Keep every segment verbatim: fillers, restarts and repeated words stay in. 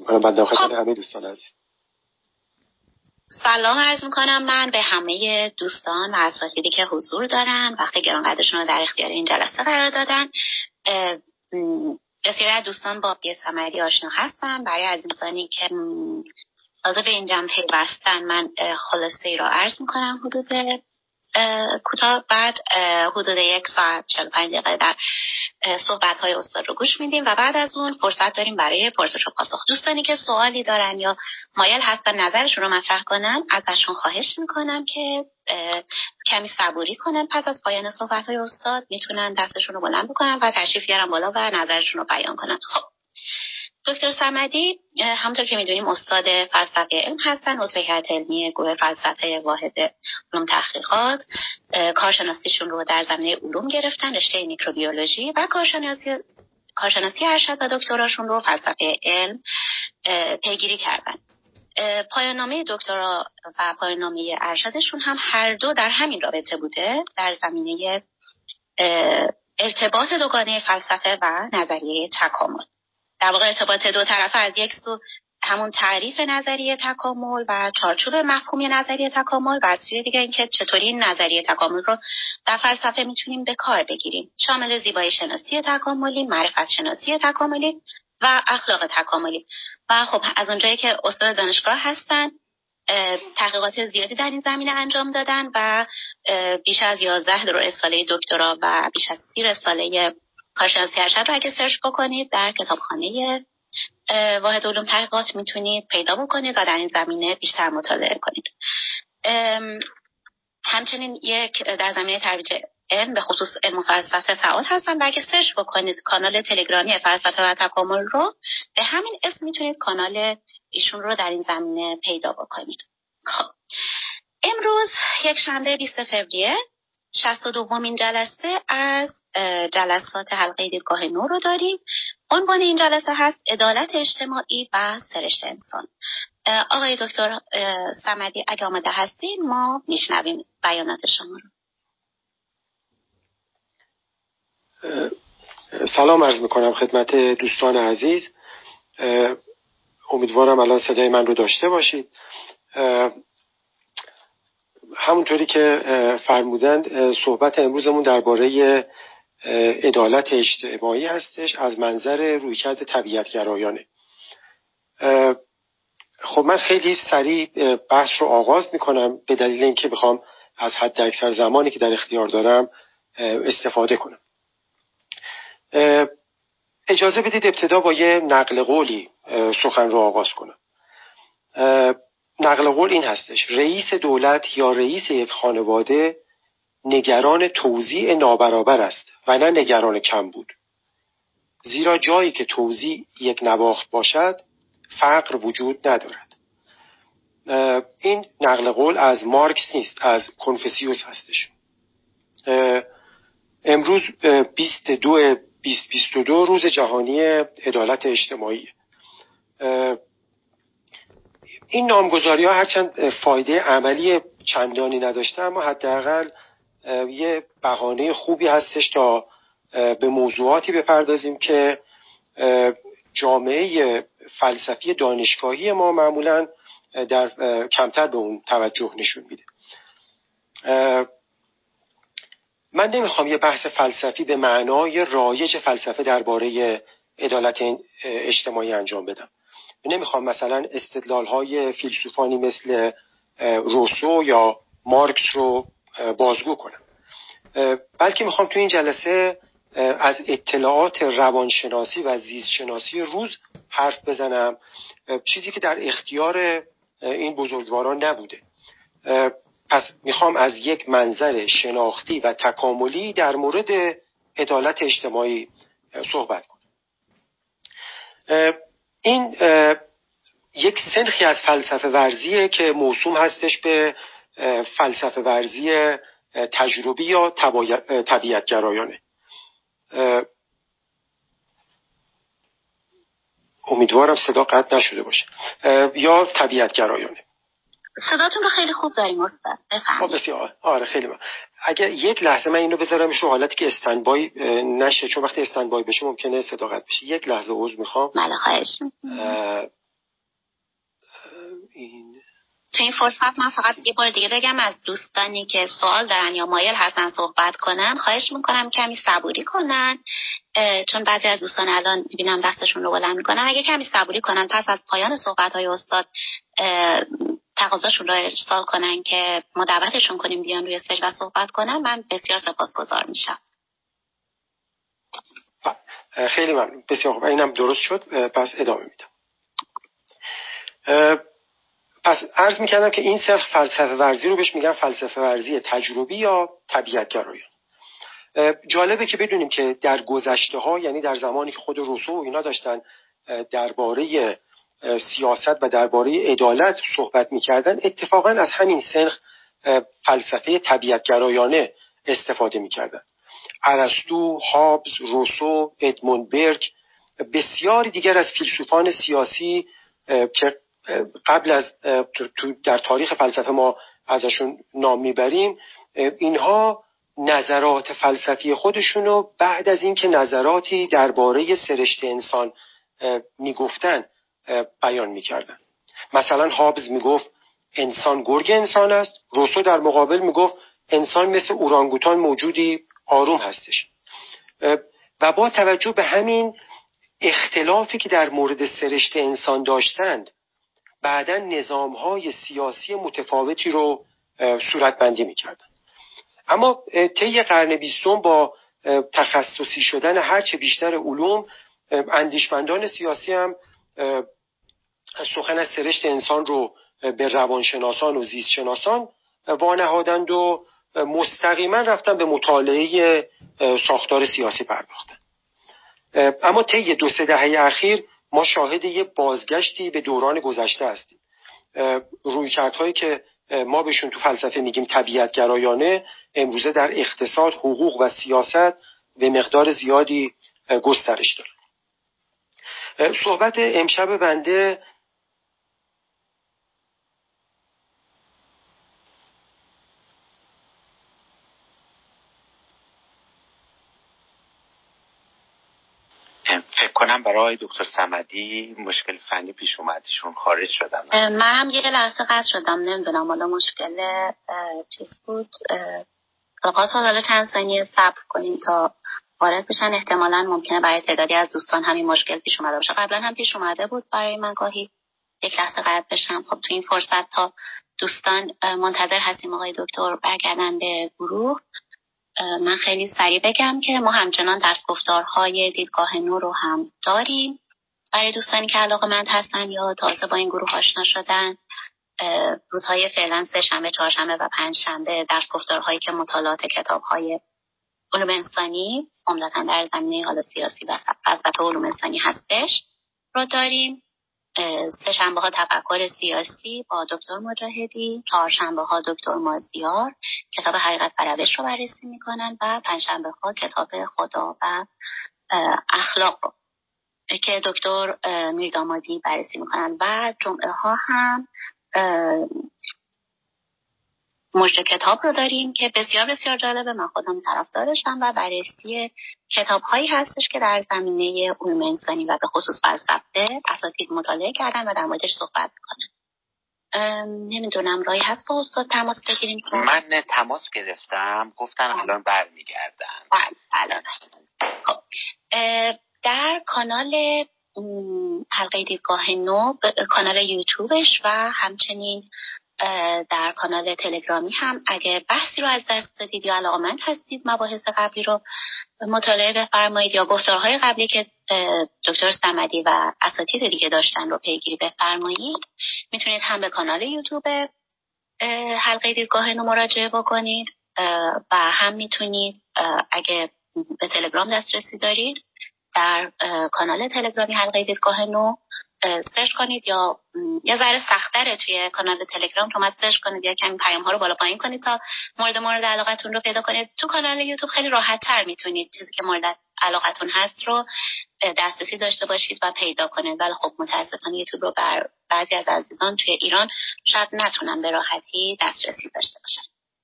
میکنم بنده خدمت همه دوستان عزیز. سلام عرض میکنم من به همه دوستان و اساتیدی که حضور دارن، وقت گرانقدرشون رو در اختیار این جلسه قرار دادن. بسیاری از دوستان با آقای صمدی آشنا هستن. برای عزیزانی که تازه به این جمع پیوستن من خلاصه ای را عرض میکنم حدود کوتاه. بعد حدود یک ساعت چهل و پنج دقیقه در صحبت های استاد رو گوش میدیم و بعد از اون فرصت داریم برای پرسش و پاسخ. دوستانی که سوالی دارن یا مایل هستن نظرشون رو مطرح کنن ازشون خواهش میکنم که کمی صبوری کنن. پس از پایان صحبت های استاد میتونن دستشون رو بلند بکنن و تشریف بیارن بالا و نظرشون رو بیان کنن. خب دکتر صمدی همونطور که میدونیم استاد فلسفه علم هستن، عضو هیئت علمی گروه فلسفه واحد علوم تحقیقات. کارشناسیشون رو در زمینه علوم گرفتن، رشته میکروبیولوژی، و کارشناسی کارشناسی ارشد و دکتراشون رو فلسفه علم پیگیری کردن. پایان نامه دکترا و پایان نامه ارشدشون هم هر دو در همین رابطه بوده، در زمینه ارتباط دوگانه فلسفه و نظریه تکامل. در واقع ارتباط دو طرفه از یک سو همون تعریف نظریه تکامل و چارچوب مفهومی نظریه تکامل، و از سوی دیگه اینکه چطوری این نظریه تکامل رو در فلسفه میتونیم به کار بگیریم، شامل زیبایی شناسی تکاملی، معرفت شناسی تکاملی و اخلاق تکاملی. و خب از اونجایی که استاد دانشگاه هستن تحقیقات زیادی در این زمینه انجام دادن و بیش از یازده رساله دکترا و بیش از سی رساله کارشناسی ارشد رو اگه سرچ بکنید در کتابخانه واحد علوم تحقیقات میتونید پیدا بکنید و در این زمینه بیشتر مطالعه کنید. همچنین یک در زمینه ترویج علم به خصوص علم و فلسفه فعال هستن و اگه سرچ بکنید کانال تلگرامی فلسفه و تکامل رو به همین اسم میتونید کانال ایشون رو در این زمینه پیدا بکنید. خب امروز یک شنبه بیست فوریه شصت و دومین جلسه از جلسات حلقه دیدگاه نو رو داریم. عنوان این جلسه هست عدالت اجتماعی و سرشت انسان. آقای دکتر صمدی اگه آماده هستین ما میشنویم بیانات شما رو. سلام عرض میکنم خدمت دوستان عزیز. امیدوارم الان صدای من رو داشته باشید. همونطوری که فرمودند صحبت امروزمون درباره عدالت اجتماعی هستش از منظر رویکرد طبیعت‌گرایانه. خب من خیلی سریع بحث رو آغاز میکنم به دلیل اینکه بخوام از حد اکثر زمانی که در اختیار دارم استفاده کنم. اجازه بدید ابتدا با یه نقل قولی سخن رو آغاز کنم. نقل قول این هستش: رئیس دولت یا رئیس یک خانواده نگران توزیع نابرابر است و نه نگران کمبود، زیرا جایی که توزیع یک نواخت باشد فقر وجود ندارد. این نقل قول از مارکس نیست، از کنفوسیوس هستش. امروز بیست و دو بیست بیست و دو روز جهانی عدالت اجتماعی. این نامگذاری ها هرچند فایده عملی چندانی نداشته اما حداقل یه بهانه خوبی هستش تا به موضوعاتی بپردازیم که جامعه فلسفی دانشگاهی ما معمولاً در کمتر به اون توجه نشون میده. من نمیخوام یه بحث فلسفی به معنای رایج فلسفه درباره عدالت اجتماعی انجام بدم. نمیخوام مثلا استدلال‌های فیلسوفانی مثل روسو یا مارکس رو بازگو کنم، بلکه میخوام تو این جلسه از اطلاعات روانشناسی و زیستشناسی روز حرف بزنم، چیزی که در اختیار این بزرگواران نبوده. پس میخوام از یک منظر شناختی و تکاملی در مورد عدالت اجتماعی صحبت کنم. این یک سنخی از فلسفه ورزیه که موسوم هستش به فلسفه ورزی تجربی یا طبیعت گرایانه. امیدوارم صدا قطع نشده باشه. یا طبیعت گرایانه. صداتون رو خیلی خوب داریم استاد، بفرمایید. بسیار آره خیلی من. اگه یک لحظه من اینو بذارمش رو حالتی که استندبای نشه، چون وقتی استندبای بشه ممکنه صدا قطع بشه. یک لحظه عذر میخوام. بله خواهش تو این فرصت من فقط یه بار دیگه بگم از دوستانی که سوال دارن یا مایل هستن صحبت کنن خواهش میکنم کمی صبوری کنن، چون بعضی از دوستان الان میبینم دستشون رو بلند میکنن. اگه کمی صبوری کنن پس از پایان صحبت‌های استاد تقاضاشون رو ارسال کنن که ما دعوتشون کنیم بیان روی استیج و صحبت کنن، من بسیار سپاسگزار میشم. خیلی ممنون. بسیار خوب، اینم درست شد. پس ادامه میدم. پس عرض میکردم که این سر فلسفه ورزی رو بهش میگن فلسفه ورزی تجربی یا طبیعت گرایانه. جالبه که بدونیم که در گذشته ها، یعنی در زمانی که خود روسو و اینا داشتن درباره سیاست و درباره عدالت صحبت میکردن، اتفاقا از همین سنخ فلسفه طبیعت گرایانه استفاده میکردن. ارسطو، هابز، روسو، ادموند برگ، بسیاری دیگر از فیلسوفان سیاسی که قبل از در تاریخ فلسفه ما ازشون نام میبریم، اینها نظرات فلسفی خودشونو بعد از اینکه نظراتی درباره سرشت انسان میگفتن بیان میکردن. مثلا هابز میگفت انسان گرگ انسان است، روسو در مقابل میگفت انسان مثل اورانگوتان موجودی آروم هستش. و با توجه به همین اختلافی که در مورد سرشت انسان داشتند، بعداً نظام‌های سیاسی متفاوتی رو صورتبندی می‌کردند. اما طی قرن بیستم با تخصصی شدن هرچه بیشتر علوم، اندیشمندان سیاسی هم سخن از سرشت انسان رو به روانشناسان و زیستشناسان وانهادند و مستقیما رفتن به مطالعه ساختار سیاسی پرداختن. اما طی دو سه دهه اخیر ما شاهد یه بازگشتی به دوران گذشته هستیم. رویکردهایی که ما بهشون تو فلسفه میگیم طبیعت گرایانه، امروزه در اقتصاد، حقوق و سیاست به مقدار زیادی گسترش داره. صحبت امشب بنده فکر کنم برای دکتر صمدی مشکل فنی پیش اومد، ایشون خارج شدن. من هم یه لحظه قطع شدم، نمیدونم حالا مشکل چیز بود. لغاز حالا چند ثانیه صبر کنیم تا وارد بشن. احتمالاً ممکنه برای تعدادی از دوستان همین مشکل پیش اومده باشه. قبلا هم پیش اومده بود برای من گاهی یک لحظه قطع بشم. خب تو این فرصت تا دوستان منتظر هستیم آقای دکتر برگردن به گروه، من خیلی سریع بگم که ما همچنان دستگفتارهای دیدگاه نو رو هم داریم برای دوستانی که علاقه‌مند هستن یا تازه با این گروه آشنا شدن. روزهای فعلا سه شنبه، چهارشنبه و پنج شنبه دستگفتارهایی که مطالعات کتاب‌های علوم انسانی عمدتاً در زمینه حال سیاسی و فلسفه علوم انسانی هستش رو داریم. سه شنبه ها تفکر سیاسی با دکتر مجاهدی، چهارشنبه ها دکتر مازیار کتاب حقیقت و روش رو بررسی میکنن و پنجشنبه ها کتاب خدا و اخلاق رو که دکتر میردامادی بررسی میکنن و جمعه ها هم مجد کتاب رو داریم که بسیار بسیار جالبه. من خودم طرفدارشم و بررسی کتاب هایی هستش که در زمینه علوم انسانی و به خصوص فلسفه اساتید مطالعه کردن و در موردش صحبت میکنن. نمیدونم رای هست با استاد تماس بگیریم؟ من تماس گرفتم، گفتن الان برمیگردن. بله الان. خب در کانال حلقه دیدگاه نو، کانال یوتیوبش و همچنین در کانال تلگرامی هم اگه بحثی رو از دست دادید یا علاقمند هستید مباحث قبلی رو مطالعه بفرمایید یا گفتارهای قبلی که دکتر صمدی و اساتید دیگه داشتن رو پیگیری بفرمایید، میتونید هم به کانال یوتیوب حلقه دیدگاه نو مراجعه بکنید و هم میتونید اگه به تلگرام دسترسی دارید در کانال تلگرامی حلقه دیدگاه نو سرچ کنید، یا یه ذره سخت‌تره توی کانال تلگرام شما سرچ کنید یا کمی پیام ها رو بالا پایین کنید تا مورد مورد علاقتون رو پیدا کنید. تو کانال یوتیوب خیلی راحت‌تر میتونید چیزی که مورد علاقتون هست رو دسترسی داشته باشید و پیدا کنید، ولی خب متأسفانه یوتیوب رو بر بعضی از عزیزان توی ایران شاید نتونن به راحتی دسترسی داشته باشن.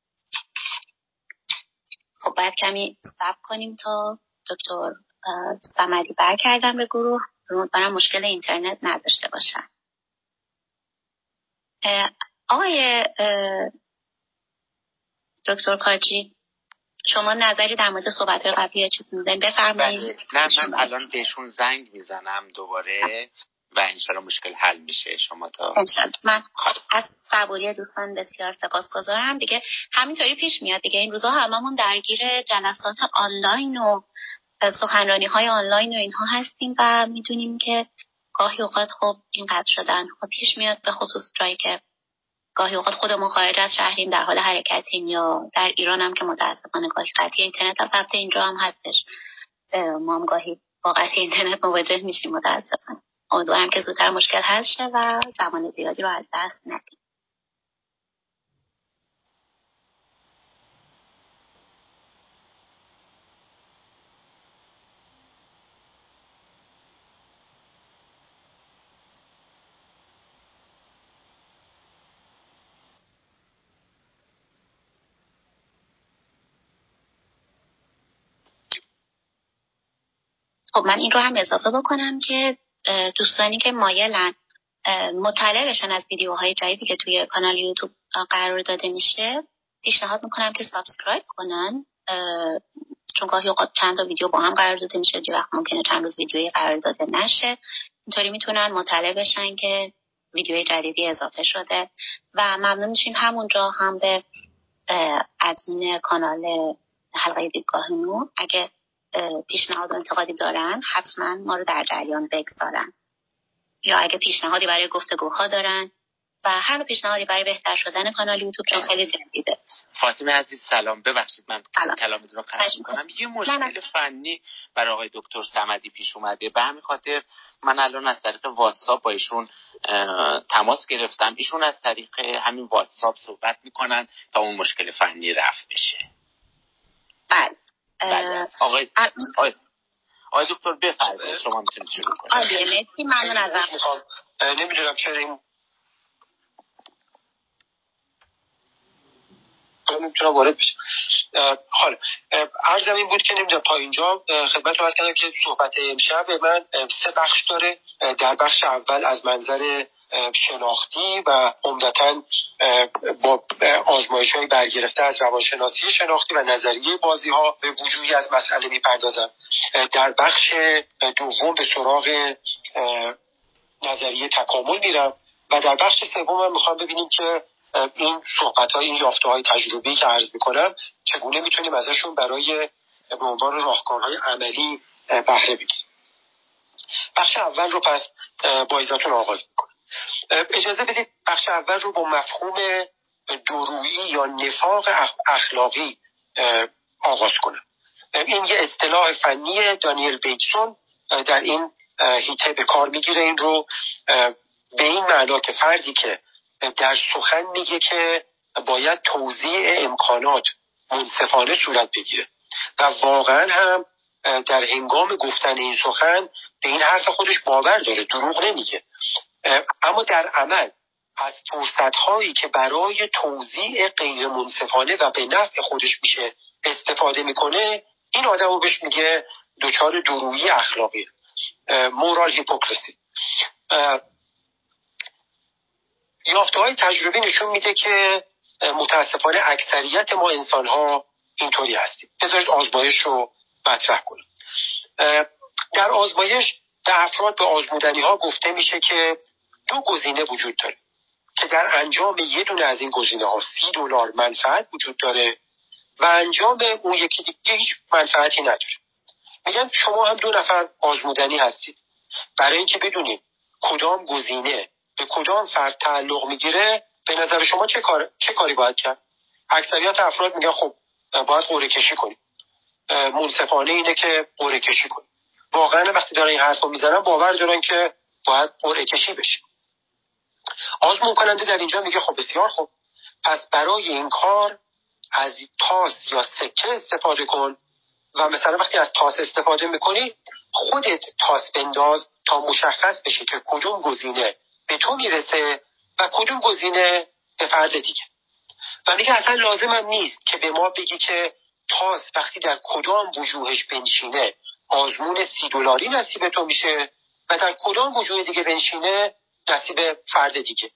خب باید کمی صبر کنیم تا دکتر صمدی برگردن به گروه، امیدوارم مشکل اینترنت نداشته باشن. آقای دکتر کاجی، شما نظری در مورد صحبت قبلی چیز می‌دین بفرمایید. نه من الان بهشون زنگ میزنم دوباره و انشالله مشکل حل میشه. شما تا انشالله. من از صبوری دوستان بسیار سپاسگزارم. دیگه همینطوری پیش میاد دیگه. این روزها هممون درگیر جلسات آنلاین و سخنرانی‌های آنلاین و اینها هستیم و میدونیم که گاهی اوقات خب اینقدر شدن خب پیش میاد، به خصوص جایی که گاهی اوقات خودمون خارج از شهریم، در حال حرکتیم، یا در ایران هم که متاسفانه گاهی قطعی اینترنت هم البته اینجا هم هستش، ما هم گاهی با قطعی اینترنت مواجه میشیم متاسفانه. امیدوارم که زودتر مشکل حل شه و زمان زیادی رو از دست ندیم. خب من این رو هم اضافه بکنم که دوستانی که مایلن مطلع بشن از ویدیوهای جدیدی که توی کانال یوتیوب قرار داده میشه، پیشنهاد میکنم که سابسکرایب کنن، چون گاهی اوقات چند تا ویدیو با هم قرار داده میشه، یه وقت ممکنه چند روز ویدیویی قرار داده نشه. اینطوری میتونن مطلع بشن که ویدیوی جدیدی اضافه شده و ممنون میشیم همونجا هم به ادمین کانال حلقه دیدگاه نور اگه پیشنهاد و انتقادی دارن حتما ما رو در جریان بگذارن، یا اگه پیشنهادی برای گفتگوها دارن و هر پیشنهادی برای بهتر شدن کانال یوتیوب چون خیلی جدیده. فاطمه عزیز سلام، ببخشید من کلامتون رو قطع می‌کنم. یه مشکل فنی برای آقای دکتر صمدی پیش اومده، به همین خاطر من الان از طریق واتساپ با ایشون تماس گرفتم. ایشون از طریق همین واتساپ صحبت میکنن تا اون مشکل فنی رفع بشه. بله. بله. آقای آقای آقای دکتر بفرمایید، شما میتونید شروع کنید. عالیه، مرسی، ممنون ازم. نمیدونم چرا این نمیتونم وارد بشم. حالا عرضم این بود که نمیدونم تا اینجا خدمت رو عرض کردم که صحبت امشب من سه بخش داره. در بخش اول از منظر شناختی و عمدتاً با آزمایش‌های برگرفته از روانشناسی شناختی و نظریه بازی‌ها به وجوهی از مسئله می‌پردازم. در بخش دوم به سراغ نظریه تکامل میرم و در بخش سوم من میخوام ببینیم که این صحبت‌های این یافته‌های تجربی که عرض می‌کنم چگونه میتونیم ازشون برای به عنوان راهکارهای عملی بهره بگیریم. بخش اول رو پس با ایزاتون آغاز می‌کنم. اجازه بدید بخش اول رو با مفهوم دورویی یا نفاق اخلاقی آغاز کنم. این یه اصطلاح فنی دانیل بیتسون در این هیته به کار میگیره. این رو به این معنا که فردی که در سخن میگه که باید توزیع امکانات منصفانه صورت بگیره و واقعا هم در هنگام گفتن این سخن به این حرف خودش باور داره، دروغ نمیگه، اما در عمل از فرصت‌هایی که برای توزیع غیر منصفانه و به نفع خودش میشه استفاده میکنه، این آدم رو بهش میگه دچار دورویی اخلاقی، مورال هیپوکریسی. یافته‌های تجربی نشون میده که متاسفانه اکثریت ما انسان‌ها اینطوری هستیم. بذارید آزمایش رو مطرح کنیم. در آزمایش در افراد به آزمودنی‌ها گفته میشه که دو گزینه وجود داره که در انجام یه دونه از این گزینه‌ها سی دلار منفعت وجود داره و انجام اون یکی دیگه هیچ منفعتی نداره. میگن شما هم دو نفر آزمودنی هستید، برای اینکه بدونید کدام گزینه به کدام فرد تعلق میگیره به نظر شما چه کار چه کاری باید کرد؟ اکثریت افراد میگن خب باید قرعه کشی کنیم. منصفانه اینه که قرعه کشی کنیم. واقعا وقتی دارن این حرفو میزنن باور دارن که باید قرعه کشی بشه. آزمون کننده در اینجا میگه خب بسیار خوب، پس برای این کار از تاس یا سکه استفاده کن و مثلا وقتی از تاس استفاده میکنی خودت تاس بنداز تا مشخص بشه که کدوم گزینه به تو میرسه و کدوم گزینه به فرد دیگه. و میگه اصلا لازم هم نیست که به ما بگی که تاس وقتی در کدام وجوهش بنشینه آزمون سی دلاری نصیب تو میشه و در کدام وجوه دیگه بنشینه نصیب فرد دیگه.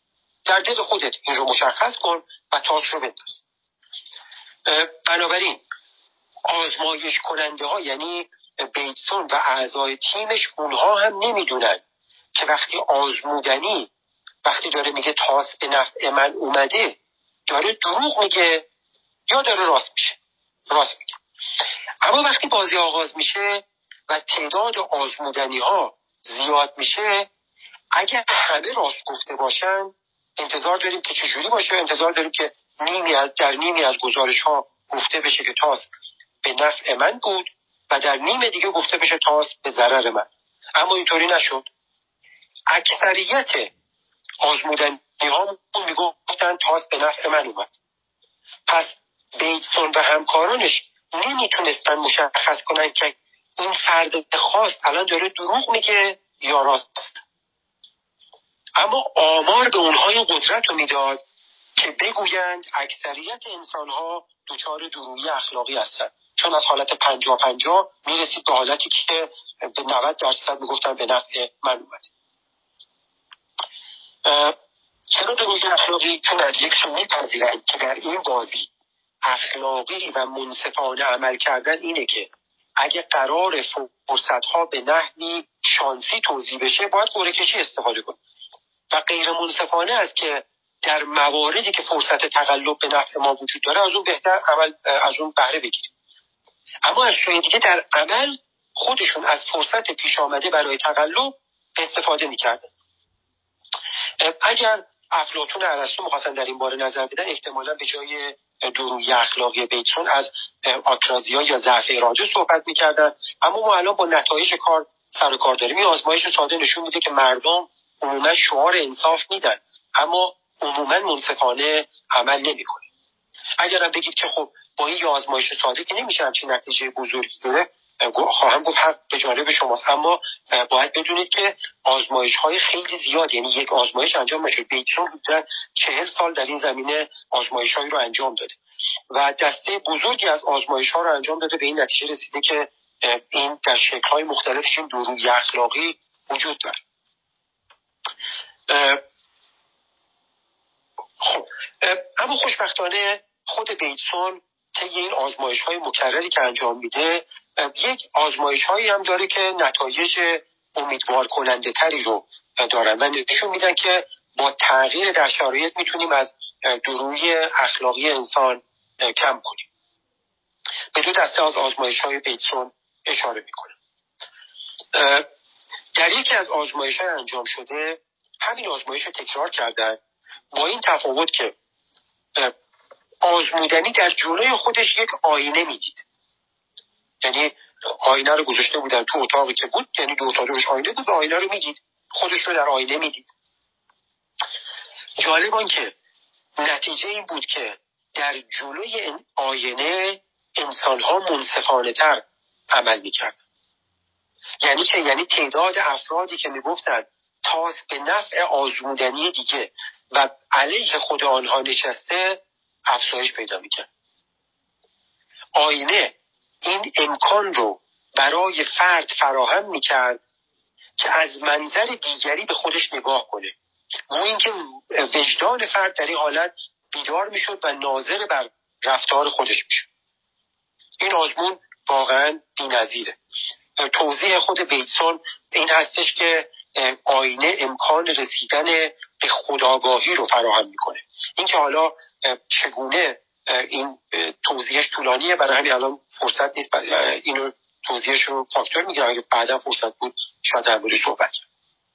در دل خودت این رو مشخص کن و تاس رو بنداز. بنابراین آزمایش کننده ها یعنی بیتسون و اعضای تیمش اونها هم نمیدونن که وقتی آزمودنی وقتی داره میگه تاس به نفع من اومده داره دروغ میگه یا داره راست میشه راست میگه. اما وقتی بازی آغاز میشه و تعداد آزمودنی ها زیاد میشه، اگر همه راست گفته باشن انتظار داریم که چجوری باشه؟ انتظار داریم که نیمی از در نیمی از گزارش ها گفته بشه که تاس به نفع من بود و در نیم دیگه گفته بشه تاس به ضرر من. اما اینطوری نشد. اکثریت آزمودنی ها میگفتن تاس به نفع من اومد. پس بیتسون و همکارانش نمیتونستن مشخص کنن که این فرد خاص الان داره دروغ میگه یا راست. اما آمار به اونها این قدرت رو میداد که بگویند اکثریت انسانها دچار دروغی اخلاقی هستن، چون از حالت پنجاه پنجاه میرسید به حالتی که به نود درصد میگفتن به نفع من اومده. چرا دروغی اخلاقی؟ چون از یک سو میپذیرند که در این بازی اخلاقی و منصفانه عمل کردن اینه که اگه قرار فرصتها به نحوی شانسی توزیع بشه باید قرعه کشی استفاده کنه و غیر منصفانه است که در مواردی که فرصت تقلب به نفع ما وجود داره از اون بهتر عمل از اون بهره بگیریم. اما از سوی دیگه در عمل خودشون از فرصت پیش آمده برای تقلب استفاده میکردن. اگر افلاطون و ارسطو می‌خواستن در این باره نظر بدن، احتمالاً به جای دروغی اخلاقی بیتسون از آکرازیا یا ضعف اراده صحبت می‌کردن. اما ما الان با نتایج کار سر و کار داریم. این آزمایش ساده نشون میده که مردم عموما شعار انصاف میدن اما عموما منصفانه عمل نمی‌کنن. اگرم بگید که خب با این آزمایش ساده که نمیشه همچین نتیجه بزرگی داره، خواهم گفت حق به جانب شماست. اما باید بدونید که آزمایش های خیلی زیاد، یعنی یک آزمایش انجام نشد. بیتسون حدود چهل سال در این زمینه آزمایش هایی رو انجام داده و دسته بزرگی از آزمایش ها رو انجام داده، به این نتیجه رسیده که این در شکل های مختلفش این دروغی اخلاقی وجود داره. خب اما خوشبختانه خود بیتسون طی این آزمایش های مکرری که انجام میده یک آزمایش هایی هم داره که نتایج امیدوار کننده تری رو دارن و نشون میدن که با تغییر در شرایط میتونیم از دروغی اخلاقی انسان کم کنیم. به دو دسته از آزمایش های بیتسون اشاره میکنه. در یکی از آزمایش های انجام شده همین آزمایش رو تکرار کردن با این تفاوت که آزمودنی در جلوی خودش یک آینه میدید. یعنی آینه رو گذاشته بودن تو اتاقی که بود، یعنی دو تا روش آینه بود، آینه رو میدید، خودش رو در آینه میدید. جالب آن که نتیجه این بود که در جلوی این آینه انسان‌ها منصفانه تر عمل میکرد. یعنی چه؟ یعنی تعداد افرادی که میگفتن تاس به نفع آزمودنی دیگه و علیه خود آنها نشسته افزایش پیدا میکرد. آینه این امکان رو برای فرد فراهم میکرد که از منظر دیگری به خودش نگاه کنه. و اینکه وجدان فرد در این حالت بیدار میشد و ناظر بر رفتار خودش میشد. این آزمون واقعا بی‌نظیره. توضیح خود بیتسون این هستش که آینه امکان رسیدن به خودآگاهی رو فراهم میکنه. اینکه حالا چگونه این توضیحش طولانیه، برای همین الان فرصت نیست اینو توضیحش رو فاکتور میگیرم، اگه بعدا فرصت بود شاید در موردش صحبت کنم.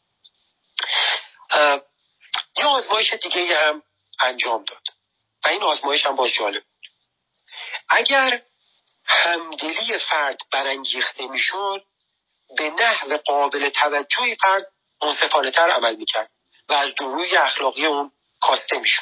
یه آزمایش دیگه هم انجام داد و این آزمایش هم باز جالب بود. اگر همدلی فرد برانگیخته میشد به نحو قابل توجهی فرد منصفانه تر عمل میکرد و از دروغی اخلاقی اون کاسته میشد.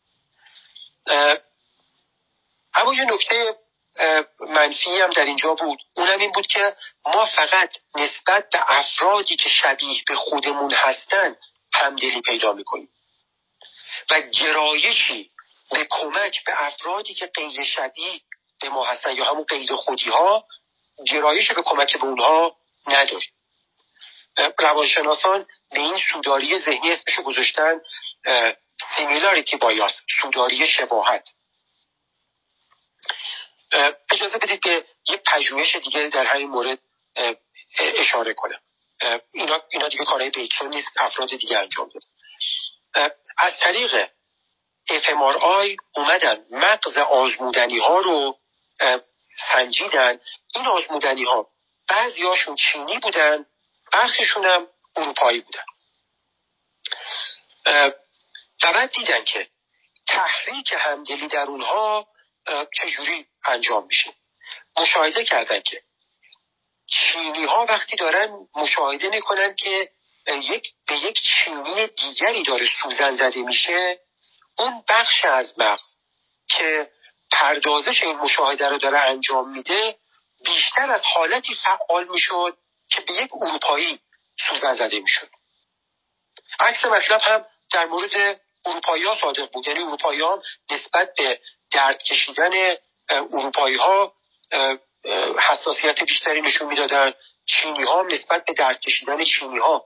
اما یه نکته منفی هم در اینجا بود، اونم این بود که ما فقط نسبت به افرادی که شبیه به خودمون هستن همدلی پیدا میکنیم و گرایشی به کمک به افرادی که غیر شبیه به ما هستن یا همون غیر خودی ها، گرایش به کمک به اونها نداریم. روانشناسان به این سوداری ذهنی اسمشو گذاشتن similarity bias، سوداری شباهت. اجازه بدید که یک پژوهش دیگری در همین مورد اشاره کنم. اینا اینا دیگه کارهای بیکر نیست، افراد دیگه انجام دادن. از طریق اف ام آر آی اومدن مغز آزمودنی ها رو سنجیدن. این آزمودنی ها بعضی هاشون چینی بودن، برخیشون هم اروپایی بودن و بعد دیدن که تحریک همدلی در اونها چجوری انجام میشه. مشاهده کردن که چینی ها وقتی دارن مشاهده میکنن که یک به یک چینی دیگری داره سوزن زده میشه، اون بخش از مغز که پردازش این مشاهده رو داره انجام میده بیشتر از حالتی فعال میشد که به یک اروپایی سوزن زده میشد. عکس مطلب هم در مورد اروپایی ها صادق بود، یعنی اروپایی ها نسبت به درد کشیدن اروپایی ها حساسیت بیشتری نشون میدادن، چینی ها نسبت به درد کشیدن چینی ها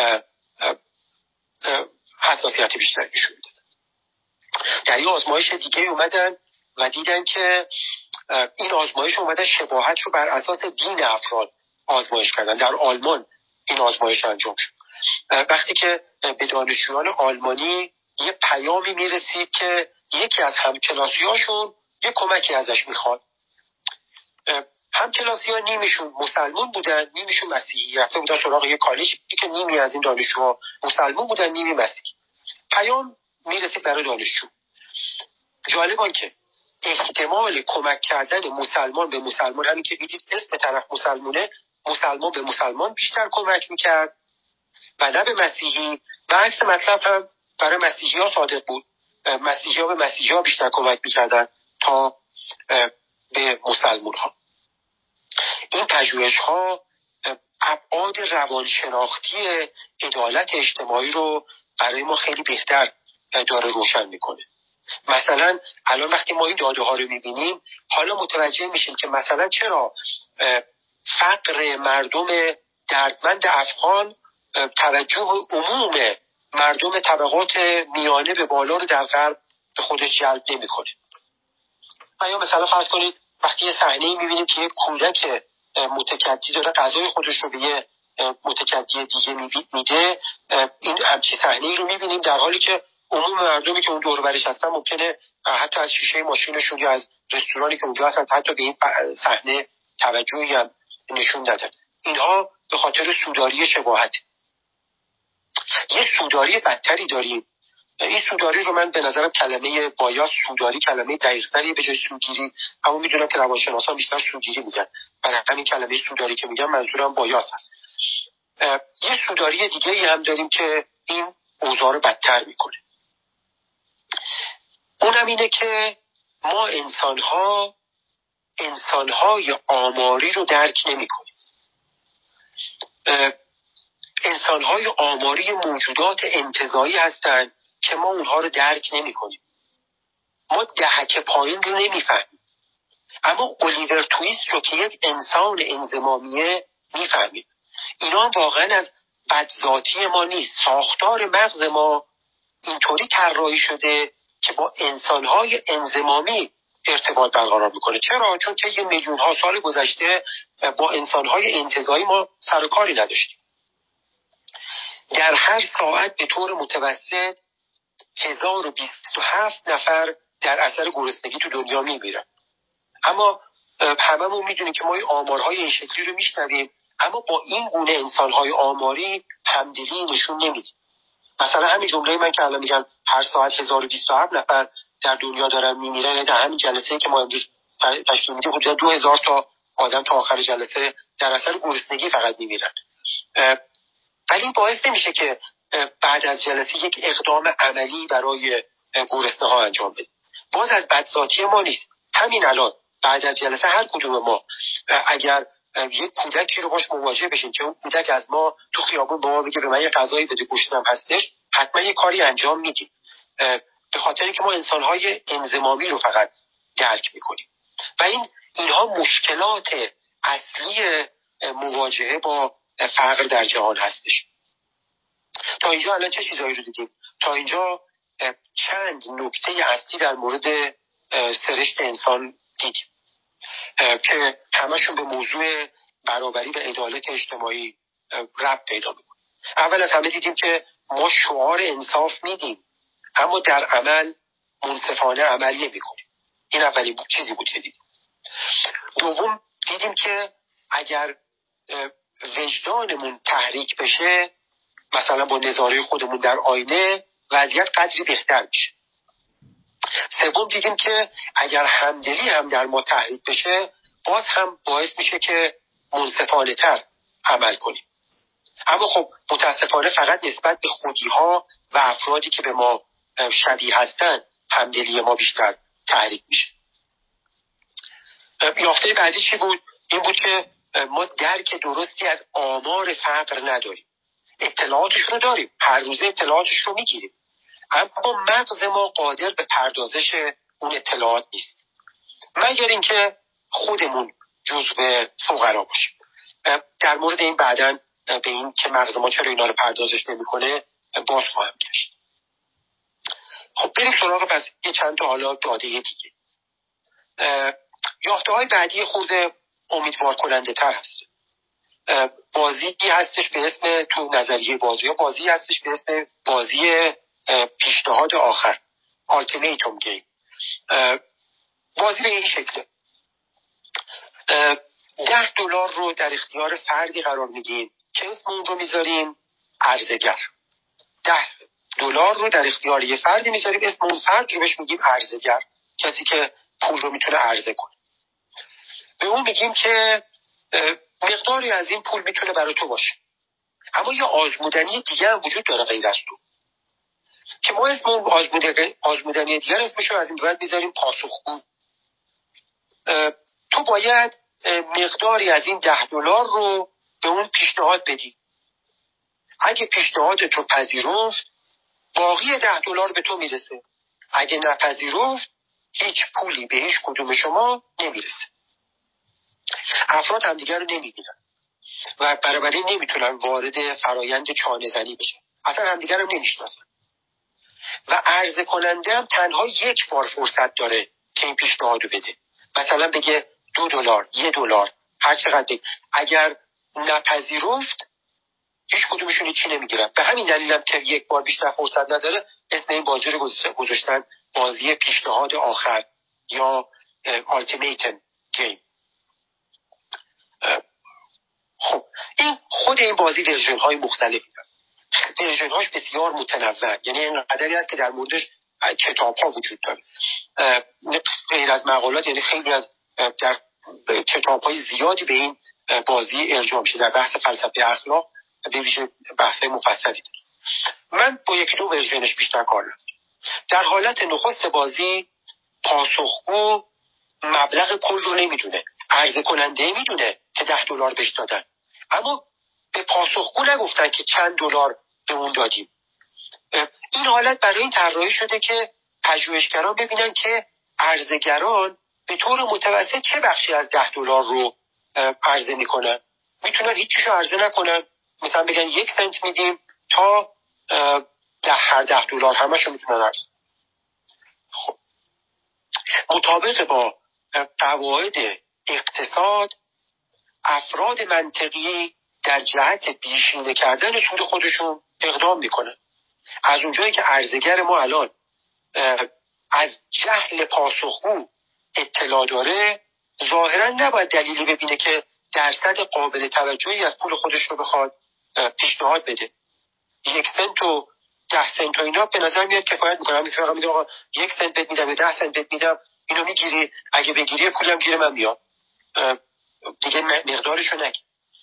حساسیت بیشتری نشون میدادن. در یه آزمایش دیگه اومدن و دیدن که این آزمایش اومدن شباهت رو بر اساس دین افراد آزمایش کردن. در آلمان این آزمایش انجام شد. وقتی که به دانشجویان آلمانی یه پیامی میرسید که یکی از همکلاسیاشون یه کمکی ازش میخواد، همکلاسی ها نیمیشون مسلمون بودن، نیمیشون مسیحی، رفته بودن سراغ یه کالجی که نیمی از این دانشجوها مسلمون بودن، نیمی مسیحی. پیام میرسید برای دانشجو. جالبان که احتمال کمک کردن مسلمان به مسلمان، همین که دیدید اسم طرف مسلمونه، مسلمان به مسلمان بیشتر کمک میکرد و نه به مسیحی. و عکس مطلب هم برای مسیحی ها صادق بود، مسیحی ها به مسیحی ها بیشتر کمک میکردن تا به مسلمان ها. این پژوهش ها ابعاد روانشناختی عدالت اجتماعی رو برای ما خیلی بهتر داره روشن میکنه. مثلا الان وقتی ما این داده ها رو میبینیم، حالا متوجه میشیم که مثلا چرا فقر مردم دردمند افغان توجه عموم مردم طبقات میانه به بالا رو در غرب به خودش جلب نمیکنه. یا مثلا فرض کنید وقتی یه صحنه‌ای میبینیم که یک کودک متکدی داره غذای خودش رو به یه متکدی دیگه میده، این همچین صحنه‌ای رو میبینیم در حالی که عموم مردمی که اون دور و برش هستن ممکنه حتی از شیشه ماشینشون یا از رستورانی که اونجا هستن حتی به این صحنه توجهی هم نشون ندن. اینها به خاطر سوداری شباهت. یه سوداری بدتری داریم. این سوداری رو من به نظرم کلمه بایاس سوداری کلمه دقیق‌تری به جای سودگیری، اما میدونم که روانشناسان بیشتر سودگیری میگن، برای همین کلمه سوداری که میگم منظورم بایاس هست. یه سوداری دیگه ای هم داریم که این اوضاع رو بدتر میکنه. اونم اینه که ما انسان‌ها انسان‌های آماری رو درک نمی‌کنیم. انسان‌های آماری موجودات انتزاعی هستن که ما اونها رو درک نمی‌کنیم. ما دهک پایین رو نمی‌فهمیم. اما الیور تویست رو که یک انسان انضمامیه می‌فهمیم. اینا واقعا از بدذاتی ما نیست. ساختار مغز ما اینطوری طراحی شده که با انسان‌های انضمامی ارتباط برقرار میکنه. چرا؟ چون که یه میلیون ها سال گذشته با انسان‌های انتزاعی ما سر و کاری نداشتیم. در هر ساعت به طور متوسط هزار و بیست و هفت نفر در اثر گرسنگی تو دنیا میمیرن. اما هممون میدونیم که ما این آمارهای این شکلی رو میشنویم، اما با این گونه انسان‌های آماری همدلی نشون نمیدیم. مثلا همین جمله من که الان میگم هر ساعت هزار و بیست و هفت نفر در دنیا دارن میمیرن، در همین جلسه‌ای که ما امروز تشکیل میدیم حدود دو هزار تا آدم تا آخر جلسه در اثر گرسنگی فقط میمیرن. ولی این باعث نمیشه که بعد از جلسه یک اقدام عملی برای گرسنه ها انجام بدیم. باز از بدذاتی ما نیست. همین الان بعد از جلسه هر کدوم ما اگر یک کودکی رو باش مواجه بشین که اون کودک از ما تو خیابون با ما بگه به من یه غذایی بده گوشتم هستش، حتما یه کاری انجام میدیم، به خاطر اینکه ما انسان‌های انضمامی رو فقط درک میکنیم. و این اینها مشکلات اصلی مواجهه با فقر در جهان هستش. تا اینجا الان چه چیزایی رو دیدیم؟ تا اینجا چند نکته اصلی در مورد سرشت انسان دیدیم که همشون به موضوع برابری و عدالت اجتماعی ربط پیدا میکنه. اول از همه دیدیم که ما شعار انصاف میدیم اما در عمل منصفانه عمل نمیکنیم. این اولین چیزی بود که دیدیم. دوم دیدیم که اگر وجدانمون تحریک بشه، مثلا با نظاره خودمون در آینه، وضعیت قدری بهتر میشه. سوم دیدیم که اگر همدلی هم در ما تحریک بشه، باز هم باعث میشه که منصفانه تر عمل کنیم. اما خب متاسفانه فقط نسبت به خودی‌ها و افرادی که به ما شبیه هستن همدلی ما بیشتر تحریک میشه. یافته بعدی چی بود؟ این بود که ما درک درستی از آمار فقر نداریم. اطلاعاتش رو داریم، هر روزه اطلاعاتش رو میگیریم، اما مغز ما قادر به پردازش اون اطلاعات نیست، مگر اینکه خودمون جزو فقرا باشیم. در مورد این بعداً به این که مغز ما چرا اینا رو پردازش نمیکنه باز خواهم گشت. خب بریم سراغ پس یه چند تا حالا داده دیگه. یافته های بعدی خورده امیدوار کننده تر هست. بازی هستش به اسم، تو نظریه بازی ها بازی هستش به اسم بازی پیشنهاد آخر، Ultimatum Game. بازی به این شکله: ده دلار رو در اختیار فردی قرار میدیم که اسم اون رو میذاریم عرضه‌گر. ده دلار رو در اختیار یه فردی میذاریم، اسم اون فرد رو بهش میگیم عرضه‌گر، کسی که پول رو میتونه عرضه کنه. به اون میگیم که مقداری از این پول میتونه برای تو باشه، اما یه آزمودنی دیگه هم وجود داره غیر از تو که ما اسم اون آزمودنی دیگه اسمشو از این بعد میذاریم پاسخگو. تو باید مقداری از این ده دلار رو به اون پیشنهاد بدی. اگه پیشنهادت رو پذیرفت، باقی ده دلار به تو میرسه. اگه نپذیرفت، هیچ پولی به هیچ کدوم شما نمیرسه. افراد هم دیگر رو نمیبینن و بنابراین نمیتونن وارد فرایند چانه زنی بشن، اصلا هم دیگر رو نمیشناسن و عرضه کننده هم تنها یک بار فرصت داره که این پیشنهاد رو بده. مثلا بگه دو دلار، یه دلار، هر چقدر بگه. اگر نپذیرفت، هیچ کدومشون چی نمیگیرن. به همین دلیل هم که یک بار بیشتر فرصت نداره، اسم این بازی رو گذاشتن بازی پیشنهاد آخر یا Ultimatum Game. خب این خود این بازی ورژن های مختلفی داره. ورژن هاش بسیار متنوع، یعنی اینقدری هست که در موردش کتاب ها وجود داره. غیر از مقالات، یعنی خیلی از در کتاب های زیادی به این بازی ارجاع میشه در بحث فلسفه اخلاق، به ویژه بحث مفصلی داره. من با یکی دو ورژنش بیشتر کار ندارم. در حالت نخست بازی، پاسخگو مبلغ کل رو نمیدونه، عرضه کننده میدونه که ده دلار بهش دادن، اما به پاسخگو نگفتن که چند دلار به اون دادیم. این حالت برای این طراحی شده که پژوهشگران ببینن که عرضه‌گران به طور متوسط چه بخشی از ده دلار رو عرضه میکنن. میتونن هیچیشو عرضه نکنن، مثلا بگن یک سنت میدیم تا ده هر ده دلار همشو میتونن عرضه. خب مطابق با قواعد اقتصاد، افراد منطقی در جهت بیشینه کردن سود خودشون اقدام میکنن. از اونجایی که عرضه‌گر ما الان از جهل پاسخگو اطلاع داره، ظاهرا نباید دلیلی ببینه که درصد قابل توجهی از پول خودش رو بخواد پیشنهاد بده. یک سنت و ده سنت و اینا به نظر میاد کفایت میکنه. میفهمم میگه آقا یک سنت بهت میدم یا ده سنت بهت میدم، اینو میگیری، اگه بگیری پولم گیره من میاد، دیگه مقدارشو نگی.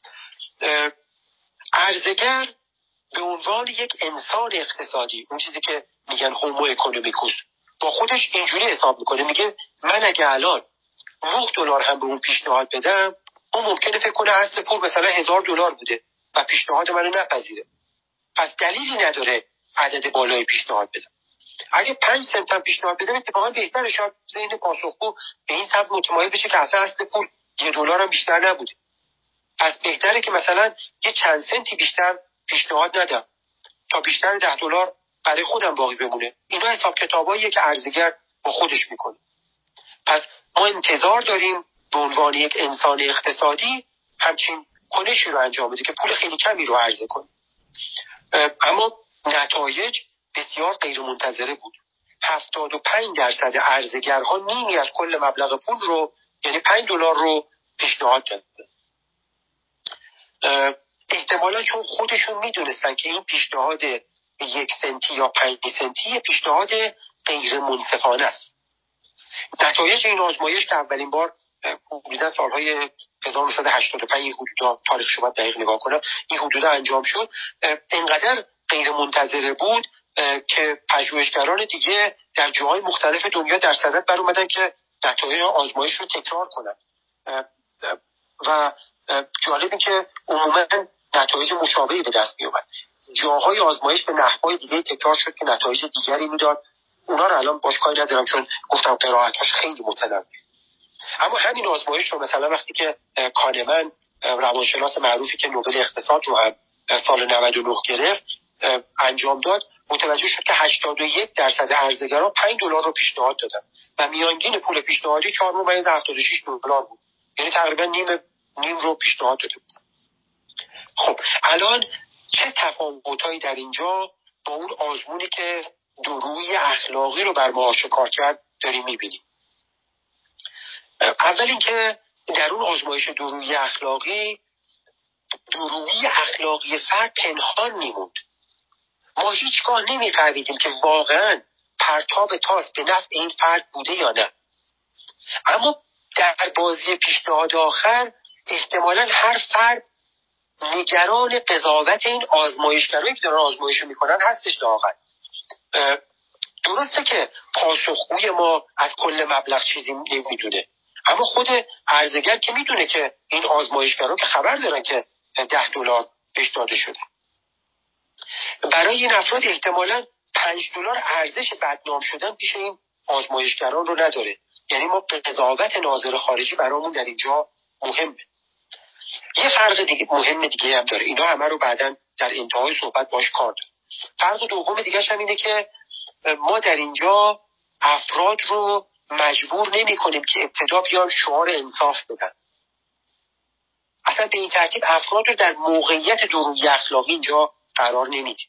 عرضه‌گر به عنوان یک انسان اقتصادی، اون چیزی که میگن هومو اکونومیکوس، با خودش اینجوری حساب میکنه، میگه من اگه الان نه دلار هم به اون پیشنهاد بدم، اون ممکنه فکر کنه اصل پول مثلا هزار دلار بوده و پیشنهاد منو نپذیره، پس دلیلی نداره عدد بالای پیشنهاد بدم. اگه پنج سنت هم پیشنهاد بدم اتفاقا بهتره، شاید ذهن پاسخگو به این سبب متمایل بشه که اصلا اصل پول یه دلار هم بیشتر نبوده، پس بهتره که مثلا یه چند سنتی بیشتر پیشنهاد ندم تا بیشتر ده دلار برای خودم باقی بمونه. اینا حساب کتاباییه که ارزگر با خودش میکنه. پس ما انتظار داریم به عنوان یک انسان اقتصادی همچین کنشی رو انجام بده که پول خیلی کمی رو عرضه کنه. اما نتایج بسیار غیر منتظره بود. هفتاد و پنج درصد ارزگرها نیمی از کل مبلغ پول رو، یعنی پنج دلار رو پیشنهاد دادن. احتمالا چون خودشون میدونستن که این پیشنهاد یک سنتی یا پنج سنتی پیشنهاد غیر منصفانه است. نتایج این آزمایش که اولین بار حدودا سالهای هزار و نهصد و هشتاد و پنج این حدودا، تاریخ شما دقیق نگاه کنم، این حدودا انجام شد، اینقدر غیر منتظره بود که پژوهشگران دیگه در جاهای مختلف دنیا در صدد بر اومدن که نتایج آزمایش رو تکرار کنن و جالب این که عموما نتایج مشابهی به دست می اومد. جاهای آزمایش به نحوهای دیگه تکرار شد که نتایج دیگری میداد. اونا رو الان باش کاری ندارم چون گفتم قرائت‌هاش خیلی متنوع. اما همین آزمایش رو مثلا وقتی که کانمن، روانشناس معروفی که نوبل اقتصاد رو هم سال نود و نه گرفت، انجام داد، متوجه شد که هشتاد و یک درصد ارزگران پنج دلار رو پیشنهاد دادن و میانگین پول پیشنهادی چهار ممیز هفتاد و شش دلار بود. یعنی تقریبا نیم نیم رو پیشنهاد داده بود. خب الان چه تفاوتایی در اینجا با اون آزمونی که درویی اخلاقی رو بر ما آشکار کرد داریم میبینیم؟ اول اینکه در اون آزمایش درویی اخلاقی، درویی اخلاقی فرد پنهان میموند. ما هیچگاه نمیفهمیدیم که واقعا پرتاب تاس به نفع این فرد بوده یا نه. اما در بازی پیشنهاد آخر احتمالاً هر فرد نگران قضاوت این آزمایشگرایی که دارن آزمایشو میکنن هستش داغن. درسته که پاسخگوی ما از کل مبلغ چیزی نمیدونه، اما خود ارزگر که میدونه که این آزمایشگرا که خبر دارن که ده دلار بهش داده شده. برای این افراد احتمالاً پنج دلار ارزش بدنام شدن پیش این آزمایشگران رو نداره. یعنی ما قضاوت ناظر خارجی برامون در اینجا مهمه. یه فرق دیگه مهم دیگه هم داره، اینا همه رو بعداً در انتهای صحبت باش کار داریم. فرق دوم دیگه هم اینه که ما در اینجا افراد رو مجبور نمی کنیم که ابتدا بیان شعار انصاف بدن. اصلا به این ترتیب افراد رو در موقعیت درویی اخلاقی اینجا قرار نمیدیم.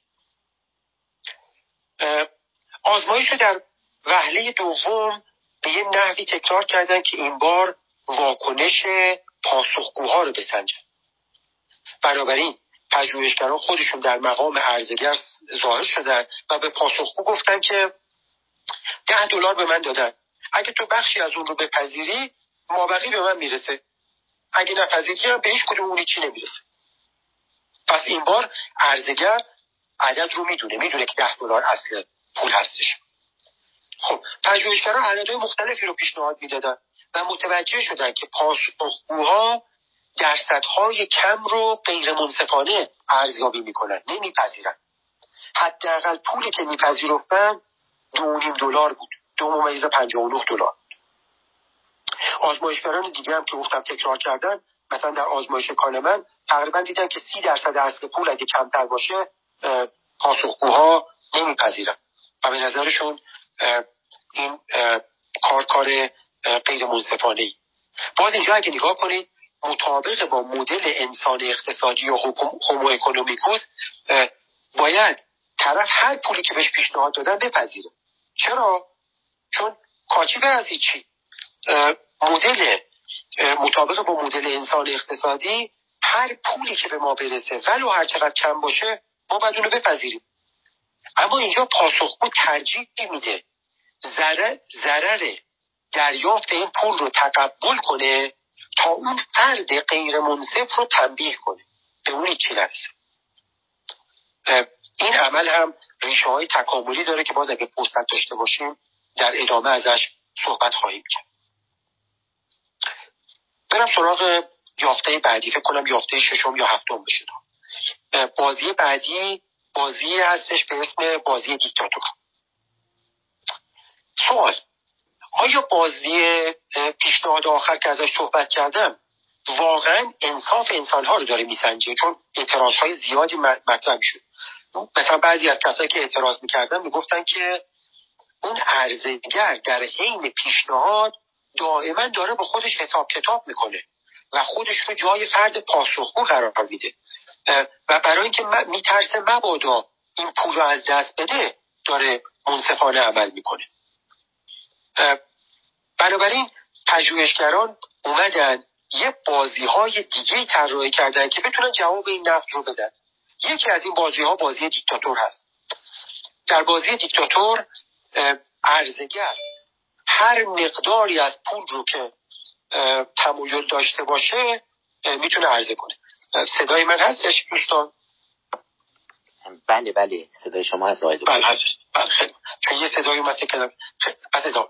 آزمایش رو در وهله دوم به یه نحوی تکرار کردن که این بار واکنش پاسخگوها رو بسنجن. بنابراین پژوهشگران خودشون در مقام عرضه‌گر ظاهر شدن و به پاسخگو گفتن که ده دلار به من دادن، اگه تو بخشی از اون رو بپذیری مابقی به من میرسه، اگه نپذیری هم به هیچ کدوم اونی چی نمیرسه. پس این بار عرضه‌گر عدد رو میدونه، میدونه که ده دلار اصل پول هستش. خب پژوهشگران عددهای مختلفی رو پیشنهاد میدادن و متوجه شدن که پاسخگوها درصدهای کم رو غیر منصفانه ارزیابی میکنن، نمیپذیرن. حداقل پولی که میپذیرفتن دو و نیم دلار بود، دو ممیز پنجاه و نه دلار. آزمایشگران دیگه هم که گفتم تکرار کردن، مثلا در آزمایش کانمن تقریبا دیدن که سی درصد اصل پول اگه کمتر باشه پاسخگوها نمیپذیرن و به نظرشون این کار کار غیر منصفانه ای. باز اینجا اگه نگاه کنید مطابق با مدل انسان اقتصادی و هومو اکونومیکوس باید طرف هر پولی که بهش پیشنهاد دادن بپذیره. چرا؟ چون کاچیبه از هیچی. مدل مطابق با مدل انسان اقتصادی هر پولی که به ما برسه ولو هر چقدر کم باشه ما باید اونو بپذیریم. اما اینجا پاسخگو ترجیح میده ضرر ضرر دریافت این پول رو تقبل کنه تا اون فرد غیر منصف رو تنبیه کنه به اون چی نرسه. این عمل هم ریشه های تکاملی داره که باز اگه فرصت داشته باشیم در ادامه ازش صحبت خواهیم کرد. برم سراغ یافته بعدی، فکر کنم یافته ششم یا هفتم بشه. بازی بعدی بازی هستش به اسم بازی دیکتاتور. سوال: آیا بازی پیشنهاد آخر که ازش صحبت کردم واقعا انصاف انسانها رو داره میسنجه؟ چون اعتراضهای زیادی مطرح شد. مثلا بعضی از کسایی که اعتراض میکردن میگفتن که اون عرضه‌گر در حین پیشنهاد دائما داره با خودش حساب کتاب میکنه و خودش رو جای فرد پاسخگو قرار میده و برای اینکه میترسه مبادا این پول رو از دست بده داره منصفانه عمل میکنه. بنابراین پژوهشگران اومدن یه بازی‌های دیگه طراحی کردن که بتونن جواب این نقد رو بدن. یکی از این بازی‌ها بازی دیکتاتور هست. در بازی دیکتاتور عرضه‌گر هر مقداری از پول رو که تمایل داشته باشه میتونه عرضه کنه. صدای من هستش دوستان؟ بله بله صدای شما هست آقای دکتر. بله هست. بله خیلی. چون یه صدایی اومد که پس ادامه.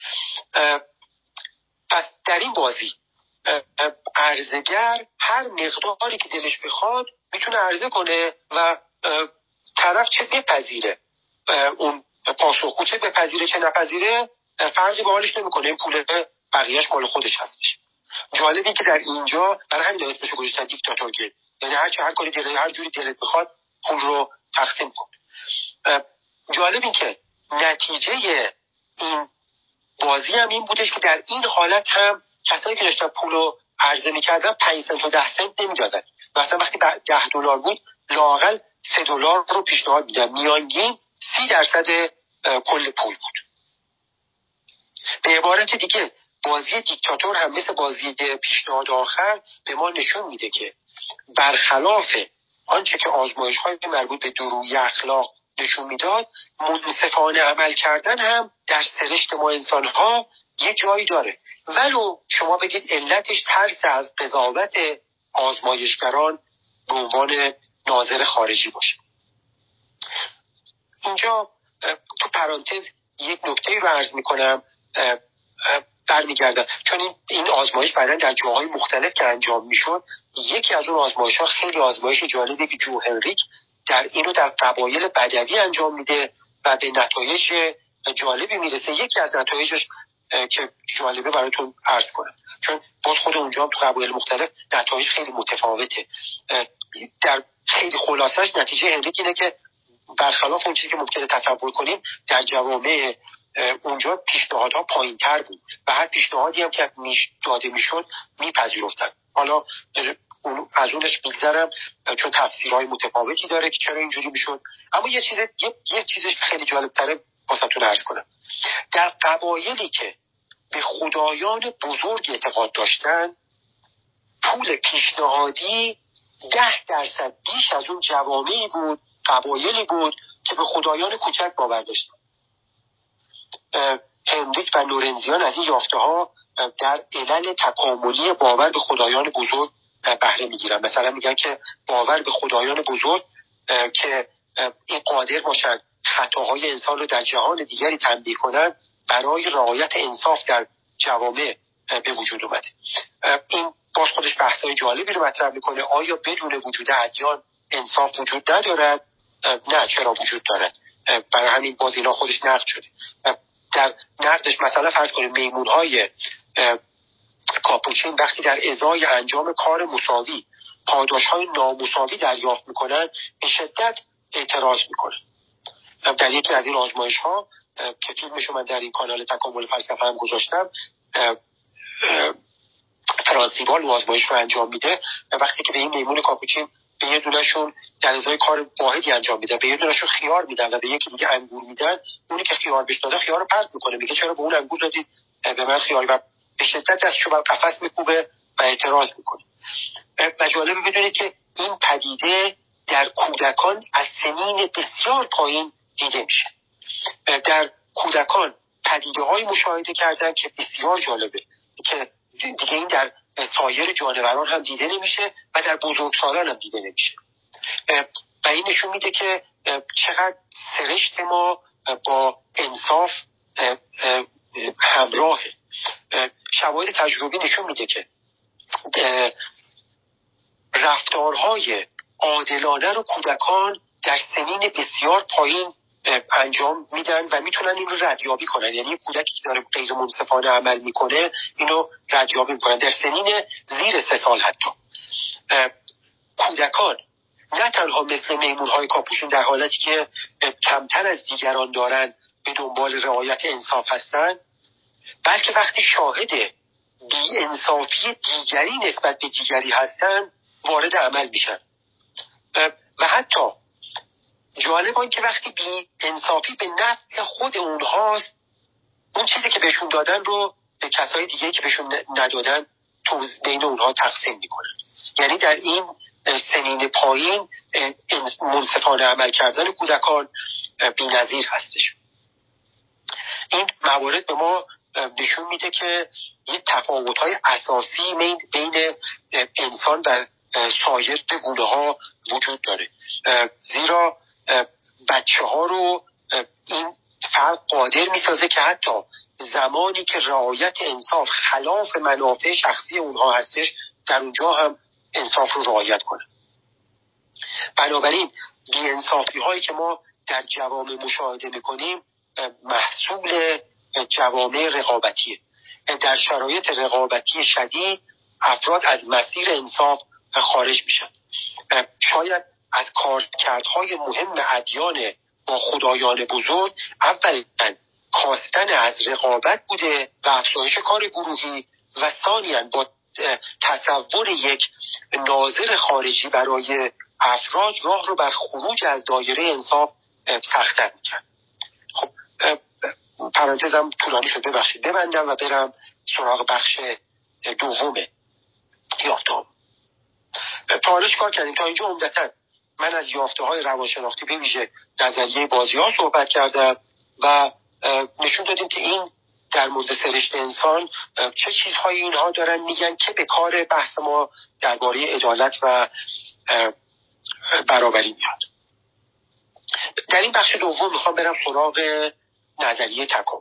پس در این بازی عرضه‌گر هر مقداری که دلش بخواد میتونه عرضه کنه و طرف چه بپذیره، اون پاسخگو چه بپذیره چه نپذیره فرقی به حالش نمیکنه، این پول بقیهش مال خودش هستش. جالبی که در اینجا برای همین اسمشو گذاشتن دیکتاتور گیم، یعنی هر چه هر کاری دلت هر جوری دلت بخواد پول رو تقسیم کن. جالبی که نتیجه این بازی هم این بودش که در این حالت هم کسایی که داشتن پول رو عرضه میکردن پنج سنت و ده سنت نمیدادن. مثلا وقتی ده دلار بود لااقل سه دلار رو پیشنهاد میدن، میانگین سی درصد کل پول بود. به عبارت دیگه بازی دیکتاتور هم مثل بازی پیشنهاد آخر به ما نشون میده که برخلاف آنچه که آزمایش‌های مربوط به دورویی اخلاق نشون میداد، منصفانه عمل کردن هم در سرشت ما انسان‌ها یه جایی داره، ولو شما بگید علتش ترس از قضاوت آزمایشگران به عنوان ناظر خارجی باشه. اینجا تو پرانتز یک نکته رو عرض میکنم برمیگردم، چون این, این آزمایش بعداً در جاهای مختلف که انجام میشد، یکی از اون آزمایش ها خیلی آزمایش جالبی که جو هنریک در اینو در قبایل بدوی انجام میده و به نتایج جالبی میرسه. یکی از نتایجش که جالبه براتون عرض کنم، چون باز خود اونجا تو قبایل مختلف نتایج خیلی متفاوته. در خیلی خلاصش نتیجه هنریک اینه که برخلاف اون چیزی که ممکنه تصور کنیم، در جوامع اونجا پیشنهادها پایین تر بود و هر پیشنهادی هم که داده میشد میپذیرفتن. حالا اون از اونش بگذرم چون تفسیرهای متفاوتی داره که چرا اینجوری میشد، اما یه چیز یه, یه چیزش خیلی جالب تره واسهتون عرض کنم. در قبایلی که به خدایان بزرگ اعتقاد داشتن، پول پیشنهادی ده درصد بیش از اون جوامعی بود، قبایلی بود که به خدایان کوچک باور داشتن. هنریک و لورنزیان از این یافته ها در علل تکاملی باور به خدایان بزرگ بهره میگیرن. مثلا میگن که باور به خدایان بزرگ که این قادر باشن خطاهای انسان رو در جهان دیگری تنبیه کنن، برای رعایت انصاف در جوامع به وجود اومده. این باز خودش بحثای جالبی رو مطرح میکنه. آیا بدون وجود ادیان انصاف وجود ندارد؟ نه، چرا وجود دارد. برای همین باز اینا خودش نقد شده. در نقدش مثلا فرض کنیم میمونهای کاپوچین وقتی در ازای انجام کار مساوی پاداشهای نامساوی دریافت میکنن به شدت اعتراض میکنن. در یکی از این آزمایش ها که فیلمشو من در این کانال تکامل فلسفه هم گذاشتم، فرانسیوال آزمایش رو انجام میده و وقتی که به این میمون کاپوچین به یه دونشون در ازای کار واحدی انجام میده، به یه دونشون خیار میدن و به یکی دیگه انگور میدن، اونی که خیار بهش داده خیار رو پرت میکنه، میگه چرا به اون انگور دادید به من خیار، و به شدت دستشو بر قفس میکوبه و اعتراض میکنه. و جالبه بدونید که این پدیده در کودکان از سنین بسیار پایین دیده میشه. در کودکان پدیده های مشاهده کردن که بسیار جالبه که دیگه این در سایر جانوران هم دیده نمیشه و در بزرگسالان هم دیده نمیشه و این نشون میده که چقدر سرشت ما با انصاف همراهه. شواهد تجربی نشون میده که رفتارهای عادلانه رو کودکان در سنین بسیار پایین انجام میدن و میتونن این رو ردیابی کنن. یعنی کودکی که داره غیر منصفانه عمل میکنه اینو ردیابی میکنن در سنین زیر سه سال. حتی کودکان نه تنها مثل میمونهای کاپوشون در حالتی که کمتر از دیگران دارن به دنبال رعایت انصاف هستن، بلکه وقتی شاهد بی انصافی دیگری نسبت به دیگری هستن وارد عمل میشن. و حتی جالب آن که وقتی بی انصافی به نفع خود اونهاست، اون چیزی که بهشون دادن رو به کسای دیگه که بهشون ندادن توزیع بین اونها تقسیم میکنن. یعنی در این سنین پایین منصفانه عمل کردن کودکان بی‌نظیر هستش. این موارد به ما نشون میده که یه تفاوت‌های اساسی بین انسان و سایر گونه ها وجود داره، زیرا بچه ها رو این فرق قادر میسازه که حتی زمانی که رعایت انصاف خلاف منافع شخصی اونها هستش در اونجا هم انصاف رو رعایت کنه. بنابراین بی‌انصافی هایی که ما در جوامع مشاهده میکنیم محصول جوامع رقابتیه. در شرایط رقابتی شدید افراد از مسیر انصاف خارج میشن. شاید از کارکردهای مهم ادیان با خدایان بزرگ اولا کاستن از رقابت بوده و افزایش کار گروهی، و ثانیاً با تصور یک ناظر خارجی برای افراد راه رو بر خروج از دایره انصاف سخت‌تر میکرد. خب پرانتزم طولانی شد، ببخشید ببندم و برم سراغ بخش دوم یافته‌ها. تا حالا چیکار کردیم؟ تا اینجا عمدتاً من از یافته‌های روانشناختی به ویژه نظریه بازی‌ها صحبت کردم و نشون دادیم که این در مورد سرشت انسان چه چیزهایی اینها دارن میگن که به کار بحث ما درباره عدالت و برابری میاد. در این بخش دوم میخوام برم سراغ نظریه تکامل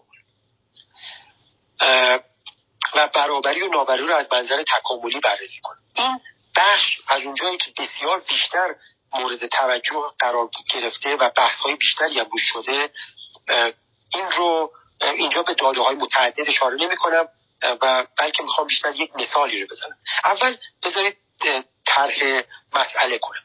و برابری و نابرابری رو از منظر تکاملی بررسی کنم. این بخش از اونجایی که بسیار بیشتر مورد توجه قرار گرفته و بحث‌های بیشتری هم روش شده، این رو اینجا به داده‌های متعدد اشاره نمی‌کنم و بلکه میخوام بیشتر یک مثالی رو بزنم. اول بذارید طرح مسئله کنم.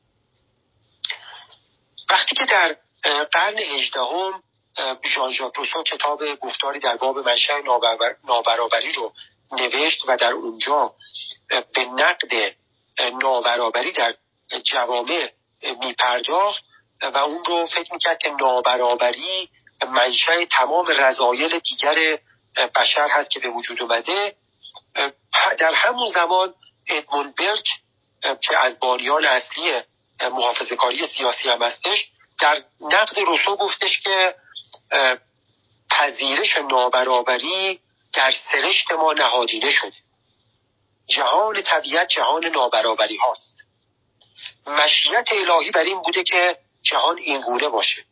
وقتی که در قرن هجدهم ژان ژاک روسو کتاب گفتاری در باب منشأ نابرابری رو نوشت و در اونجا به نقد نابرابری در جوامع میپرداخت و اون رو فکر میکرد که نابرابری منشأ تمام رذایل دیگر بشر هست که به وجود اومده، در همون زمان ادموند برک که از بانیان اصلی محافظه‌کاری سیاسی هم هستش در نقد روسو گفتش که پذیرش نابرابری در سرشت ما نهادینه شده. جهان طبیعت جهان نابرابری هاست. مشیت الهی بر این بوده که جهان اینگونه باشه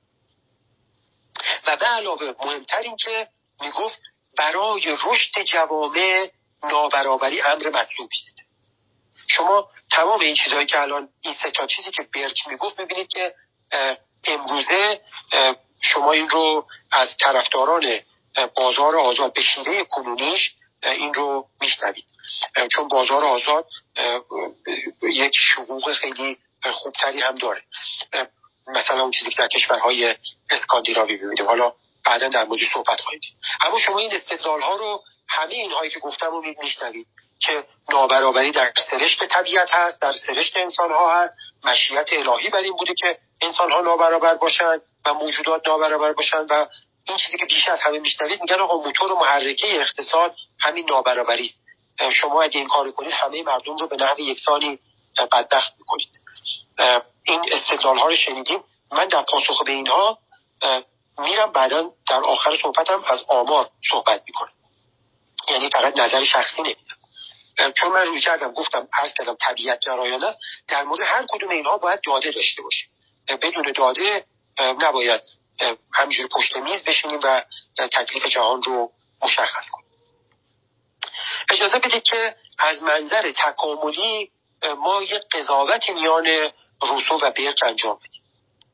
و به علاوه مهمتر این که میگفت برای رشد جوامع نابرابری امر مطلوبی است. شما تمام این چیزهایی که الان این سه تا چیزی که برک میگفت میبینید که امروزه شما این رو از طرفداران بازار آزاد به شیوه کنونیش این رو میشنوید، چون بازار آزاد یک حقوق خیلی خوبتری هم داره، مثلا اون چیزی که در کشورهای اسکاندیناوی ببینیم، حالا بعدا در موردش صحبت خواهیم. اما شما این استدلال ها رو همه اینهایی که گفتم رو میشنوید که نابرابری در سرشت طبیعت هست، در سرشت انسان ها هست، مشیت الهی بر این بوده که انسان ها نابرابر باشند و موجودات نابرابر باشند و این چیزی که بیش از همه میشنوید میگن آقا موتور و محرکه اقتصاد همین نابرابری است. شما اگه این کارو کنید همه مردم رو به نحو یکسانی بدبخت میکنید. این استدلال ها رو شنیدیم. من در پاسخ به اینها میرم بعدا در آخر صحبتم از آمار صحبت میکنم، یعنی فقط نظر شخصی نمیدم، چون من روی کردم گفتم عرض کردم طبیعت گرایانه است. در مورد هر کدوم اینها باید داده داشته باشیم، بدون داده نباید همینجوری پشت میز بشینیم و تکلیف جهان رو مشخص کنیم. اجازه بدید که از منظر تکاملی ما یک قضاوت میان روسو و برک انجام بدیم.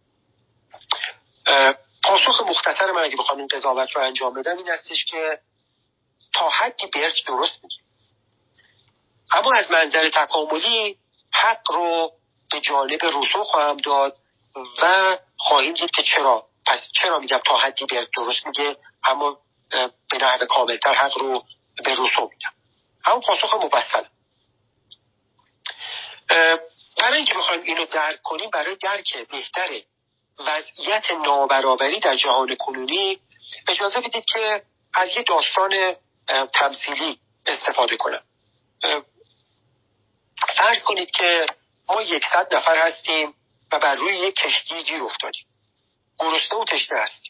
پاسخ مختصر من اگه بخوام این قضاوت رو انجام بدم این هستش که تا حدی برک درست میگه، اما از منظر تکاملی حق رو به جانب روسو خواهم داد و خواهیم دید که چرا. پس چرا میگم تا حدی برد درست میگه، اما به نحو کاملتر حق رو به روسو میدم. همون پاسخ مفصل. برای اینکه بخوایم اینو درک کنیم، برای درک بهتر وضعیت نابرابری در جهان کنونی، اجازه بدید که از یه داستان تمثیلی استفاده کنم. فرض کنید که ما یکصد نفر هستیم و بر روی یک کشتی گیر افتادیم، گرسنه و تشنه هستیم.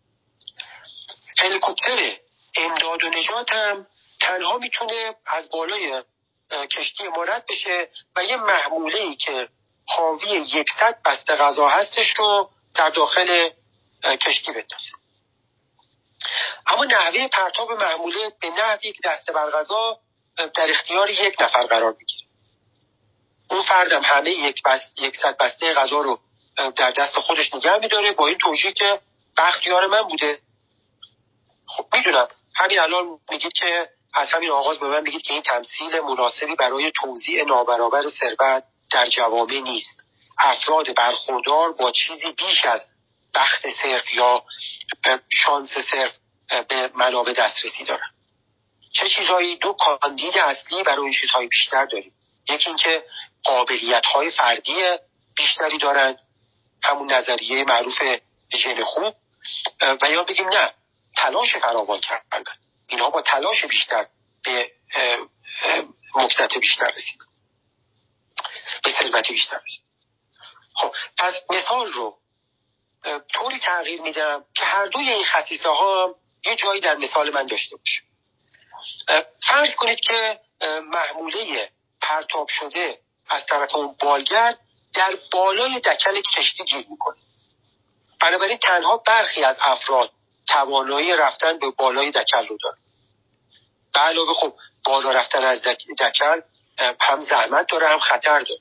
هلیکوپتر امداد و نجات هم تنها میتونه از بالای کشتی ما رد بشه و یه محموله‌ای که حاوی یکصد بسته غذا هستش رو در داخل کشتی بندازه. اما نحوه پرتاب محموله به نحوی که دسته بر غذا در اختیار یک نفر قرار میگیره. اون فردم همه یک بست یکصد بسته غذا رو در دست خودش نگه میداره با این توجیه که بخت یار من بوده. خب میدونم همین الان میگید که از همین آغاز به من میگید که این تمثیل مناسبی برای توزیع نابرابر ثروت در جوامع نیست. افراد برخوردار با چیزی بیش از بخت صرف یا شانس صرف به منابع دسترسی دارن. چه چیزهایی؟ دو کاندید اصلی برای این چیزهای بیشتر داریم. یکی این که قابلیت‌های فردی بیشتری دارن، همون نظریه معروف ژن خوب، و یا بگیم نه، تلاش فراوان کردن، اینها با تلاش بیشتر به مکتت بیشتر رسید، به ثروت بیشتر رسید. خب پس مثال رو طوری تغییر میدم که هر دوی این خصیصه ها یه جایی در مثال من داشته باشه. فرض کنید که محموله پرتاب شده از طرف اون بالگرد در بالای دکل کشتی گیر میکنه. بنابراین تنها برخی از افراد توانایی رفتن به بالای دکل رو داره. به علاوه خب بالا رفتن از دکل هم زحمت داره هم خطر داره.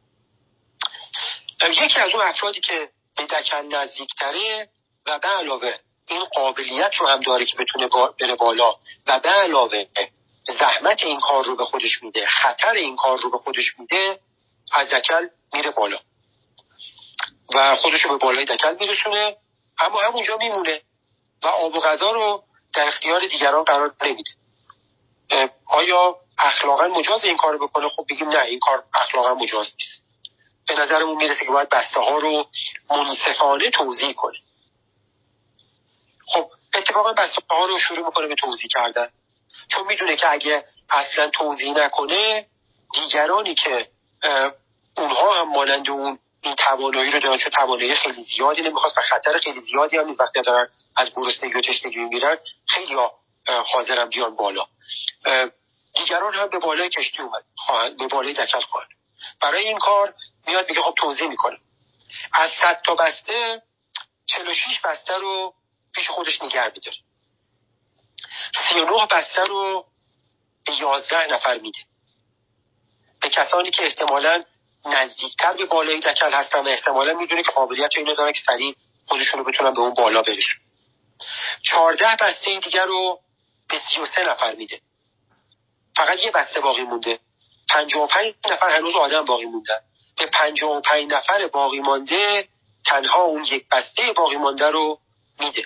یکی از اون افرادی که به دکل نزدیکتره و به علاوه این قابلیت رو هم داره که بتونه بره بالا و به علاوه زحمت این کار رو به خودش میده، خطر این کار رو به خودش میده، از دکل میره بالا و خودش رو به بالای دکل میرسونه، اما همونجا میمونه و آب و غذا رو در اختیار دیگران قرار نمیده. آیا اخلاقا مجاز این کار رو بکنه؟ خب بگیم نه، این کار اخلاقا مجاز نیست. به نظرمون میرسه که باید بسته ها رو منصفانه توزیع کنه. خب اتفاقا بسته ها رو شروع میکنه به توزیع کردن، چون میدونه که اگه اصلا توزیع نکنه دیگرانی که اونها هم مانند اون این توانایی رو دارن، چون توانایی خیلی زیادی نمیخواست و خطر خیلی زیادی هم نیست، وقتی دارن از گرسنگی و تشنگی میمیرن خیلی ها حاضرن بیان بالا، دیگران هم به بالای کشتی اومد خواهند، به بالای دکل خواهند. برای این کار میاد میگه خب توزیع میکنه. از صد تا بسته چهل و شش بسته رو پیش خودش نگه میداره، سی و نه بسته رو به یازده نفر میده، به کسانی که احتمالاً نزدیکتر به بالای دکل هستن و احتمالاً میدونه که قابلیت اینو دارن که سریع خودشونو بتونن به اون بالا برسن. چهارده بسته دیگر رو به سی و سه نفر میده، فقط یه بسته باقی مونده، پنجاه و پنج نفر هنوز آدم باقی موندن. به پنجاه و پنج نفر باقی مانده تنها اون یک بسته باقی مانده رو میده.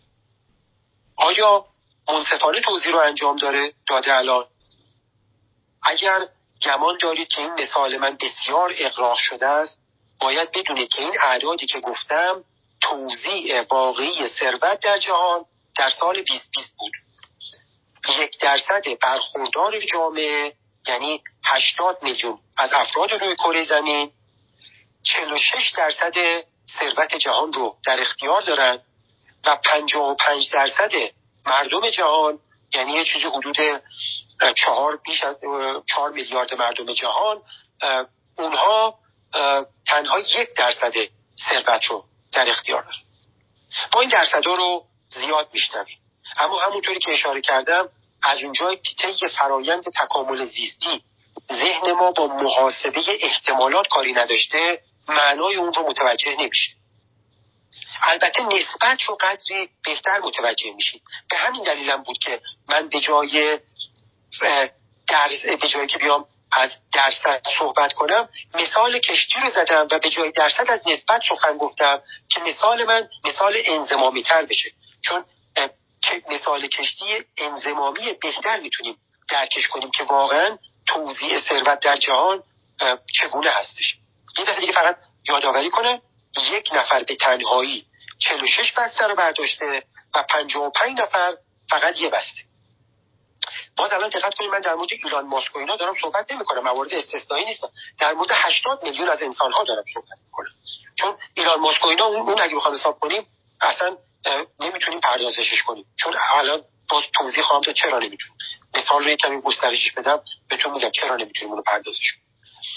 آیا منصفانه توزیع رو انجام داره داده الان؟ اگر گمان دارید که این مثال من بسیار اغراق شده است، باید بدونید که این اعدادی که گفتم توزیع واقعی ثروت در جهان در سال بیست بیست بود. یک درصد برخوردار جامعه، یعنی هشتاد میلیون از افراد روی کره زمین، چهل و شش درصد ثروت جهان رو در اختیار دارن و پنجاه و پنج درصد مردم جهان، یعنی یه چیزی حدود چهار بیش از چهار میلیارد مردم جهان، اونها تنها یک درصد ثروت رو در اختیار دارن. ما این درصدا رو زیاد میشنویم، اما همونطوری که اشاره کردم از اونجایی که طی فرایند تکامل زیستی ذهن ما با محاسبه احتمالات کاری نداشته، معنای اون رو متوجه نمیشه. البته نسبت رو قدری بهتر متوجه میشید. به همین دلیلم بود که من به جای در به جایی که بیام از درصد صحبت کنم، مثال کشتی رو زدم و به جای درصد از نسبت سخن گفتم که مثال من مثال انضمامی تر بشه، چون مثال کشتی انضمامی بهتر میتونیم درکش کنیم که واقعا توزیع ثروت در جهان چگونه هستش. یه دفعه دیگه فقط یادآوری کنم، یک نفر به تنهایی چهل و شش بسته رو برداشته و پنجاه و پنج نفر فقط یه بسته. باز الان دقت کنید، من در مورد ایلان ماسک و اینا دارم صحبت نمی‌کنم، موارد استثنایی نیست، در مورد هشتاد میلیون از انسان‌ها دارم صحبت می‌کنم. چون ایلان ماسک و اینا اون, اون اگه بخوام حساب کنیم اصلا نمیتونیم پردازشش کنیم، چون الان باز توضیح خواهم داد چرا نمیتونیم. مثال رو کمی گسترشش بدم بهتون میگم چرا نمیتونیم اونو پردازش کنیم.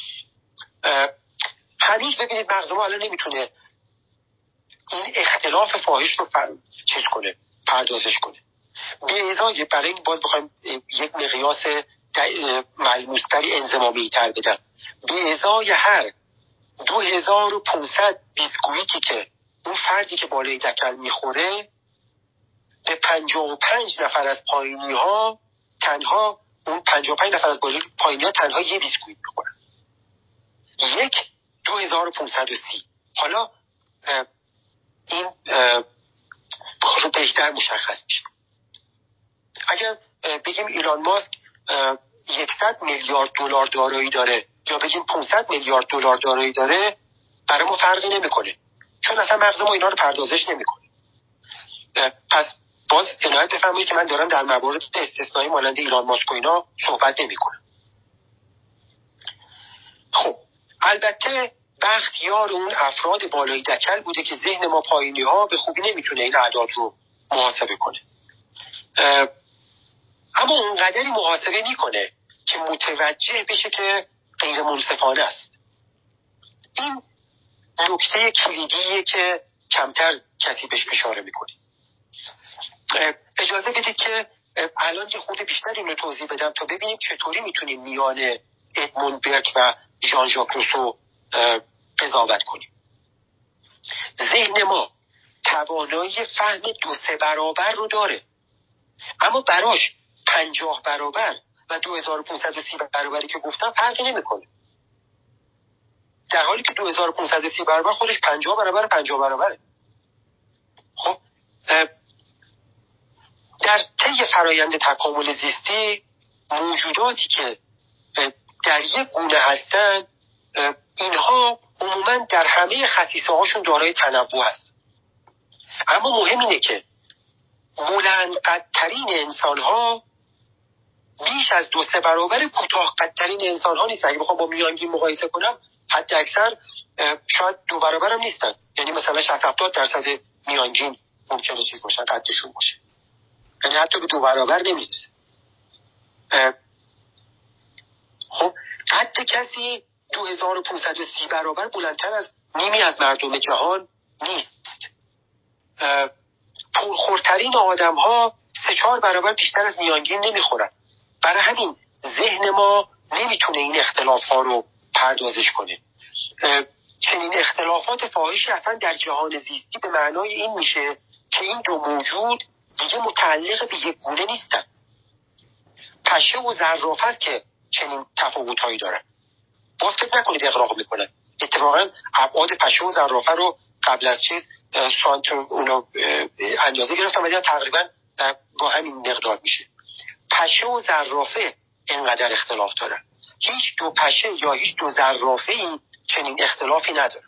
هنوز ببینید مغز ما الان نمیتونه این اختلاف فاحش رو چیز کنه، پردازش کنه. به ازای برای این باز بخوایم یک مقیاس ملموس‌تری انضمامی تر بدم، به ازای هر دو هزار و پانصد بیسکویتی که اون فردی که بالای دکل میخوره، به پنجاه و پنج نفر از پایینی ها تنها اون پنجاه و پنج نفر از بالای پایینی ها تنها یه بیسکویت میخورن. یک دو هزار و پانصد و سی. حالا این رو بهتر مشخص میشه. اگر بگیم ایلان ماسک صد میلیارد دلار دارایی داره یا بگیم پانصد میلیارد دلار دارایی داره، برای ما فرقی نمیکنه، چون اصلا مغز ما اینا رو پردازش نمیکنه. پس باز عنایت بفرمایید که من دارم در موارد استثنایی مانند ایلان ماسک و اینا صحبت نمیکنم. خب البته بختیار اون افراد بالای دکل بوده که ذهن ما پایینی ها به خوبی نمیتونه این اعداد رو محاسبه کنه، اما اونقدری محاسبه میکنه که متوجه بشه که غیر منصفانه است. این نکته کلیدیه که کمتر کسی بهش اشاره میکنه. اجازه بدید که الان یه خود بیشتر اینو توضیح بدم تا ببینیم چطوری میتونیم میان ادموند برک و ژان ژاک روسو قضاوت کنیم. ذهن ما توانایی فهم دو سه برابر رو داره، اما براش پنجاه برابر و دو هزار و پانصد و سی برابری که گفتم فرقی نمیکنه، در حالی که دو هزار و پانصد و سی برابر خودش پنجاه برابر پنجاه برابره. خب در طی فرایند تکامل زیستی موجوداتی که در یک گونه هستن، اینها عموما در همه خصیصه هاشون دارای تنوع هست، اما مهم اینه که بلند قدترین انسان ها بیش از دو سه برابر کوتاه قدترین انسان ها نیستن. اگه بخوام با میانگین مقایسه کنم حد اکثر شاید دو برابر هم نیستن، یعنی مثلا شصت هفتاد درصد میانگین ممکنه چیز باشن، قدشون باشه، یعنی حتی به دو برابر نمیرسه. خب قد کسی دو هزار و پانصد و سی برابر بلندتر از نیمی از مردم جهان نیست. پرخورترین آدم ها سه چهار برابر بیشتر از میانگین نمیخورن. برای همین ذهن ما نمیتونه این اختلاف ها رو پردازش کنه. چنین اختلافات فاحشی اصلا در جهان زیستی به معنای این میشه که این دو موجود دیگه متعلق به یک گونه نیستن. پشه و زرافه است که چنین تفاوت‌هایی دارن. باز فکر نکنید اغراق میکنن. اتفاقا ابعاد پشه و زرافه رو قبل از چیز سانت اونو اندازه گرفتم و تقریبا با همین مقدار میشه. پشه و زرافه اینقدر اختلاف دارن. هیچ دو پشه یا هیچ دو زرافه این چنین اختلافی نداره.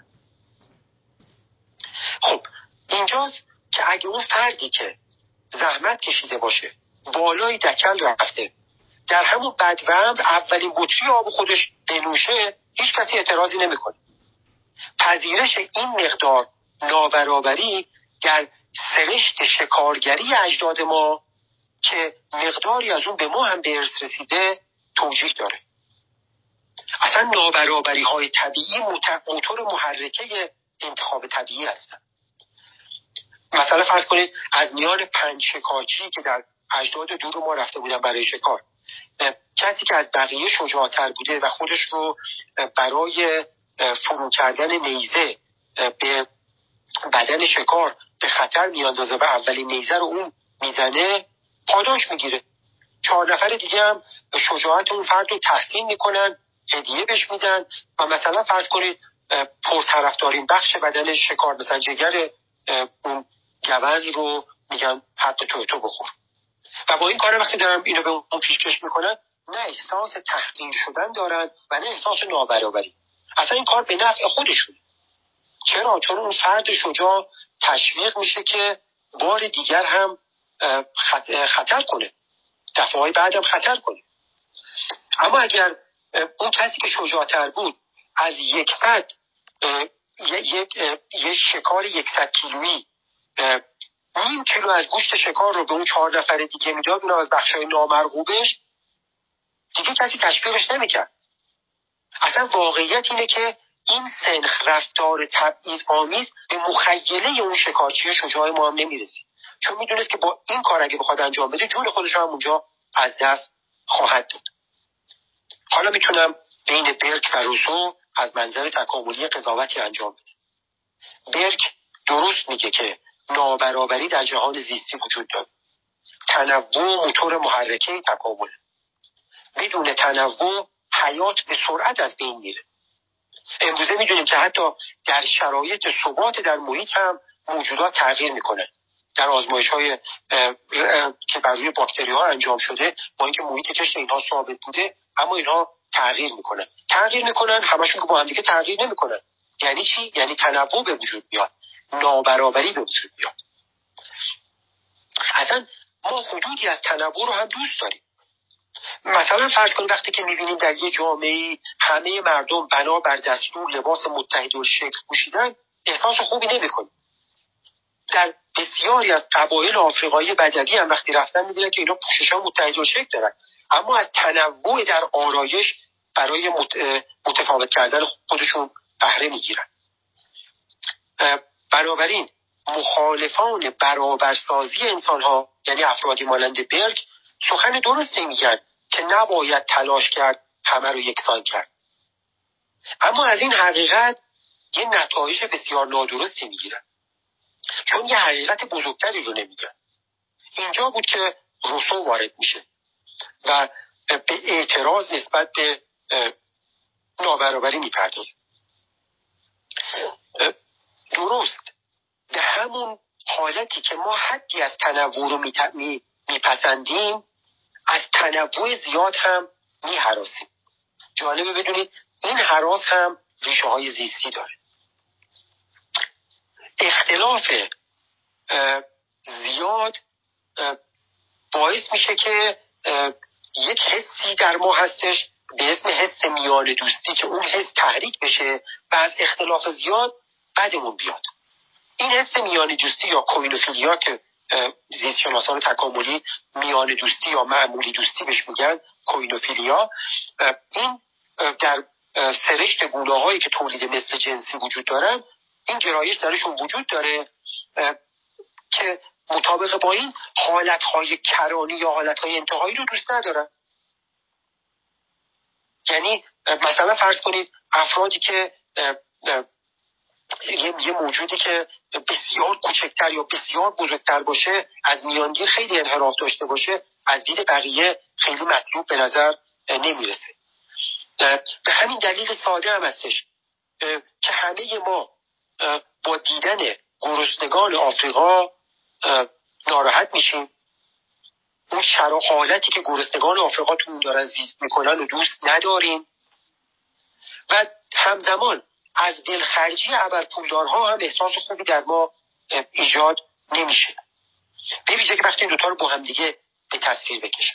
خب اینجاست که اگه اون فردی که زحمت کشیده باشه بالای دکل رفته در همون بدوامر اولین بطری آب خودش بنوشه، هیچ کسی اعتراضی نمیکنه. پذیرش این مقدار نابرابری در سرشت شکارگری اجداد ما که مقداری از اون به ما هم به ارث رسیده توجیه داره. اصلا نابرابری های طبیعی موتور محرکه انتخاب طبیعی هستن. مثلا فرض کنید از میان پنج شکارچی که در اجداد دور ما رفته بودن برای شکار، کسی که از بقیه شجاعتر بوده و خودش رو برای فرو کردن نیزه به بدن شکار به خطر میاندازه و اولین نیزه رو اون میزنه، پاداش میگیره. چهار نفر دیگه هم شجاعت اون فرد رو تحسین میکنن هدیه بهش میدن و مثلا فرض کنید پرطرفدارین بخش بدن شکار مثلا جگر اون گوزن رو میگن حتی تو تو بخور و با این کار وقتی دارن اینو به اون پیشکش میکنن نه احساس تحقیر شدن دارن و نه احساس نابرابری. اصلا این کار به نفع خودشون. چرا؟ چون اون فرد شجاع تشویق میشه که بار دیگر هم خطر کنه، دفعه‌های بعدم خطر کنه. اما اگر اون کسی که شجاع‌تر بود از یک صد یک یک شکار یکصد کیلویی نیم کیلو از گوشت شکار رو به اون چهار نفر دیگه میداد، اونم از بخشای نامرغوبش، دیگه کسی تشویقش نمیکرد. اصلا واقعیت اینه که این سنخ رفتار تبعیض آمیز به مخیله اون شکارچی شجاع ما هم نمیرسید، چون میدونست که با این کار اگه بخواد انجام بده جون خودش هم اونجا از دست خواهد داد. حالا میتونم بین برک و روسو از منظر تکاملی قضاوتی انجام بده. برک درست میگه که نابرابری در جهان زیستی وجود داره. تنوع موتور محرکه تکامل. بدون تنوع حیات به سرعت از بین میره. امروزه میدونیم که حتی در شرایط ثبات در محیط هم موجودات تغییر میکنن. در آزمایش‌های که بر روی باکتری‌ها انجام شده با اینکه محیط کشت اینها ثابت بوده اما اینها تغییر میکنن. تغییر میکنن همشون که با هم دیگه تغییر نمیکنن. یعنی چی؟ یعنی تنوع به وجود میاد، نابرابری به وجود میاد. اصلا ما حدودی از تنوع رو هم دوست داریم. مثلا فرض کنید وقتی که میبینیم در یه جامعه همه مردم بنا بر دستور لباس متحدالشکل پوشیدن احساس خوبی نمی‌کنیم. در بسیاری از قبایل آفریقایی بدوی هم وقتی رفتن می‌بینن که اینا پوشش‌ها متحدالشکل دارن اما از تنوع در آرایش برای متفاوت کردن خودشون بهره می‌گیرن. بنابراین مخالفان برابرسازی انسان‌ها یعنی افرادی مانند برگ سخن درست نمیگن که نباید تلاش کرد همه رو یکسان کرد، اما از این حقیقت یه نتایج بسیار نادرستی میگیرن چون یه حقیقت بزرگتری رو نمیگن. اینجا بود که روسو وارد میشه و به اعتراض نسبت به نابرابری میپردازه. درست به همون حالتی که ما حدی از تنوع رو میپسندیم از تنوع زیاد هم میهراسیم. جالبه بدونید این هراس هم ریشه های زیستی داره. اختلاف زیاد باعث میشه که یک حسی در ما هستش به اسم حس میان دوستی که اون حس تحریک بشه و از اختلاف زیاد بدمون بیاد. این حس میان دوستی یا کوینوفیلیا که زیستشناسان تکاملی میان دوستی یا معمولی دوستی بهش میگن کوینوفیلیا، این در سرشت گونه‌هایی که تولید مثل جنسی وجود دارن این گرایش درشون وجود داره که مطابق با این حالتهای کرانی یا حالتهای انتهایی رو دوست ندارن. یعنی مثلا فرض کنید افرادی که یه موجودی که بسیار کوچکتر یا بسیار بزرگتر باشه از میانگین خیلی انحراف داشته باشه از دید بقیه خیلی مطلوب به نظر نمیرسه. به همین دلیل ساده هم هستش که همه ما با دیدن گرسنگان آفریقا ناراحت میشیم. اون شرا حالتی که گرسنگان آفریقا تو اون دارن زیست میکنن و دوست نداریم و همزمان از دلخرجی ابرپولدارها هم احساس خوبی در ما ایجاد نمیشه. به ویژه که وقتی این دوتا رو با هم دیگه به تصویر بکشن.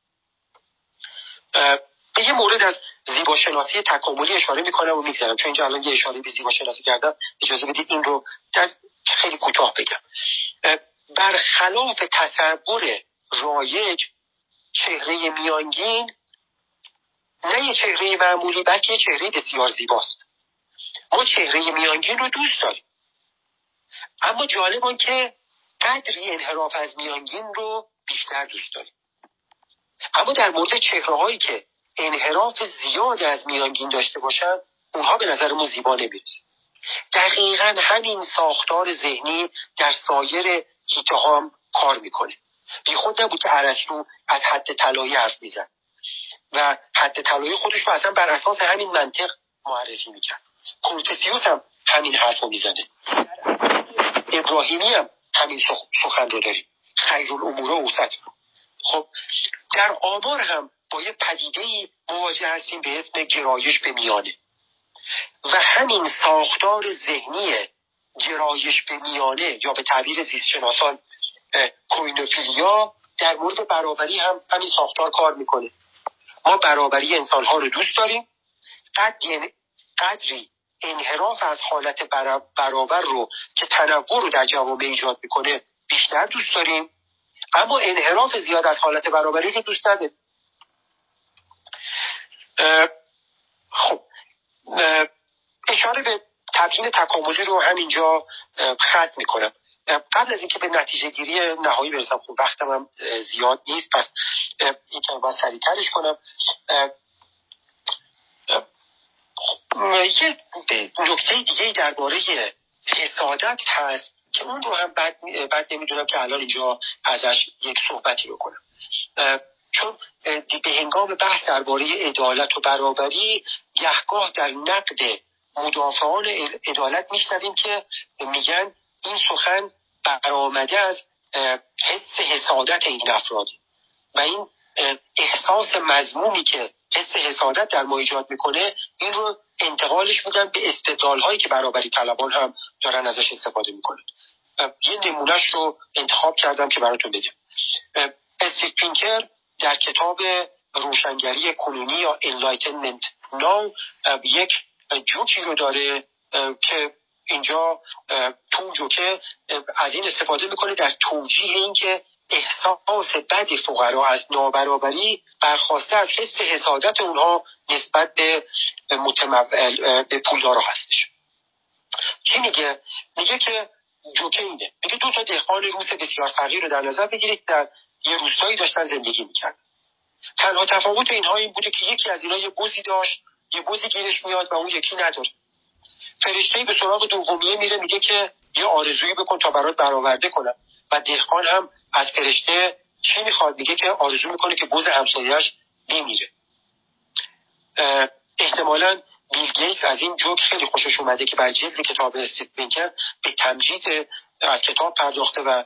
به یه مورد از زیباشناسی تکاملی اشاره میکنم و میگذارم چون اینجا الان یه اشاره به زیباشناسی کردم، اجازه بدید این رو در خیلی کوتاه بگم. برخلاف تصور رایج چهره میانگین نه یه چهره معمولی بلکه یه چهره بسیار زیباست. ما چهره میانگین رو دوست داریم اما جالب آن که قدری انحراف از میانگین رو بیشتر دوست داریم. اما در مورد چهره هایی که انحراف زیاد از میانگین داشته باشن اونها به نظرمون زیبا نمیرسه. دقیقاً همین ساختار ذهنی در سایر حیطه ها کار میکنه. بی خود نبود که ارسطو از حد طلایی حرف میزد. و حد طلایی خودش رو اصلا بر اساس همین منطق معرفی میکرد. کنفوسیوس هم همین حرف رو میزنه. ابراهیمی هم همین سخن رو داریم. خیرالامور اوسط. خب در آمار هم با یه پدیده‌ای مواجه هستیم به اسم گرایش به میانه و همین ساختار ذهنی گرایش به میانه یا به تعبیر زیستشناسان کوینوفیلیا در مورد برابری هم همین ساختار کار میکنه. ما برابری انسان‌ها رو دوست داریم، قدری قدری انحراف از حالت برابر رو که تنوع رو در جوامع ایجاد میکنه بیشتر دوست داریم، اما انحراف زیاد از حالت برابری رو دوست نداریم. خب اشاره به تبیین تکاملی رو همینجا ختم میکنم. قبل از اینکه به نتیجه گیری نهایی برسم، خب وقتم هم زیاد نیست، پس این که باید سریع‌ترش کنم. یه نکته دیگه درباره حسادت هست که اون رو هم بد, بد نمیدونم که الان اینجا ازش یک صحبتی بکنم، چون به هنگام بحث درباره عدالت و برابری گهگاه در نقد مدافعان عدالت میشنویم که میگن این سخن برآمده از حس حسادت این افراد و این احساس مذمومی که حس حسادت در ما ایجاد میکنه این رو انتقالش میدن به استدلال‌هایی که برابری طلبان هم دارن ازش استفاده میکنن. یه نمونهش رو انتخاب کردم که براتون بگم. استیو پینکر در کتاب روشنگری کنونی یا Enlightenment Now یک جوکی رو داره که اینجا تو جوکه از این استفاده میکنه در توجیه این که احساس بد فقرا از نابرابری برخواسته از حس حسادت اونها نسبت به متمول به پولدارا هستش. چی میگه؟ میگه که جوکه اینه، میگه دو تا دهقان روس بسیار فقیر رو در نظر بگیرید، در یه روستایی داشتن زندگی میکرد. تنها تفاوت اینها این بوده که یکی از اینا یه بزی داشت، یه بزی گیرش میاد و اون یکی نداره. فرشته‌ای به سراغ دومیه میره، میگه که یه آرزویی بکن تا برات برآورده کنم و دهقان هم از فرشته چی میخواد؟ میگه که آرزو میکنه که بز همسایه‌اش بمیره. احتمالاً بیل گیتس از این جوک خیلی خوشش اومده که بر جلد کتاب استیو پینکر به تمجید از کتاب پرداخته و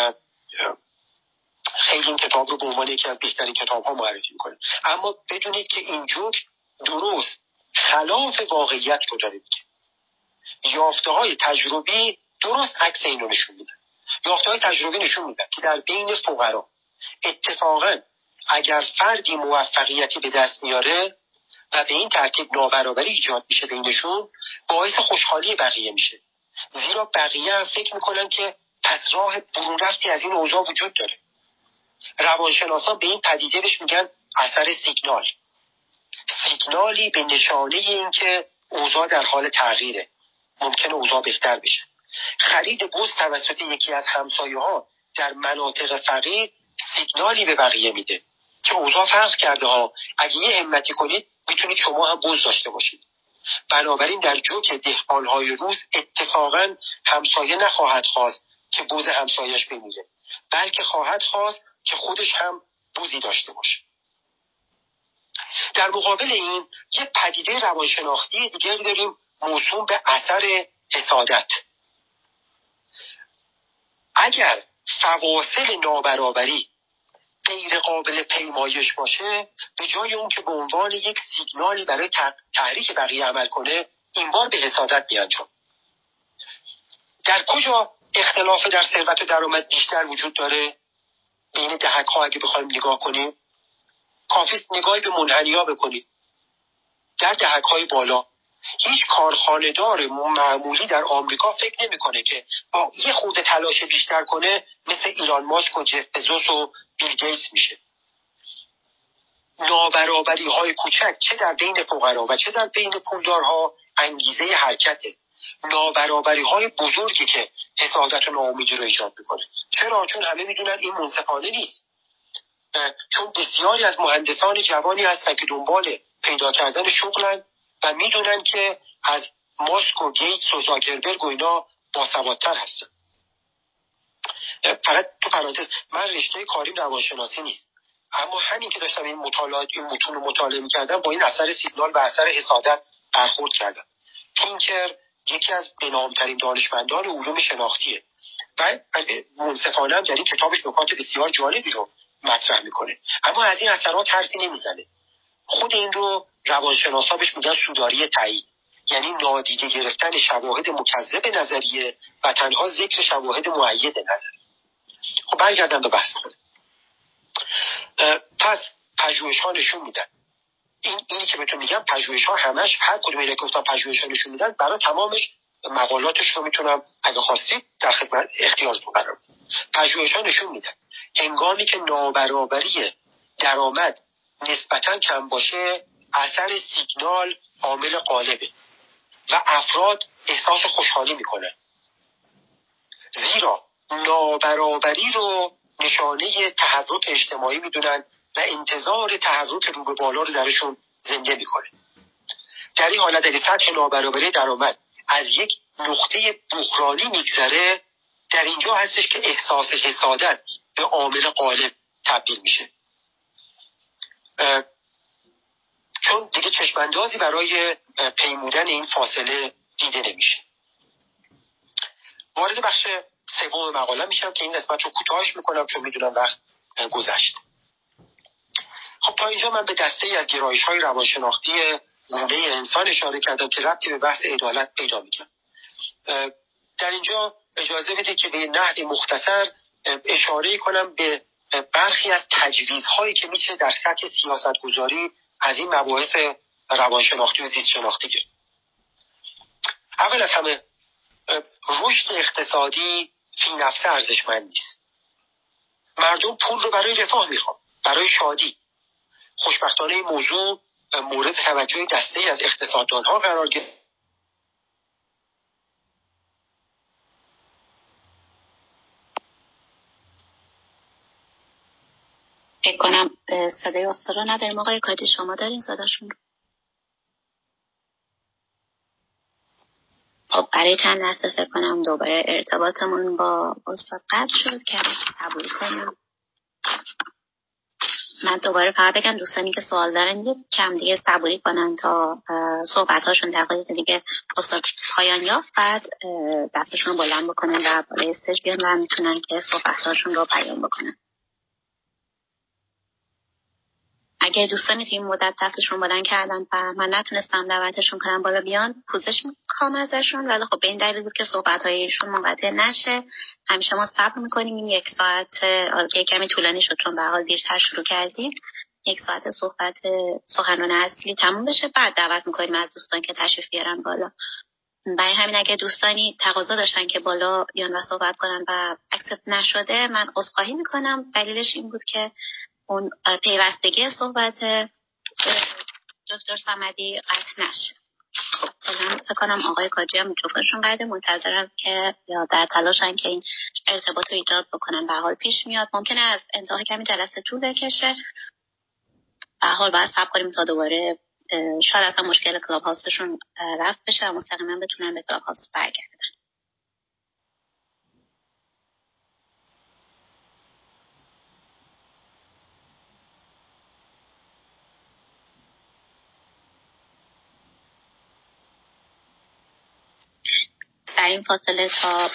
خیلی این کتاب رو به عنوان یکی از بهترین کتاب‌ها معرفی میکنه. اما بدونید که این جوک درست خلاف واقعیت رو داره میگه. یافته‌های تجربی درست عکس این رو نشون میدن. یافته‌های تجربی نشون میدن که در بین فقرا اتفاقاً اگر فردی موفقیتی به دست میاره و به این ترتیب نابرابری ایجاد میشه بینشون، باعث خوشحالی بقیه میشه، زیرا بقیه هم فکر میکنن که پس راه برون رفتی از این اوضاع وجود داره. روانشناسان به این پدیده بهش میگن اثر سیگنال. سیگنالی به نشانه این که اوضاع در حال تغییره، ممکنه اوضاع بهتر بشه. خرید بز توسط یکی از همسایه‌ها در مناطق فقیر سیگنالی به بقیه میده که اوضاع فرق کرده ها، اگه یه همتی کنید میتونید شما هم بز داشته باشید. بنابراین در جوک دهقان‌های روس اتفاقاً همسایه نخواهد خواست که بز همسایه‌اش بمیره، بلکه خواهد خواست که خودش هم بزی داشته باشه. در مقابل این یه پدیده روانشناختی دیگری داریم موسوم به اثر حسادت. اگر فواصل نابرابری غیر قابل پیمایش باشه، به جای اون که به عنوان یک سیگنالی برای تحریک بقیه عمل کنه، این بار به حسادت میانجام. در کجا اختلاف در ثروت و درآمد بیشتر وجود داره؟ بین دهک ها اگه بخوایم نگاه کنیم، کافیست نگاهی به منحنی‌ها بکنید. در دهک های بالا هیچ کارخانه‌دار معمولی در آمریکا فکر نمی‌کنه که با یه خود تلاش بیشتر کنه مثل ایلان ماسک و جف بزوس و بیل گیتس میشه. نابرابری‌های کوچک چه در بین فقرا و چه در بین پولدارها انگیزه حرکته. نابرابری‌های بزرگی که حسادت و ناامیدی رو ایجاد می‌کنه. چرا؟ چون همه می‌دونن این منصفانه نیست. چون بسیاری از مهندسان جوانی هستن که دنبال پیدا کردن شغلن و میدونن که از ماسک و گیتس و زاکربرگ و اینا باسوادتر هستن. فقط تو پرانتز، من رشته کاریم روانشناسی نیست، اما همین که داشتم این مطالعات این متون رو مطالعه می‌کردم با این اثر سیگنال و اثر حسادت برخورد کردم. پینکر یکی از بنام‌ترین دانشمندان علوم شناختیه و منصفانه هم در این کتابش نکات بسیار جالبی رو مطرح میکنه، اما از این اثرات حرفی نمیزنه. خود این رو روانشناسا بهش میگن سوداری تایید، یعنی نادیده گرفتن شواهد مکذب نظریه و تنها ذکر شواهد مؤید نظریه. خب برگردم به بحث خود. پس پژوهش‌ها نشون میدن این اینی که بهتون میگم، پژوهش‌ها همش هر کدوم اینا که گفتم پژوهش‌ها نشون میدن، برای تمامش مقالاتش رو میتونم اگه خواستید در خدمت اختیارتون قرار بدم. پژوهش‌ها نشون میدن هنگامی که نابرابری درآمد نسبتاً کم باشه، اثر سیگنال عامل غالبه و افراد احساس خوشحالی میکنن، زیرا نابرابری رو نشانه تحرک اجتماعی میدونن و انتظار تحرک رو به بالا رو درشون زنده میکنه. در این حالت اگه سطح نابرابری درآمد از یک نقطه بحرانی میگذره، در اینجا هستش که احساس حسادت به عامل غالب تبدیل میشه، چون دیگه چشماندازی برای پیمودن این فاصله دیده نمیشه. وارد بخش سوم مقاله میشم که این قسمت رو کوتاهش میکنم چون میدونم وقت گذشت. خب تا اینجا من به دسته ای از گرایش‌های روانشناختی گونه انسان اشاره کردم که ربطی به بحث عدالت پیدا میکنه. در اینجا اجازه بده که به نحو مختصر اشاره کنم به برخی از تجویزهایی که میشه در سطح سیاستگذاری از این مباحث روانشناختی و زیست شناختی گرفت. اول از همه رشد اقتصادی فی نفسه ارزشمند نیست. مردم پول رو برای رفاه میخوان، برای شادی. خوشبختانه این موضوع مورد توجه دسته‌ای از اقتصاددانها قرار گرفت. فکر کنم صدای استاد رو نداریم. آقای کادی شما دارین صداشون رو؟ خب برای چند لحظه فکر کنم دوباره ارتباطمون با استاد قطع شد که قبول کنم. من دوباره فقط بگم دوستانی که سوال دارن یک کم دیگه صبوری کنن تا صحبت‌هاشون دقیقه دیگه استاد پایان یافت، بعد دستشون رو بلند بکنن و بالای استیج بیان و میتونن که صحبت‌هاشون رو بیان بکنن. اگه دوستانی توی این مدت دستشون بلند کردن و من نتونستم دعوتشون کنم بالا بیان، پوزش میخوام ازشون، ولی خب به این دلیل بود که صحبت‌هایشون منقطع نشه. همیشه ما صبر میکنیم این یک ساعت که کمی طولانی شد چون به حال دیرتر شروع کردیم، یک ساعت صحبت سخنران اصلی تموم بشه، بعد دعوت میکنیم از دوستان که تشریف بیارن بالا. برای همین اگه دوستانی تقاضا داشتن که بالا بیان و صحبت کنن و اکسپت نشده، من عذرخواهی میکنم. دلیلش این بود که اون پیوستگی صحبت دکتر صمدی قطع نشه. خب من فکر کنم آقای کاجی هم میکروفونشون قطعه، منتظرم که یا در تلاشن که این ارتباط رو ایجاد بکنن. به حال پیش میاد ممکنه از انتهای کمی جلسه طول بکشه، به حال باید صبر کنیم تا دوباره شاید اصلا مشکل کلاب هاستشون رفت بشه و مستقیما بتونن به کلاب هاست برگردن. در این فاصله تا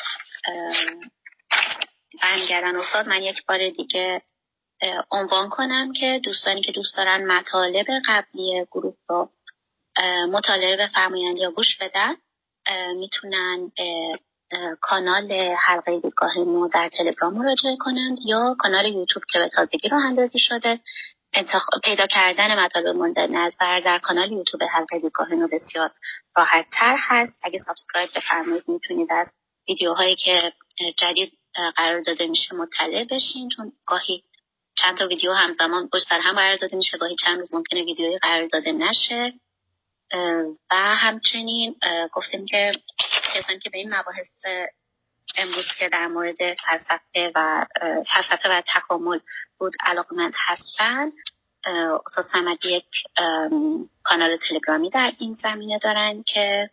برمیگردن استاد، من یک بار دیگه عنوان کنم که دوستانی که دوست دارن مطالب قبلی گروه رو مطالعه بفرمایند یا گوش بدن، میتونن به کانال حلقه دیدگاه نو در تلگرام مراجعه کنند یا کانال یوتیوب که به تازگی راه اندازی شده. انتخ... پیدا کردن مطالب مورد نظر در کانال یوتیوب حلقه دیدگاه نو بسیار راحت تر هست. اگه سابسکرایب بفرمایید میتونید از ویدیوهایی که جدید قرار داده میشه مطلع بشین، چون گاهی چند تا ویدیو همزمان پشت سر هم قرار داده میشه، گاهی چند روز ممکنه ویدیویی قرار داده نشه. و همچنین گفتیم که کسانی که به این مباحث امروز که در مورد فلسفه و فلسفه و تکامل بود علاقمند هستن، استاد صمدی یک کانال تلگرامی در این زمینه دارن که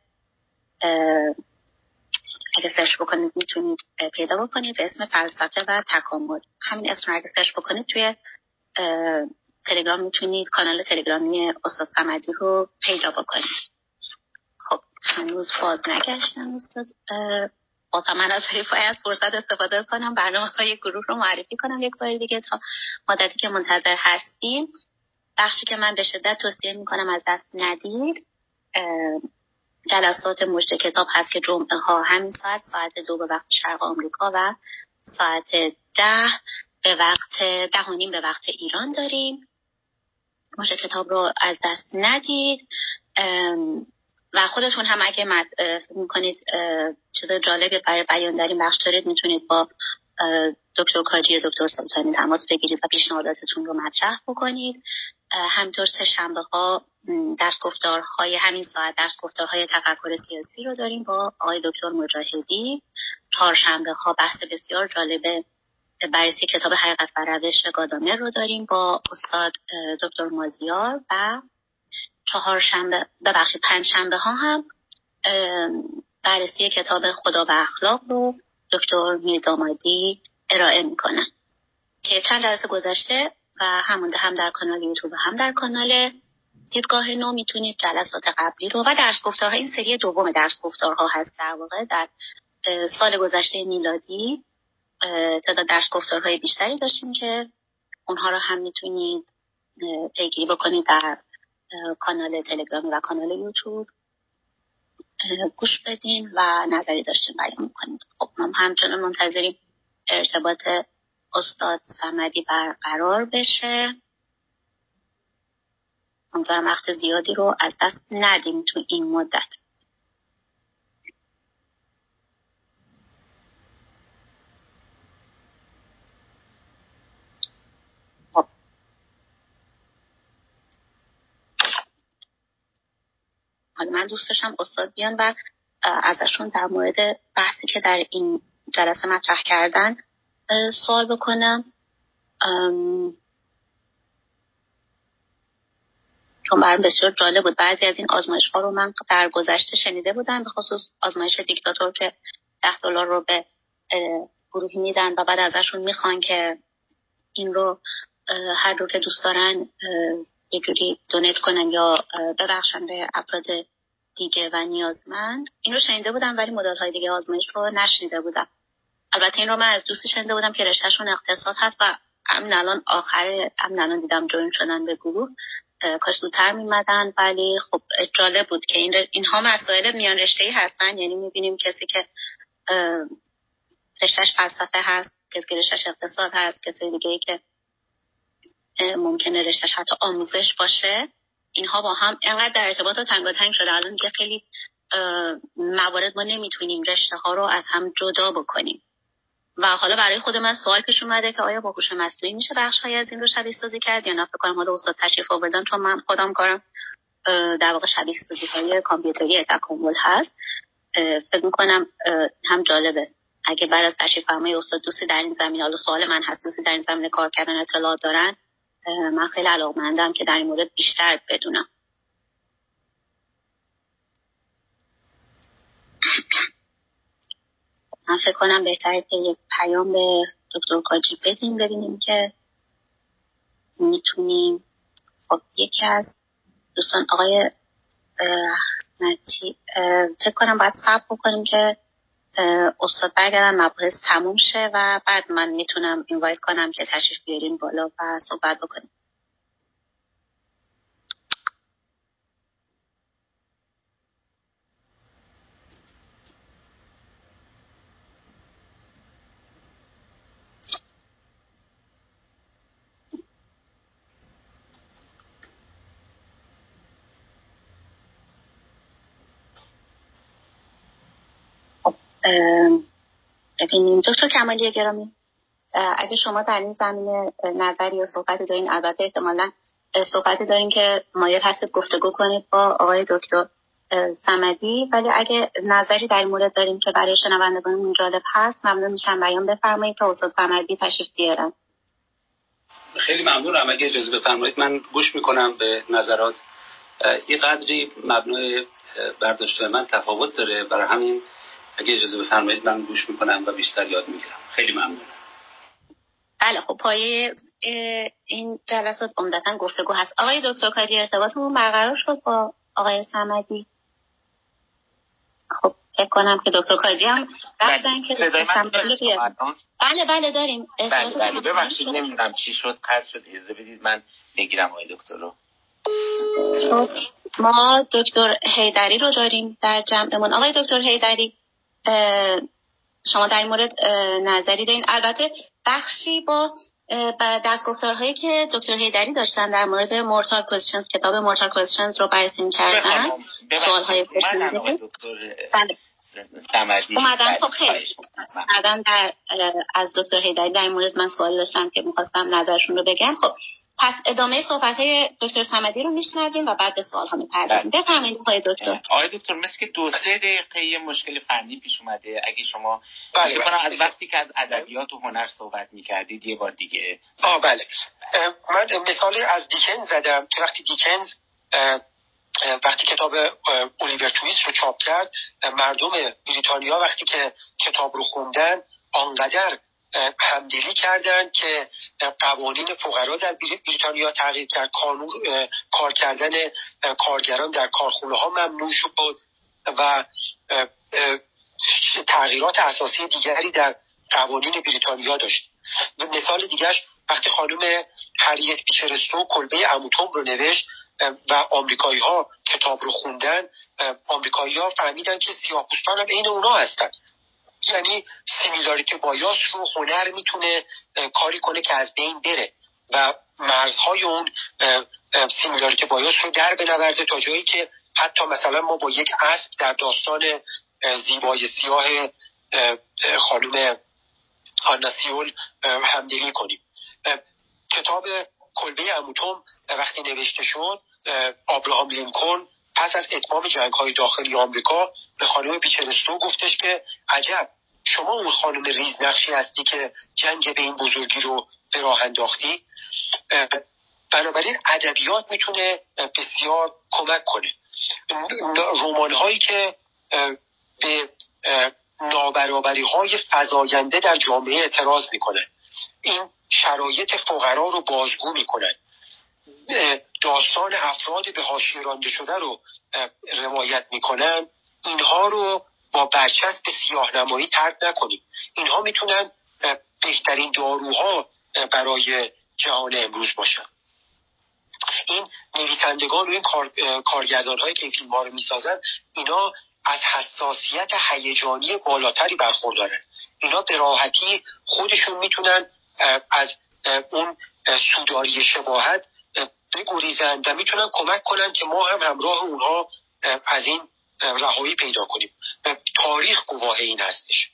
اگه سرچ بکنید میتونید پیدا بکنید به اسم فلسفه و تکامل. همین اسم رو اگه سرچ بکنید توی تلگرام میتونید کانال تلگرامی استاد صمدی رو پیدا بکنید. خب هنوز باز نگشتم استاد. بازم من از از فرصت استفاده کنم برنامه‌های گروه رو معرفی کنم یک بار دیگه تا مدتی که منتظر هستیم. بخشی که من به شدت توصیه میکنم از دست ندید جلسات مجد کتاب هست که جمعه ها همین ساعت ساعت دو به وقت شرق آمریکا و ساعت ده به وقت ده و نیم به وقت ایران داریم. مجد کتاب رو از دست ندید و خودتون هم اگه فکر میکنید چیز جالبی برای بیان در این بخش دارید میتونید با دکتر کاجی دکتر سلطانی تماس بگیرید و پیشنهاداتتون رو مطرح بکنید. همینطور سه شنبه ها درس گفتارهای همین ساعت درس گفتارهای تفکر سیاسی رو داریم با آقای دکتر مجاهدی. چهارشنبه ها بحث بسیار جالب بررسی کتاب حقیقت و روش گادامر رو داریم با استاد دکتر مازیار و چهارشنبه ببخشید پنجشنبه ها هم بررسی کتاب خدا و اخلاق رو دکتر میردامادی ارائه میکنن که چند جلسه گذشته و همونده هم در کانال یوتیوب هم در کانال دیدگاه نو میتونید جلسات قبلی رو و درس گفتارها این سری دوم درس گفتارها هست در واقع در سال گذشته میلادی تعداد درس گفتارهای بیشتری داشتیم که اونها رو هم میتونید پیگیری بکنید در کانال تلگرامی و کانال یوتیوب گوش بدین و نظری داشتین بیان میکنید. خب ما همچنان منتظریم ارتباط استاد صمدی برقرار بشه. امیدوارم وقت زیادی رو از دست ندیم تو این مدت. خب حالا من دوست داشتم استاد بیان و ازشون در مورد بحثی که در این جلسه مطرح کردن سوال بکنم. چون برام بسیار جالب بود. بعضی از این آزمایش ها رو من در گذشته شنیده بودم، به خصوص آزمایش دیکتاتور که ده دلار رو به گروهی میدن و بعد ازشون میخوان که این رو هر رو که دوست دارن یه جوری دونیت کنن یا ببخشن به افراد دیگه و نیازمند. این رو شنیده بودم ولی مدل های دیگه آزمایش رو نشنیده بودم. البته این رو من از دوستی شنیده بودم که رشتهشون اقتصاد هست و همین الان آخر همین الان دیدم جوین شدن به گروه، کاش زودتر میمدن. ولی خب جالب بود که این اینها مسائل میان رشته‌ای هستن، یعنی میبینیم کسی که رشتهش فلسفه هست، کسی که رشتهش اقتصاد هست، کسی دیگه‌ای که ممکنه رشتهش حتی آموزش باشه، اینها با هم انقدر در ارتباط و تنگاتنگ شده الان دیگه خیلی موارد ما نمیتونیم رشته ها رو از هم جدا بکنیم. و حالا برای خود من سوال پیش اومده که آیا با هوش مصنوعی میشه بخش‌های از این رو شبیه سازی کرد یا نه. فکر کنم حالا استاد تشریف آوردن چون من خودم کارم در واقع شبیه سازی‌های کامپیوتری تکامل هست. فکر می‌کنم هم جالبه اگه بعد از تشریف فرمای استاد دوستی در این زمینه، حالا سوال من هست، دوستی در این زمینه کار کردن اطلاعات دارن، من خیلی علاقه‌مندم که در این مورد بیشتر بدونم. من فکر کنم بهتره که یک پیام به دکتر کاجی بدیم ببینیم که میتونیم. خب یکی از دوستان آقای نتی فکر کنم باید صبر بکنیم که استاد برگردن مباحث تموم شه و بعد من میتونم اینوایت کنم که تشریف بیارین بالا و صحبت بکنیم. ببینیم دکتر کمالی گرامی، اگه شما در این زمینه نظری یا صحبتی دارین، البته احتمالاً صحبتی دارین که مایل هستید گفتگو کنید با آقای دکتر صمدی، ولی اگه نظری در این مورد دارین که برای شنوندگانمون جالب هست ممنون میشم بیان بفرمایید تا استاد صمدی تشریف بیارن. خیلی ممنونم. اگه اجازه بفرمایید من گوش میکنم به نظرات. این قدری مبنای برداشت من تفاوت داره، برای همین اگه اجازه بفرمایید من گوش میکنم و بیشتر یاد میگیرم. خیلی ممنونم. بله خب پایه این جلسات عمدتاً گفتگو هست. آقای دکتر کاجی ارتباطمون برقرار شد با آقای صمدی؟ خب فکر کنم که دکتر کاجی هم رفتن که صدای من دارید؟ بله بله داریم. بله بله ببخشید نمیدونم چی شد قطع شد، اجازه بدید من بگیرم آقای دکتر رو. خب ما دکتر حیدری رو داریم در جمعمون. آقای دکتر حیدری شما در این مورد نظری دارین؟ البته بخشی با دستگفتارهایی که دکتر حیدری داشتن در مورد مورتال کوئسچنز، کتاب مورتال کوئسچنز رو بررسی کردن، سوال‌های پرسیده. آقای دکتر صمدی اومدن خب خیلی اومدن در از دکتر حیدری در این مورد من سوال داشتم که می‌خواستم نظرشون رو بگم. خب پس ادامه صحبت‌های دکتر صمدی رو میشنویم و بعد به سوال‌ها می‌پردازیم. بفرمایید آقای دکتر. آقای دکتر مثل که دو سه دقیقه یه مشکل فنی پیش اومده. اگه شما بله بله. از وقتی که از ادبیات و هنر صحبت می‌کردید یه بار دیگه. آه بله. من مثالی از دیکنز زدم که وقتی دیکنز وقتی کتاب الیور تویست رو چاپ کرد، مردم بریتانیا وقتی که کتاب رو خوندن آنقدر همدلی کردن که قوانین فقرا در بریتانیا تغییر کرد، کانون کار کردن کارگران در کارخونه ها ممنوع شد و تغییرات اساسی دیگری در قوانین بریتانیا داشت. مثال دیگرش وقتی خانم هریت بیچر استو کلبه عموتوم رو نوشت و آمریکایی ها کتاب رو خوندن، آمریکایی ها فهمیدن که سیاه‌پوستان هم عین اونا هستن. یعنی سیمیلاریتی بایاس رو هنر میتونه کاری کنه که از بین بره و مرزهای اون سیمیلاریتی بایاس رو در بنورده تا جایی که حتی مثلا ما با یک اسب در داستان زیبای سیاه خانم آنا سیول همدلی کنیم. کتاب کلبه عموتوم وقتی نوشته شد، ابراهام لینکلن پس از اتمام جنگ‌های داخلی آمریکا به خانم بیچر استو گفتش که عجب شما اون خانم ریزنقشی هستی که جنگ به این بزرگی رو به راه انداختی. بنابراین ادبیات میتونه بسیار کمک کنه. رمان‌هایی که به نابرابری‌های فزاینده در جامعه اعتراض میکنن، این شرایط فقرا رو بازگو میکنن، داستان افراد به حاشیه رانده شده رو روایت میکنن، اینها رو با برچسب سیاه‌نمایی ترک نکنیم. اینها میتونن بهترین داروها برای جهان امروز باشن. این نویسندگان و این کار، کارگردان هایی که این فیلم ها رو میسازن، اینا از حساسیت هیجانی بالاتری برخوردارن. اینا به راحتی خودشون میتونن از اون سوداری شباهت بگریزن و میتونن کمک کنن که ما هم همراه اونها از این رهایی پیدا کنیم. تاریخ گواه این هستش.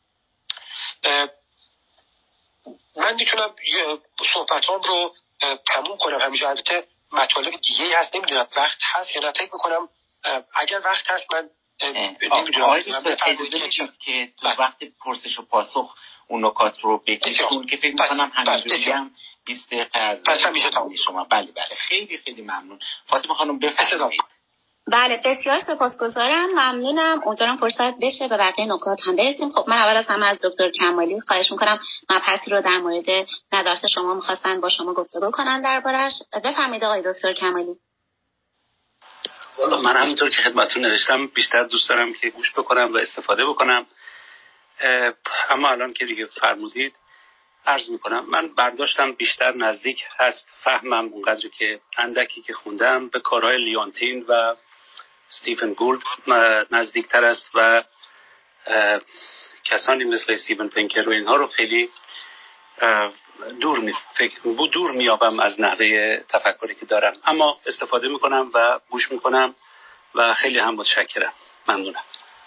من میتونم صحبتام رو تموم کنم همینجا. البته مطالب دیگه هست، نمیدونم وقت هست یا نه. فکر میکنم اگر وقت هست من نمیدونم. آقای دکتر اجازه که تو وقت پرسش و پاسخ اون نکات رو بگید که فکر میکنم همینجوری هم بیست دقیقه از شما. بله بله خیلی خیلی ممنون. فاطمه خانم بفرمایید. بله بسیار سپاسگزارم، ممنونم. امیدوارم فرصت بشه به بقیه نکات هم برسیم. خب من اول از همه از دکتر کمالی خواهش میکنم مبحثی رو در مورد نظرات شما میخواستن با شما گفتگو کنن دربارش. بفرمایید آقای دکتر کمالی. والا من همونطور که خدمتتون نوشتم بیشتر دوست دارم که گوش بکنم و استفاده بکنم، اما الان که دیگه فرمودید عرض میکنم من برداشتم بیشتر نزدیک هست، فهمم اونقدر که اندکی که خوندم به کارهای لیونتین و استیفن گولد نزدیکتر است و کسانی مثل استیون پینکر و اینها رو خیلی دور می فکر دور میابم از نحوه تفکری که دارم، اما استفاده میکنم و گوش میکنم و خیلی هم متشکرم. ممنونم.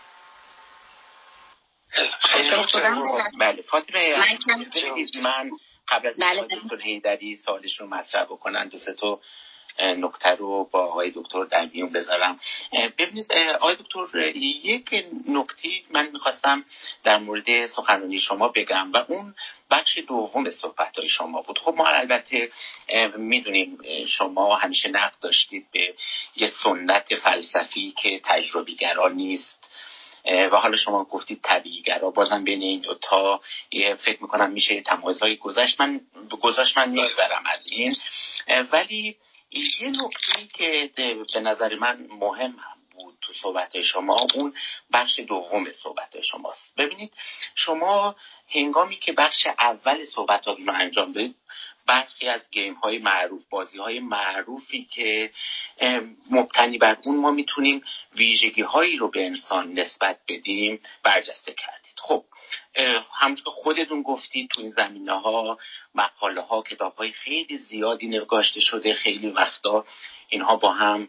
خیلی بله فاطمه من قبل از اینکه دکتر حیدری سوالش رو مطرح بکنن دو سه تا نکته رو با آقای دکتر در میون بذارم. ببینید آقای دکتر یک نکته من میخواستم در مورد سخنرانی شما بگم و اون بخش دوم صحبت‌های شما بود. خب ما البته میدونیم شما همیشه نقد داشتید به یه سنت فلسفی که تجربی‌گرا نیست و حالا شما گفتید طبیعی‌گرا، بازم بین این دو تا فکر میکنم میشه تمایزهای گذاشت. من گذاشت من میگذرم از این، ولی یه نکته‌ای که به نظر من مهم بود تو صحبت شما، اون بخش دوم صحبت شماست. ببینید شما هنگامی که بخش اول صحبتاتون رو انجام دادید، برخی از گیم های معروف، بازی های معروفی که مبتنی بر اون ما میتونیم ویژگی هایی رو به انسان نسبت بدیم برجسته کردید. خب همونطور که خودتون گفتید تو این زمینه ها مقاله ها، کتاب های خیلی زیادی نگاشته شده، خیلی وقتا اینها با هم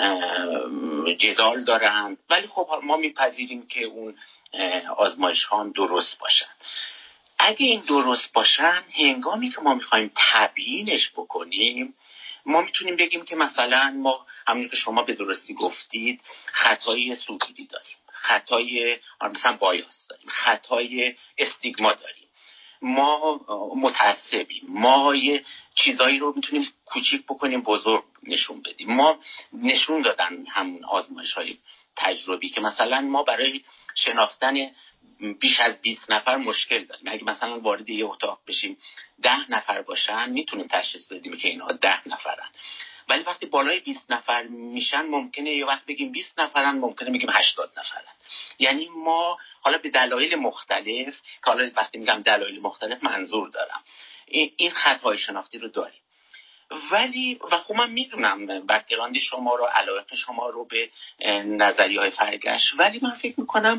جدال دارن، ولی خب ما میپذیریم که اون آزمایش ها هم درست باشن. اگه این درست باشن، هنگامی که ما میخوایم تبیینش بکنیم، ما میتونیم بگیم که مثلا ما همونجور که شما به درستی گفتید خطای سوگیری داریم، خطای مثلا بایاس داریم، خطای استیگما داریم، ما متعصبیم، ما یه چیزایی رو میتونیم کوچیک بکنیم بزرگ نشون بدیم. ما نشون دادن همون آزمایش های تجربی که مثلا ما برای شناختن بیش از بیست نفر مشکل داریم. اگه مثلا وارد یه اتاق بشیم ده نفر باشن میتونیم تشخیص بدیم که اینها ده نفرن، ولی وقتی بالای بیست نفر میشن ممکنه یه وقت بگیم بیست نفرن، ممکنه بگیم هشتاد نفرن. یعنی ما حالا به دلایل مختلف، که حالا وقتی میگم دلایل مختلف منظور دارم این خطای شناختی رو داریم. ولی و خب من میدونم بک‌گراند شما رو، علاقه شما رو به نظریه‌های فرگشت، ولی من فکر میکنم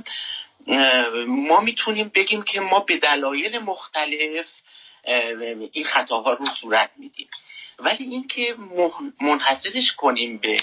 ما میتونیم بگیم که ما به دلایل مختلف این خطاها رو صورت میدیم، ولی این که منحصرش کنیم به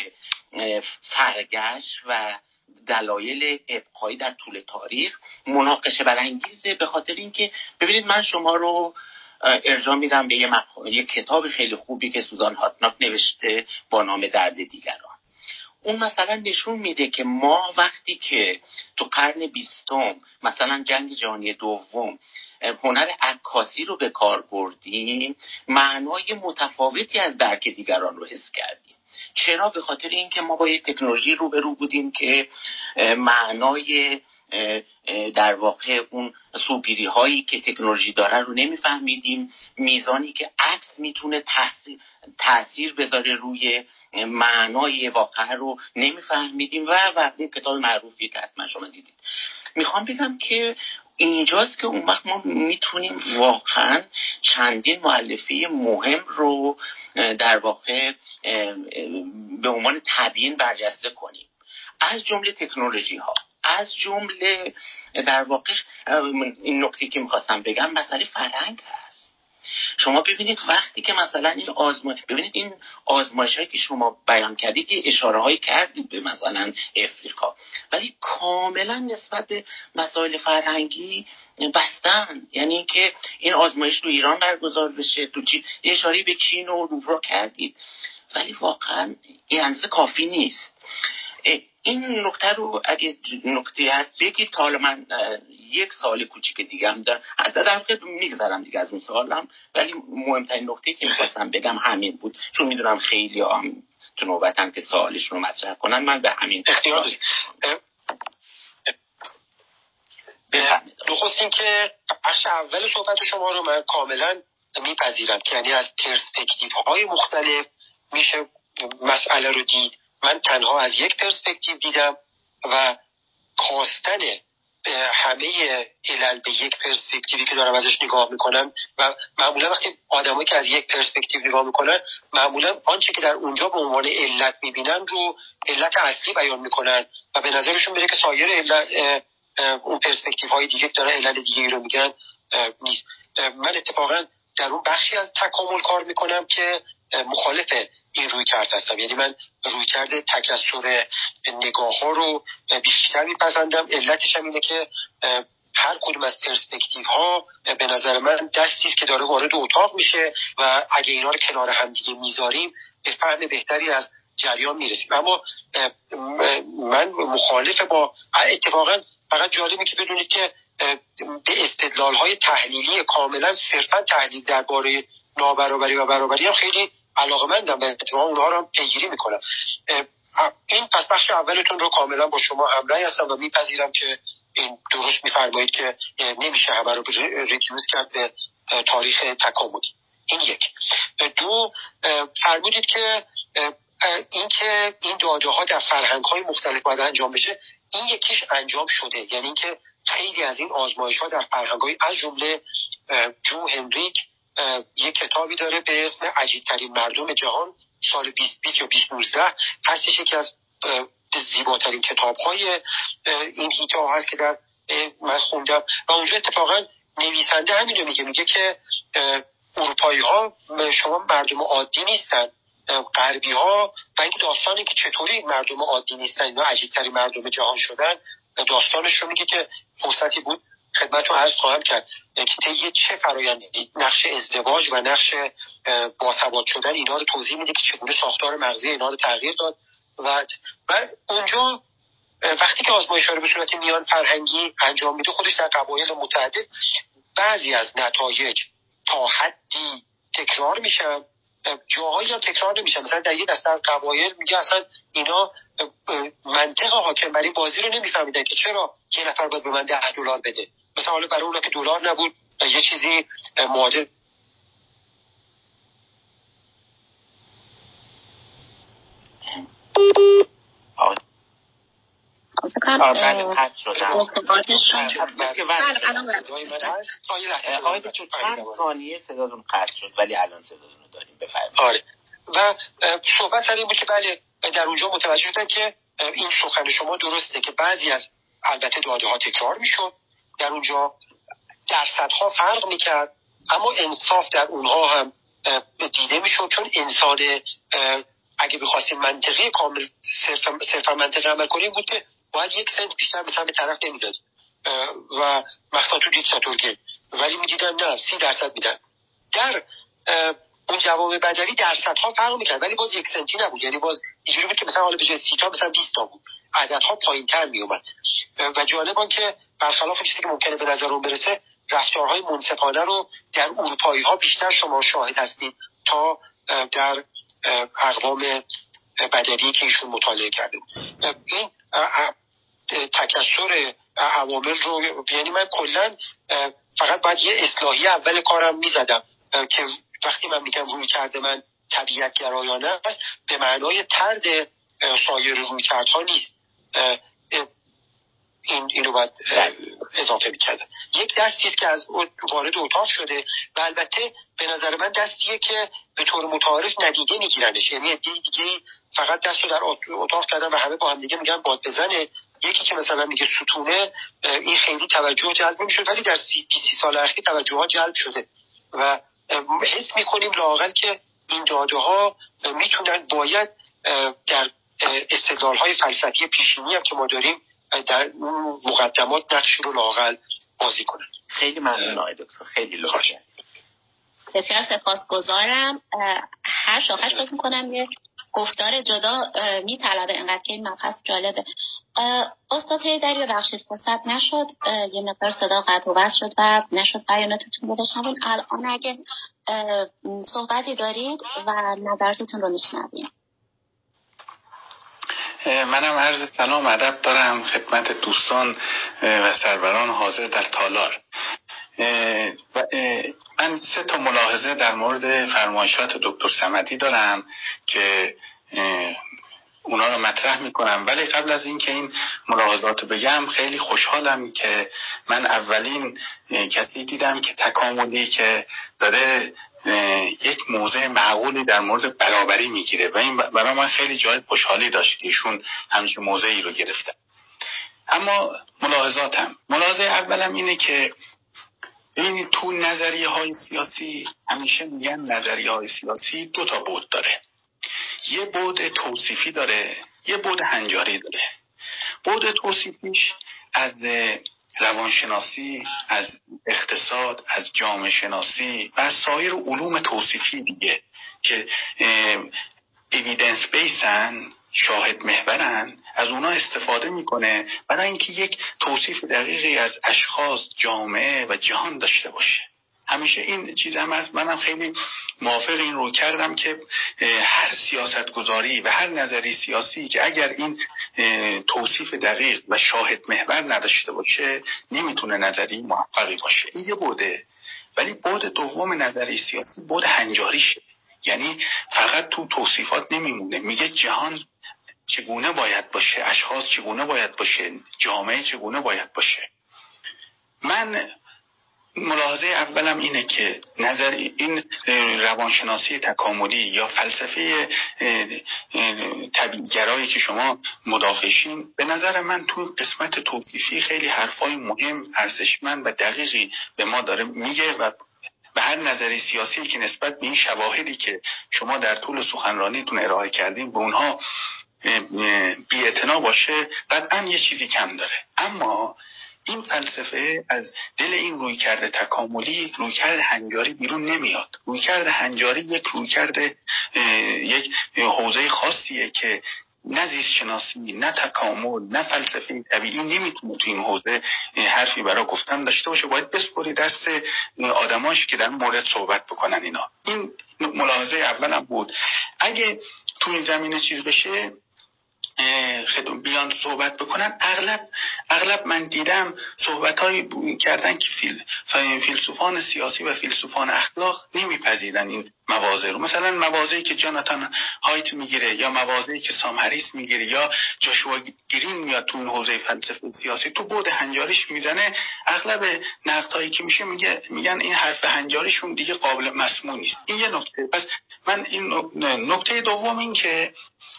فرگشت و دلایل ابقایی در طول تاریخ مناقشه برانگیزه، به خاطر اینکه ببینید من شما رو ارجاع میدم به یه, مق... یه کتاب خیلی خوبی که سوزان هاتناک نوشته با نام درد دیگران. اون مثلا نشون میده که ما وقتی که تو قرن بیستم مثلا جنگ جهانی دوم هنر عکاسی رو به کار بردیم، معنای متفاوتی از درک دیگران رو حس کردیم. چرا؟ به خاطر اینکه ما با یک تکنولوژی روبرو بودیم که معنای در واقع اون سوگیری هایی که تکنولوژی داره رو نمیفهمیدیم، میزانی که عکس میتونه تاثیر تاثیر بذاره روی معنای واقعه رو نمیفهمیدیم و و اون کتاب معروفی که حتما شما دیدید. میخوام بگم که اینجاست که اون وقت ما میتونیم واقعا چندین مؤلفه مهم رو در واقع به عنوان تبیین برجسته کنیم، از جمله تکنولوژی ها، از جمله در واقع این نکته که میخواستم بگم مسئله فرهنگ هست. شما ببینید وقتی که مثلا این آزمایش ببینید این آزمایش هایی که شما بیان کردید یه اشاره هایی کردید به مثلا افریقا، ولی کاملا نسبت به مسائل فرهنگی بستن. یعنی اینکه این آزمایش تو ایران برگزار بشه، تو چین اشاره به چین و روبرا کردید، ولی واقعا این اندازه کافی نیست. این نکته رو اگه نکته هست بگید تا حالا من یک سال کوچیک دیگه هم دارم، در واقع میگذرم دیگه از اون سوالم، ولی مهمترین نکته که میخواستم بگم همین بود، چون میدونم خیلی هم تو نوبتن که سوالشون رو مطرح کنن. من به همین اختیار بفرمایید. نخست این که بخش اول صحبت شما رو من کاملا میپذیرم که یعنی از پرسپکتیو های مختلف میشه مسئله رو دید. من تنها از یک پرسپکتیو دیدم و کاستن همه علل به یک پرسپکتیوی که دارم ازش نگاه میکنم و معمولا وقتی آدمایی که از یک پرسپکتیو نگاه میکنن معمولا آنچه که در اونجا به عنوان علت میبینن رو علت اصلی بیان میکنن و به نظرشون میره که سایر علت اون پرسپکتیو های دیگه که دارن علت دیگه رو میگن نیست. من اتفاقا در اون بخشی از تکامل کار میکنم که مخالف این روی کرد هستم. یعنی من روی کرده تکثر نگاه ها رو بیشتر میپسندم. علتش هم اینه که هر کدوم از پرسپکتیو ها به نظر من دستیست که داره وارد اتاق میشه و اگه اینا رو کنار هم دیگه میذاریم به فهم بهتری از جریان میرسیم. اما من مخالف با اتفاقا فقط جالبه که بدونید که به استدلال های تحلیلی کاملا صرفا تحلیل درباره نابرابری و برابری هم خیلی علاقه‌مندم و اتفاقا اونها رو هم پیگیری میکنم. این پس بخش اولتون رو کاملا با شما همراه هستم و میپذیرم که این درست میفرمایید که نمیشه همه رو ریدیوز کرد به تاریخ تکاملی. این یک. دو، فرمودید که این که این داده ها در فرهنگ های مختلف باید انجام بشه، این یکیش انجام شده. یعنی اینکه خیلی از این آزمایش ها در فرهنگ های از جمله جو هنریک یک کتابی داره به اسم عجیب ترین مردم جهان، سال بیست بیست یا بیست نوزده هستش، یکی از زیباترین کتاب های این هیته ها هست که در من خوندم و اونجا اتفاقا نویسنده همینو میگه، میگه که اروپایی ها شما مردم عادی نیستن، غربی ها، و اینکه داستانی که چطوری مردم عادی نیستن اینا عجیب ترین مردم جهان شدن، داستانش رو میگه که فرصتی بود خدمتتون عرض خواهم کرد که طی چه فرآیندی نقش ازدواج و نقش باسواد شدن اینا رو توضیح میده که چگونه ساختار مغزی اینا رو تغییر داد و و اونجا وقتی که آزمایش‌ها رو به صورت میان فرهنگی انجام میده خودش در قبایل متعدد بعضی از نتایج تا حدی تکرار میشن، جاهایی هم تکرار نمیشن. مثلا در یک دسته از قبایل میگه اصلا اینا منطق حاکم بر این بازی رو نمیفهمیدن که چرا یه نفر باید به من ده دلار بده. مثلا حالا برای اونا که دلار نبود یه چیزی معادل آقای دکتر چند ثانیه صداتون قطع شد ولی الان صداتون رو داریم، بفرمایید. آره و صحبت سر این بود که بله در اونجا متوجه شدن که این سخن شما درسته که بعضی از البته داده ها تکرار میشد، در اونجا درصدها فرق میکرد، اما انصاف در اونها هم دیده میشد، چون انسان اگه بخواستیم منطقی کامل صرفا, صرفا منطقی عمل کنیم بود که باید یک سنت بیشتر مثلا به طرف نمیداد و مخصوصا تو دیکتاتورگی، ولی میدیدن نه سی درصد میدن. در اون جواب بدری درصدها فرق میکرد ولی باز یک سنتی نبود، یعنی باز اینجوری بود که مثلا حالا به جای سی تا مثلا بیست تا بود، عددها پایینتر میومد. و جالب آن که برخلاف چیزی که ممکنه به نظر اون برسه رفتارهای منصفانه رو در اروپایی ها بیشتر شما شاهد هستید تا در اقوام بدری که ایشون مطالعه کرده. این تکثر عوامل رو، یعنی من کلا فقط باید یه اصلاحی اول کارم میزدم که وقتی من میگم روی کرده من طبیعت گرایانه است به معنای طرد سایر روی کردها نیست، این اینو باید اضافه میکردم. یک دستیست که از وارد اتاق شده و البته به نظر من دستیه که به طور متعارف ندیده میگیرنش، یعنی دیگه فقط دستو در اتاق کردن و همه با هم دیگه میگن باد بزنه. یکی که مثلا میگه ستونه، این خیلی توجه جلب نمیشه ولی در سی سی سال اخیر توجه ها جلب شده و حس میکنیم لااقل که این داده ها میتونن باید در استدلال های فلسفی پیشینی هم که ما داریم در مقدمات نقشی رو لااقل بازی کنن. خیلی ممنون آقای دکتر، خیلی لطفا. بسیار سپاسگزارم. هر شاخش فکر میکنم یه گفتار جدا میطلبه، انقدر که این مبحث جالبه. استاد هیدری ببخشید فرصت نشد، یه مقدار صدا قطع و وصل شد و نشد بیاناتتون رو بشنویم. الان اگه صحبتی دارید و نظرتون رو میشنویم. منم عرض سلام ادب دارم خدمت دوستان و سروران حاضر در تالار. من سه تا ملاحظه در مورد فرمایشات دکتر صمدی دارم که اونا رو مطرح میکنم، ولی قبل از این که این ملاحظات بگم خیلی خوشحالم که من اولین کسی دیدم که تکاملی که داره یک موضع معقولی در مورد برابری میگیره و این برای من خیلی جای خوشحالی داشت که ایشون همچین موضعی رو گرفتن. اما ملاحظاتم ملاحظه اولم اینه که ببینید تو نظریه های سیاسی همیشه میگن نظریه های سیاسی دو تا بعد داره، یه بعد توصیفی داره یه بعد هنجاری داره. بعد توصیفیش از روانشناسی، از اقتصاد، از جامعه شناسی و از سایر علوم توصیفی دیگه که ایویدنس بیسن، شاهد محورن، از اونا استفاده میکنه برای اینکه یک توصیف دقیقی از اشخاص، جامعه و جهان داشته باشه. همیشه این چیز هم از منم خیلی موافق این رو کردم که هر سیاستگزاری و هر نظری سیاسی که اگر این توصیف دقیق و شاهد محور نداشته باشه نمیتونه نظری موفقی باشه. این یه بوده. ولی بعد دوم نظری سیاسی بعد هنجاریشه، یعنی فقط تو توصیفات نمیمونه، میگه جهان چگونه باید باشه، اشخاص چگونه باید باشه، جامعه چگونه باید باشه. من ملاحظه اولم اینه که نظر این روانشناسی تکاملی یا فلسفه طبیعی‌گرایی که شما مدافعشین، به نظر من تو قسمت توصیفی خیلی حرفای مهم، ارزشمند و دقیقی به ما داره میگه و به هر نظری سیاسی که نسبت به این شواهدی که شما در طول سخنرانیتون ارائه کردین به اونها بی‌اعتنا باشه، قطعا یه چیزی کم داره. اما این فلسفه از دل این رویکرد تکاملی، رویکرد هنجاری بیرون نمیاد. رویکرد هنجاری یک رویکرد یک حوزه خاصیه که نه زیست شناسی، نه تکامل، نه فلسفه طبیعی نمیتونه تو این حوزه حرفی برای گفتن داشته باشه. باید بسپری دست آدماش که در مورد صحبت بکنن. اینا این ملاحظه اولم بود. اگه تو این زمینه چیز بشه خدمت بیان صحبت بکنن، اغلب اغلب من دیدم صحبت‌هایی کردن که فیل فیلسوفان سیاسی و فیلسوفان اخلاق نمیپذیرن این مواضع رو. مثلا مواضعی که جاناتان هایت میگیره یا مواضعی که سام هریس میگیره یا جاشوا گرین میاد تو حوزه فلسفه سیاسی تو بعد هنجاریش میزنه، اغلب نقدهایی که میشه میگه میگن این حرف هنجاریشون دیگه قابل مسموع نیست. این یه نکته. پس من این نکته دوم این که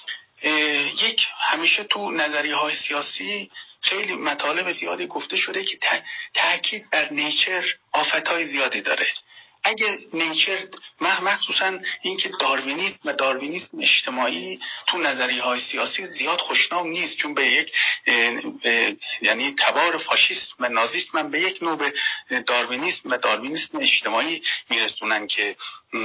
یک همیشه تو نظریه های سیاسی خیلی مطالب زیادی گفته شده که تأکید بر نیچر آفتهای زیادی داره. اگه نیچر مخصوصا این که داروینیسم و داروینیسم اجتماعی تو نظریه های سیاسی زیاد خوشنام نیست، چون به یک یعنی تبار فاشیسم و نازیسم من به یک نوع به داروینیسم و داروینیسم اجتماعی میرسونن که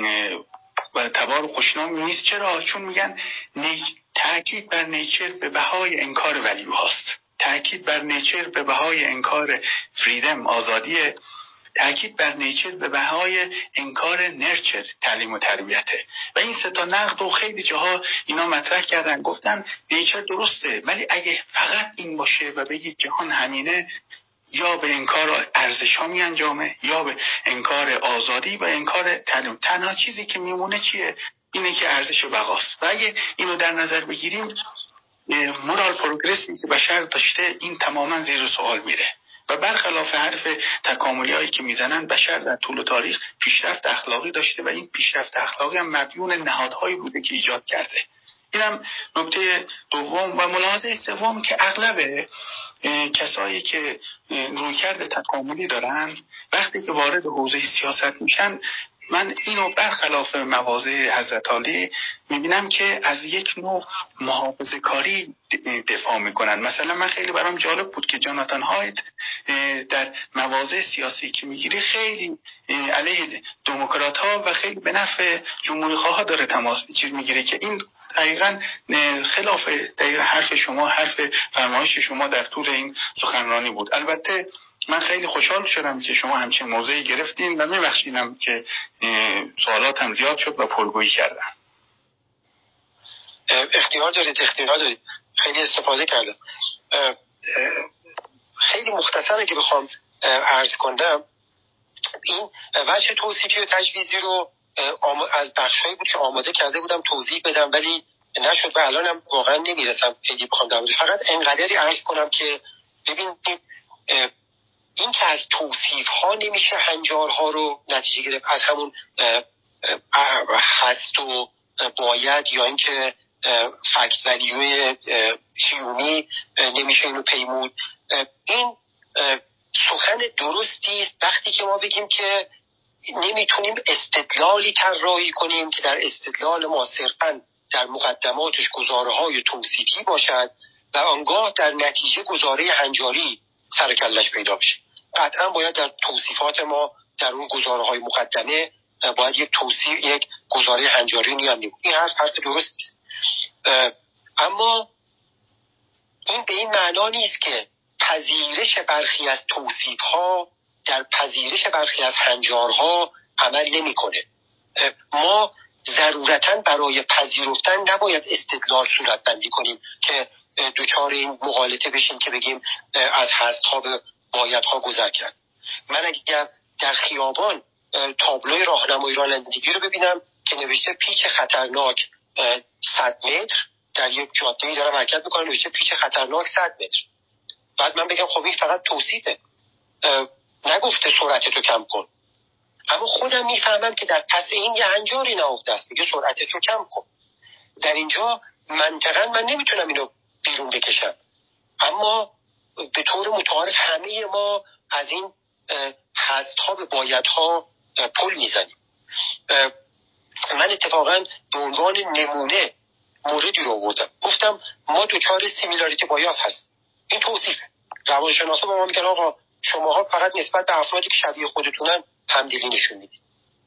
و تبار خوشنام نیست. چرا؟ چون میگن نیچ... تأکید بر نیچر به بهای انکار ولیو هاست، تأکید بر نیچر به بهای انکار فریدم، آزادیه، تأکید بر نیچر به بهای انکار نرچر، تعلیم و تربیته. و این سه تا نقد و خیلی جاها اینا مطرح کردن، گفتن نیچر درسته ولی اگه فقط این باشه و بگید جهان همینه، یا به انکار ارزش ها می انجامه یا به انکار آزادی و انکار تعلیم. تنها چیزی که میمونه چیه؟ اینه که ارزش بقاست. و اگه اینو در نظر بگیریم مورال پروگرسی که بشر داشته این تماما زیر سوال میره و برخلاف حرف تکاملی هایی که میزنن بشر در طول تاریخ پیشرفت اخلاقی داشته و این پیشرفت اخلاقی هم مدیون نهادهایی بوده که ایجاد کرده. اینم نکته دوم. و ملاحظه سوم که اغلب کسایی که رویکرد تکاملی دارن وقتی که وارد حوزه سیاست میشن، من اینو برخلاف مواضع حضرت علی میبینم که از یک نوع محافظه کاری دفاع میکنن. مثلا من خیلی برام جالب بود که جاناتان هایت در مواضع سیاسی که میگیره خیلی علیه دموکرات ها و خیلی به نفع جمهوری خواه داره تماس چیز میگیره که این دقیقاً خلاف دقیقاً حرف شما، حرف فرمایش شما در طول این سخنرانی بود. البته من خیلی خوشحال شدم که شما همچین موضعی گرفتین و میبخشیدم که سوالاتم زیاد شد و پرگویی کردم. اختیار دارید اختیار دارید خیلی استفاده کردم. خیلی مختصره که بخوام عرض کنم، این وجه توصیفی و تجویزی رو از بخشایی بود که آماده کرده بودم توضیح بدم ولی نشد و الانم واقعا نمیرسم خیلی بخوام در موردش. فقط انقدری عرض کنم که ببینید این که از توصیف ها نمیشه هنجارها رو نتیجه گرفت، از همون هست و باید یا اینکه فکت ولیوی هیومی نمیشه اینو پیمود. این سخن درستی است وقتی که ما بگیم که نمیتونیم استدلالی طراحی کنیم که در استدلال ما صرفاً در مقدماتش گزاره‌های توصیفی باشد و آنگاه در نتیجه گزاره هنجاری سر کلش پیدا بشه. قطعاً باید در توصیفات ما در اون گزاره‌های مقدمه باید یک توصیف یک گزاره هنجاری نیامیم. این حرف حرف درست است. اما این به این معنا نیست که پذیرش برخی از توصیف‌ها در پذیرش برخی از هنجارها عمل نمی‌کنه. ما ضرورتاً برای پذیرفتن نباید استدلال صورت بندی کنیم که دوچار این مغالطه بشیم که بگیم از هست‌ها به بایدها گذر کرد. من اگر در خیابان تابلوی راهنمایی رانندگی رو ببینم که نوشته پیچ خطرناک صد متر، در یک جاده‌ای دارم حرکت میکنم نوشته پیچ خطرناک صد متر، بعد من بگم خب این فقط توصیفه، نگفته سرعتتو کم کن، اما خودم میفهمم که در پس این یه هنجاری نهفته است، میگه سرعتتو کم کن. در اینجا منطقاً من نمیتونم اینو بیرون بکشم، اما به طور متعارف همه ما از این هست‌ها به بایدها پل میزنیم. من اتفاقاً به عنوان نمونه موردی رو آوردم، گفتم ما دوچار سیمیلاریتی بایاس هست. این توصیفه. روانشناسا با ما میگن آقا شماها فقط نسبت به افرادی که شبیه خودتونن همدلی نشون میدید.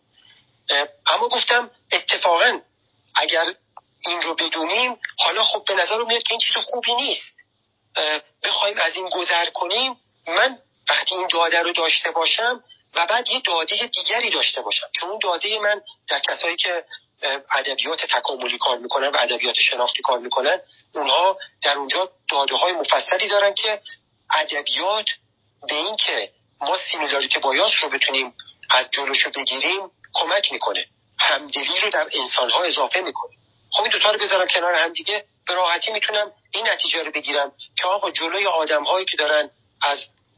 اما گفتم اتفاقاً اگر این رو بدونیم، حالا خب به نظر میاد که این چیز خوبی نیست، بخوایم از این گذر کنیم. من وقتی این داده رو داشته باشم و بعد یه داده دیگری داشته باشم که اون داده من در کسایی که ادبیات تکاملی کار میکنن و ادبیات شناختی کار میکنن، اونها در اونجا داده های مفصلی دارن که ادبیات به این که ما سیمیلاریتی بایاس رو بتونیم از جلوشو بگیریم کمک میکنه، همدلی رو در انسانها اضافه میکنه. خب این دوتا رو بذارم کنار هم دیگه، به راحتی میتونم این نتیجه رو بگیرم که آقا جلوی آدم‌هایی که دارن از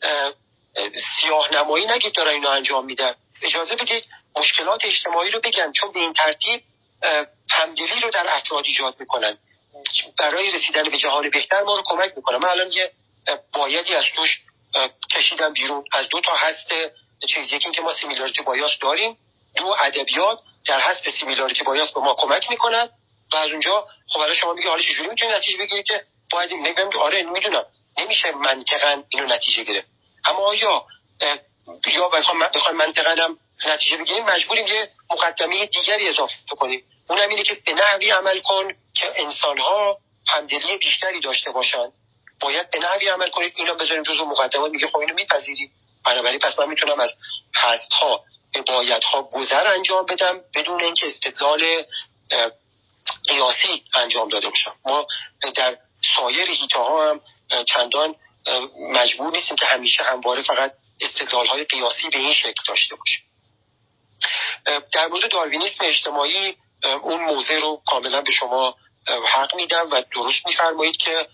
سیاه نمایی نگید دارن اینو انجام میدن، اجازه بدید مشکلات اجتماعی رو بگن، چون به این ترتیب همدلی رو در افراد ایجاد میکنن، برای رسیدن به جهان بهتر ما رو کمک میکنن. من الان یه بایدی از توش کشیدم بیرون، از دو تا هست چیز، یکی این که ما سیمیلاریتی بایاس داریم، دو ادبیات در حذف سیمیلاریتی بایاس به ما کمک میکنن و از اونجا خب الان شما میگی حالا چجوری میتونی نتیجه بگیری که باید میگم که آره میدونم نمیشه منطقاً اینو نتیجه گرفت، اما آیا یا بخوام بخوام منطقاً هم نتیجه بگیریم مجبوریم یه مقدمه دیگری اضافه کنیم، اونم اینه که به نحوی عمل کن که انسان‌ها همدلی بیشتری داشته باشن، باید به نحوی عمل کنید. اینا بذاریم جزو مقدمات، میگه خب اینو میپذیریم، بنابراین پس من میتونم از هست‌ها به بایدها گذر انجام بدم بدون اینکه استدلال قیاسی انجام داده باشم. ما در سایر حیطه‌ها هم چندان مجبور نیستیم که همیشه همواره فقط استدلال‌های قیاسی به این شکل داشته باشیم. در مورد داروینیسم اجتماعی اون موضع رو کاملا به شما حق میدم و درست میفرمایید که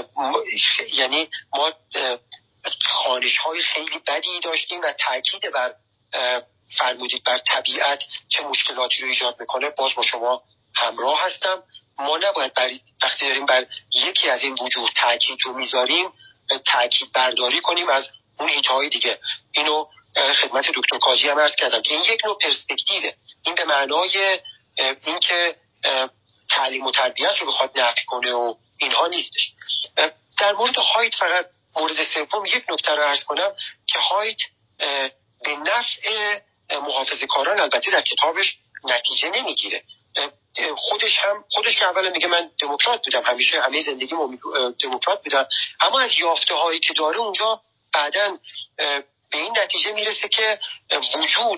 یعنی ما خوانش‌های خیلی بدی داشتیم و تاکید بر فرمودید بر طبیعت چه مشکلاتی رو ایجاد میکنه، باز با شما همراه هستم. ما نباید بر وقتی داریم بر یکی از این وجوه تاکید رو میذاریم تاکید برداری کنیم از اون حیطه‌های دیگه. اینو خدمت دکتر کاظمی هم عرض کردم که این یک نوع پرسپکتیوه، این به معنای این که تعلیم و تربیت رو بخواد نفی کنه و اینها نیستش. در مورد هایت فقط مورد سوم یک نکته رو عرض کنم که هایت به نفع محافظه‌کاران البته در کتابش نتیجه نمیگیره. خودش هم خودش که اولا میگه من دموکرات بودم، همیشه همه زندگی دموکرات بودم، اما از یافته هایی که داره اونجا بعداً به این نتیجه میرسه که وجود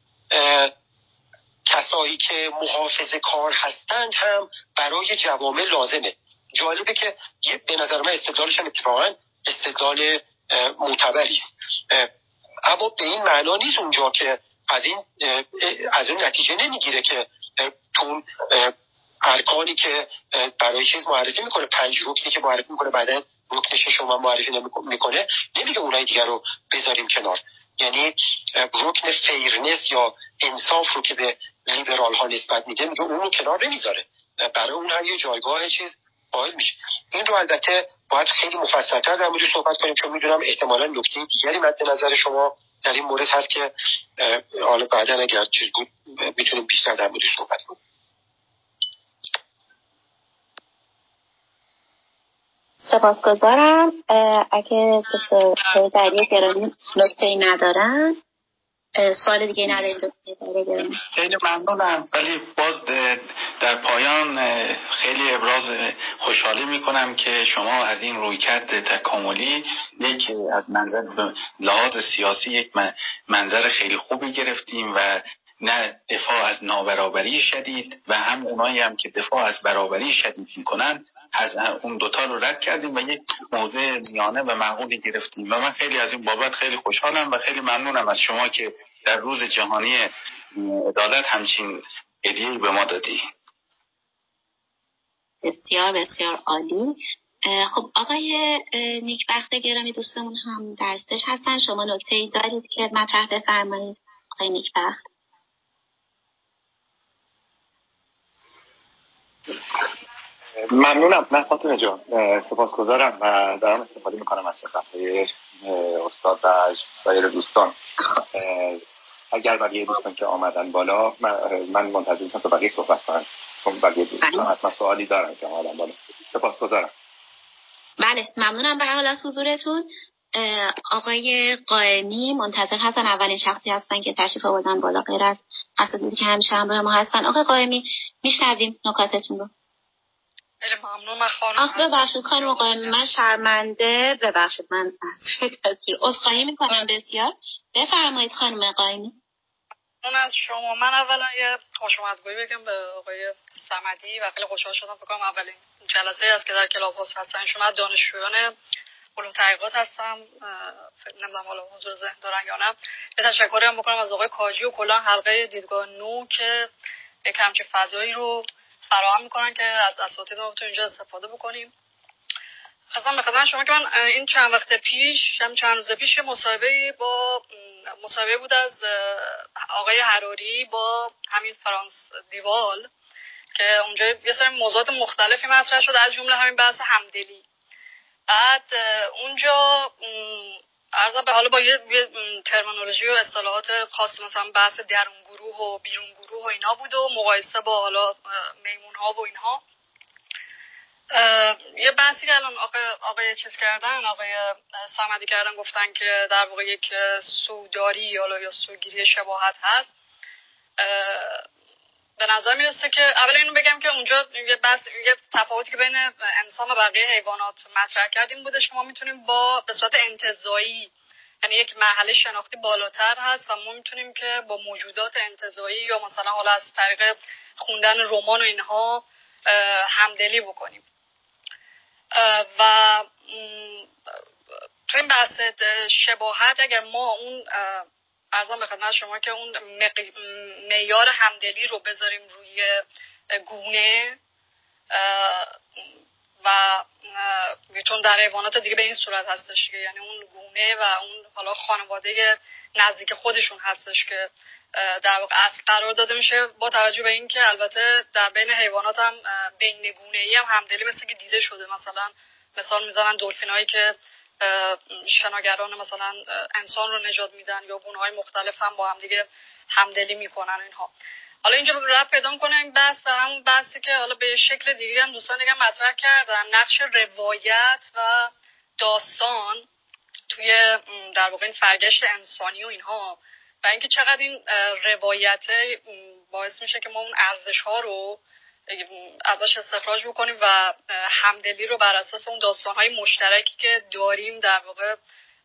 کسایی که محافظه کار هستند هم برای جوامع لازمه. جالبه که به نظر من استدلالش هم اتفاقا استدلال معتبری است، اما به این معنا نیست اونجا که از این از این نتیجه نمیگیره که تون ارکانی که برای چیز معرفی میکنه، پنج رکنی که معرفی میکنه بعدن رکن ششم هم معرفی میکنه، نمیگه اونای دیگر رو بذاریم کنار. یعنی رکن فیرنس یا انصاف رو که به لیبرال ها نسبت میده میگه اون رو کنار نمیذاره، برای اون هم یه جایگاه چیز قائل میشه. این رو البته باید خیلی مفصل‌تر در موردش صحبت کنیم، چون میدونم احتمالاً نکته دیگری مد نظر شما در این مورد هست که حالا بعداً اگر چیز بود میتونیم بیشتر در موردش صحبت کنیم. سپاسگزارم. اگه دکتر دریای گرامی نکته‌ای ندارن، سوال دیگه ندارید دکتر دریای گرامی؟ خیلی ممنونم، ولی باز در پایان خیلی ابراز خوشحالی میکنم که شما از این رویکرد تکاملی یک از منظر لحاظ سیاسی یک منظر خیلی خوبی گرفتیم و نه دفاع از نابرابری شدید و هم اونایی هم که دفاع از برابری شدید میکنن، از اون دوتا رو رد کردیم و یک موضع میانه و معقولی گرفتیم و من خیلی از این بابت خیلی خوشحالم و خیلی ممنونم از شما که در روز جهانی عدالت همچین هدیه‌ای به ما دادی. بسیار بسیار عالی. خب آقای نیکبخت گرامی دوستمون هم در استش هستن، شما نکته‌ای دارید که مطرح بفرمایید آقای نیکبخت؟ ممنونم. نه فاطمه جان، سپاسگزارم و دارم استفاده میکنم از صحبت‌های استاد و سایر دوستان. اگر بقیه دوستان که آمدن بالا، من منتظر هستم تا بقیه صحبت کنن، چون بقیه دوستان حتما سوالی دارن که آمدن بالا. سپاسگزارم. بله ممنونم به هر حال از حضورتون. آقای قائمی منتظر هستن، اولین شخصی هستن که تشریف آوردن بالا غیر از اساتیدی که همیشه همراه ما هستن. آقای قائمی میشنویم نکاتتون رو. خیلی ممنون خانم. آخ ببخشید خانم قائمی، من شرمنده، ببخشید من از تصویر عذرخواهی میکنم بسیار. بفرمایید خانم قائمی. ممنون از شما. من اولا یه خوش اومدگویی بگم به آقای صمدی و خیلی خوشحال شدم فکر کنم اولین جلسه است که در کلاب هاوس هستن. شما دانشجویان علوم تحقیقات هستم، فکر نمی‌دونم حالا حضور ذهن دارن یا نه. یه تشکری هم بکنم از آقای کاجی و کلا حلقه دیدگاه نو که یک همچین فضایی رو فراهم میکنن که از اساتید ما بتونیم اینجا استفاده بکنیم. خواستم به خدمت شما که من این چند وقت پیش، هم چند روز پیش مصاحبه با مصاحبه بود از آقای حراری با همین فرانس دیوال که اونجا یه سری موضوعات مختلفی مطرح شد، از جمله همین بحث همدلی. بعد اونجا عرضا به حالا با یه ترمینولوژی و اصطلاحات خاصی، مثلا بحث درون گروه و بیرون گروه و اینا بود و مقایسه با حالا میمون ها و اینها. یه بحثی که الان آقای, آقای چیز کردن آقای صمدی کردن، گفتن که در واقع یک سوداری یا یا سوگیری شباهت هست. به نظر میرسه که اول اینو بگم که اونجا یه بحث یه تفاوتی که بین انسان و بقیه حیوانات مطرح کردیم بودش که ما میتونیم با به صورت انتزاعی، یعنی یک مرحله شناختی بالاتر هست و ما میتونیم که با موجودات انتزاعی یا مثلا حالا از طریق خوندن رمان و اینها همدلی بکنیم. و تو این بحث شباهت اگر ما اون عرضم به خدمت شما که اون معیار همدلی رو بذاریم روی گونه و چون در حیوانات دیگه به این صورت هستش که یعنی اون گونه و اون حالا خانواده نزدیک خودشون هستش که در واقع اصل قرار داده میشه، با توجه به این که البته در بین حیوانات هم بین گونه‌ای هم همدلی مثل که دیده شده. مثلا مثال میزنن دلفینایی که شناگران مثلا انسان رو نجات میدن یا گونه‌های مختلف هم با هم دیگه همدلی میکنن اینها. حالا اینجا رفت پیدا میکنه این بحث و همون بحثی که حالا به شکل دیگه هم دوستان دیگه مطرح کردن، نقش روایت و داستان توی در واقع این فرگشت انسانی و اینها و اینکه چقدر این روایت باعث میشه که ما اون ارزش ها رو ازش استخراج بکنیم و همدلی رو بر اساس اون داستان های مشترکی که داریم در واقع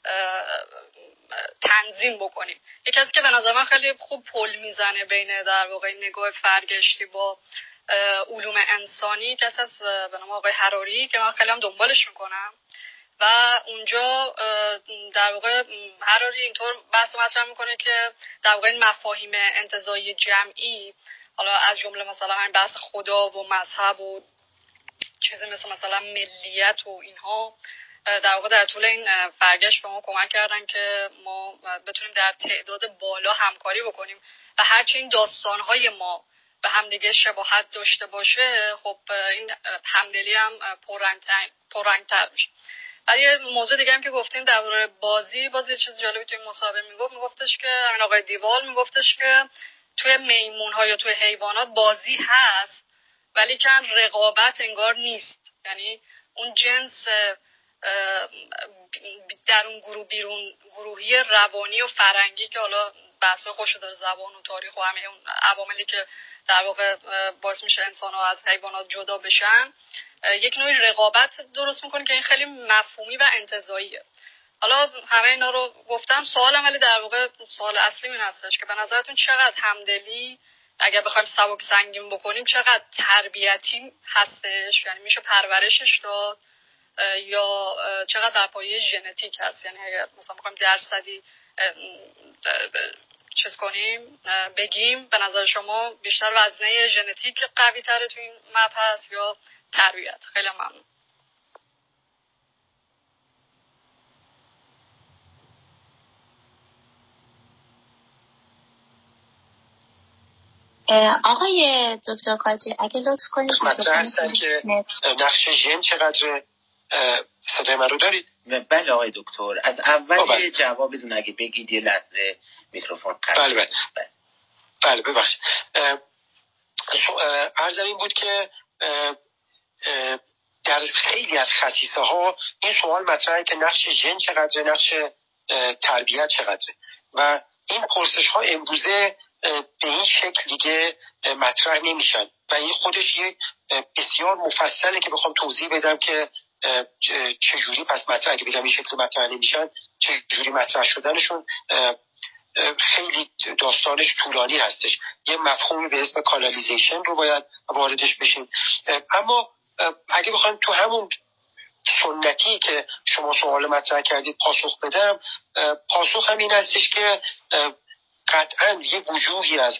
تنظیم بکنیم. یکی از که به نظر من خیلی خوب پل میزنه بین در واقع نگاه فرگشتی با علوم انسانی، کسی از به نام آقای حراری که من خیلی هم دنبالش میکنم و اونجا در واقع حراری اینطور بحث مطرح میکنه که در واقع این مفاهیم انتزاعی جمعی، حالا از جمله مثلا همین بحث خدا و مذهب و چیزی مثل مثلا ملیت و اینها در واقع در طول این فرگشت به ما کمک کردن که ما بتونیم در تعداد بالا همکاری بکنیم و هرچی این داستانهای ما به همدیگه شباهت داشته باشه، خب این همدلی هم پررنگ‌تر میشه. و یه موضوع دیگه هم که گفتیم درباره بازی، بازی چیز جالبی توی مصاحبه میگفت، میگفتش که همین آقای دیوال میگفتش که توی میمون‌ها یا توی حیوانات بازی هست ولی که رقابت انگار نیست. یعنی اون جنس در اون گروه بیرون گروهی روانی و فرنگی که حالا بحث خوش داره، زبان و تاریخ و همه اون عواملی که در واقع باعث میشه انسان‌ها از حیوانات جدا بشن، یک نوعی رقابت درست میکنه که این خیلی مفهومی و انتزاعیه. حالا همه اینا رو گفتم، سوالم ولی در واقع سوال اصلی این هستش که به نظرتون چقدر همدلی اگر بخوایم سبک سنگین بکنیم چقدر تربیتی هستش، یعنی میشه پرورشش داد یا چقدر در پایه ژنتیک هست؟ یعنی اگر مثلا بخوایم درصدی چیز کنیم بگیم، به نظر شما بیشتر وزنه ژنتیک قوی تره تو این مبحث یا تربیت؟ خیلی ممنون. آقای دکتر کاجی اگه لطف کنید مطرح هستن که نقش ژن چقدر. صدای من رو دارید؟ بله آقای دکتر، از اول جوابتون اگه بگید یه لحظه میکروفون قطع. بله بله بله ببخشید. عرضم این بود که در خیلی از خصیصه ها این سوال مطرحه که نقش ژن چقدره، نقش تربیت چقدره و این پرسش ها امروزه به این شکل دیگه مطرح نمیشن و این خودش یه بسیار مفصله که بخوام توضیح بدم که چجوری پس مطرح، اگه بگم این شکل مطرح نمیشن چجوری مطرح شدنشون خیلی داستانش طولانی هستش. یه مفهومی به اسم کانالیزیشن رو باید واردش بشیم. اما اگه بخوایم تو همون سنتی که شما سوال مطرح کردید پاسخ بدم، پاسخ هم این هستش که قطعا یه وجوهی از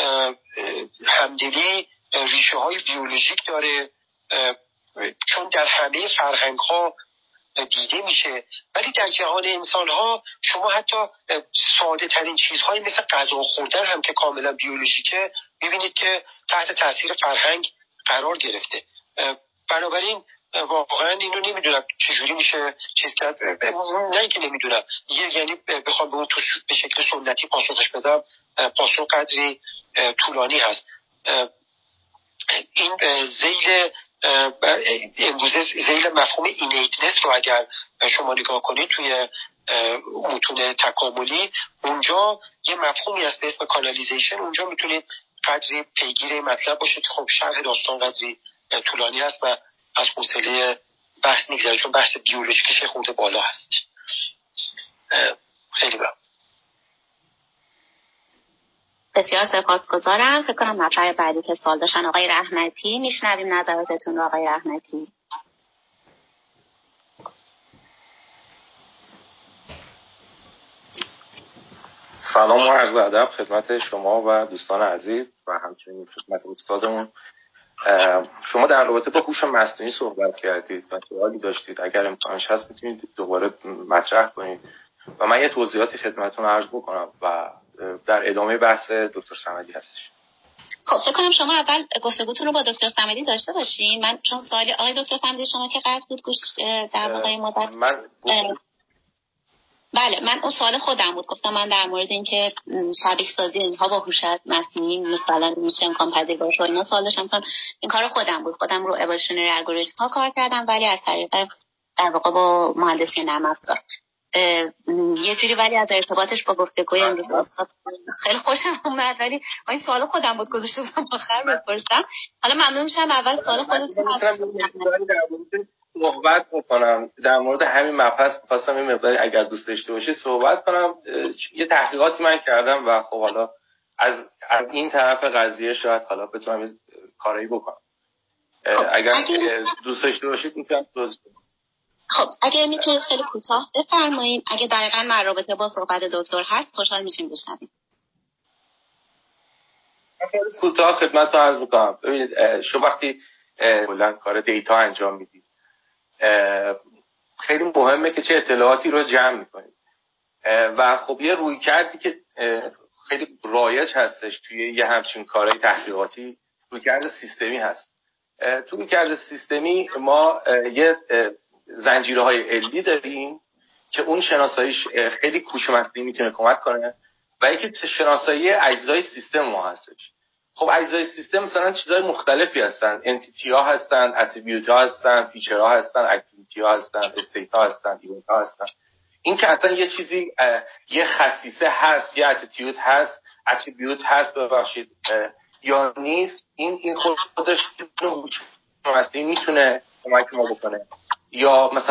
همدلی ریشه های بیولوژیک داره، چون در همه فرهنگ ها دیده میشه، ولی در جهان انسان ها شما حتی ساده ترین چیزهایی مثل غذا خوردن هم که کاملا بیولوژیکه میبینید که تحت تاثیر فرهنگ قرار گرفته. بنابراین واقعا اینو نمیدونم چجوری میشه چیز کرد، نه که نمیدونم، یعنی بخوام به اون تو به شکل سنتی پاسخش بدم پاسخ قدری طولانی هست. این ذیل امروزه ذیل مفهوم اینیتنس رو اگر شما نگاه کنید توی متون تکاملی، اونجا یه مفهومی هست به اسم کانالیزیشن، اونجا میتونید قدری پیگیر مطلب باشید. خب شرح داستان قدری طولانی هست و از حوصله بحث میگذره چون بحث بیولوژیکش خورده بالا هست. خیلی ممنون. بسیار سپاسگزارم. فکر کنم نفر بعدی که سوال داشتن آقای رحمتی، میشنویم نظراتتون رو آقای رحمتی. سلام و عرض ادب خدمت شما و دوستان عزیز و همچنین خدمت استادمون. شما در رابطه با هوش مصنوعی صحبت کردید و سوالی داشتید، اگر امکانش هست میتونید دوباره مطرح کنید و من یه توضیحاتی خدمتتون عرض بکنم و در ادامه بحث دکتر صمدی هستش. خب فکر کنم شما اول گفتگوتون رو با دکتر صمدی داشته باشین. من چون سوالی آقای دکتر صمدی شما که قطع بود گوش در واقع مدت من بله من اون سوال خودم بود، گفتم من در مورد اینکه شبیه سازی اینها با هوش مصنوعی مثلا میشه امکان پذیر باشه و اینا سوال داشتم، چون این کار خودم بود. خودم رو اِوولوشنری الگوریتم ها کار کردم ولی از طریق در واقع با مهندسی نرم افزار یه جوری، ولی از ارتباطش با گفتگوی امروز خیلی خوشم اومد، ولی این سوال خودم بود گذاشته بودم آخر بپرسم. حالا ممنون میشم اول سوال خودتون صحبت بکنم در مورد همین مبحث. خواستم این مقداری اگر دوست داشته باشید صحبت کنم. یه تحقیقاتی من کردم و خب حالا از از این طرف قضیه شاید حالا بتونم کاری بکنم. خب اگر اگه... دوست داشته باشید میتونم توضیح بدم. خب اگه میتونید خیلی کوتاه بفرمایید، اگه دقیقاً در رابطه با صحبت دکتر هست خوشحال میشیم بشنویم. خیلی کوتاه خدمتتون عرض می‌کنم. ببینید شما وقتی کلاً کار دیتا انجام میدید خیلی مهمه که چه اطلاعاتی رو جمع میکنید و خب یه رویکردی که خیلی رایج هستش توی یه همچین کارهای تحقیقاتی رویکرد سیستمی هست. توی رویکرد سیستمی ما یه زنجیره‌های علی داریم که اون شناساییش خیلی هوش مصنوعی میتونه کمک کنه و یکی شناسایی اجزای سیستم ما هستش. خب اجزای سیستم مثلا چیزهای مختلفی هستن، انتیتی ها هستن، اتریبیوت ها هستن، فیچر ها هستن، اکتیویتی ها هستن، استیت ها هستن، ایونت ها هستن. این که اصلا یه چیزی یه خصیصه هست، یه اتریبیوت هست، اتریبیوت هست ببخشید یا نیست، این این خودش هوش مصنوعی میتونه کمک ما بکنه. یا مثلا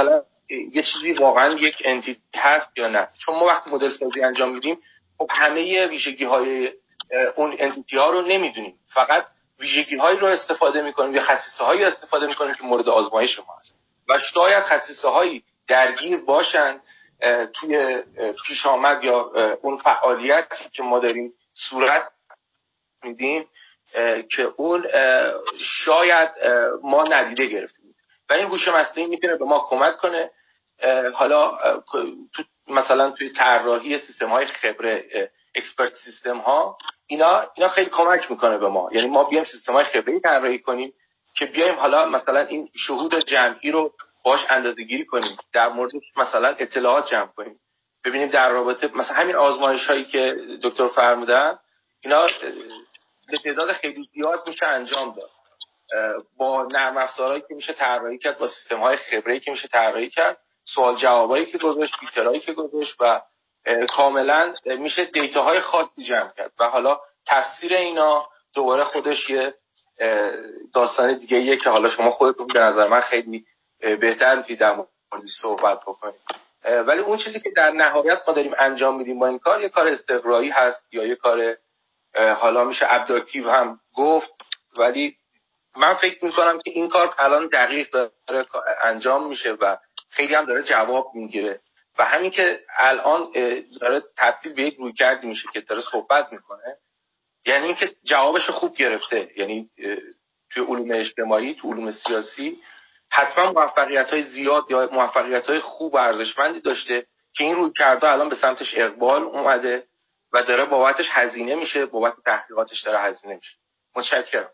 یه چیزی واقعا یک انتیتی هست یا نه. چون ما وقتی مدل سازی انجام میدیم خب همه ویژگی های اون انتیتی ها رو نمیدونیم، فقط ویژگی هایی رو استفاده میکنیم یا خصیصه هایی استفاده میکنیم که مورد آزمایش ما هست و شاید خصیصه هایی درگیر باشن توی پیش آمد یا اون فعالیتی که ما داریم صورت میدیم که اون شاید ما ندیده گرفتیم و این هوش مصنوعی میتونه به ما کمک کنه. حالا تو مثلا توی طراحی سیستم های خبره، اکسپرت سیستم ها، اینا اینا خیلی کمک میکنه به ما. یعنی ما بیایم سیستم های خبره طراحی کنیم که بیایم حالا مثلا این شهود جمعی رو باش اندازه‌گیری کنیم، در مورد مثلا اطلاعات جمع کنیم، ببینیم در رابطه مثلا همین آزمایش هایی که دکتر فرمودن اینا به تعداد خیلی زیاد میشه انجام داد با نرم افزارهایی که میشه طراحی کرد، با سیستم های خبره‌ای که میشه طراحی کرد، سوال جوابایی که گذاشت، فیلترایی که گذاشت و کاملا میشه دیتاهای خاصی جمع کرد و حالا تفسیر اینا دوباره خودش یه داستان دیگه ایه که حالا شما خودتون به نظر من خیلی بهتر میتونید در موردش صحبت بکنید. ولی اون چیزی که در نهایت ما داریم انجام میدیم با این کار یه کار استقرایی هست یا یه کار حالا میشه ابداکتیو هم گفت، ولی من فکر میکنم که این کار الان دقیق داره انجام میشه و خیلی هم داره جواب میگیره و همین که الان داره تبدیل به یک رویکردی میشه که داره صحبت میکنه، یعنی اینکه جوابش خوب گرفته. یعنی توی علوم اجتماعی، توی علوم سیاسی حتما موفقیت‌های زیاد یا موفقیت‌های خوب و ارزشمندی داشته که این رویکردها الان به سمتش اقبال اومده و داره بابتش هزینه میشه، بابت تحقیقاتش داره هزینه میشه. متشکرم.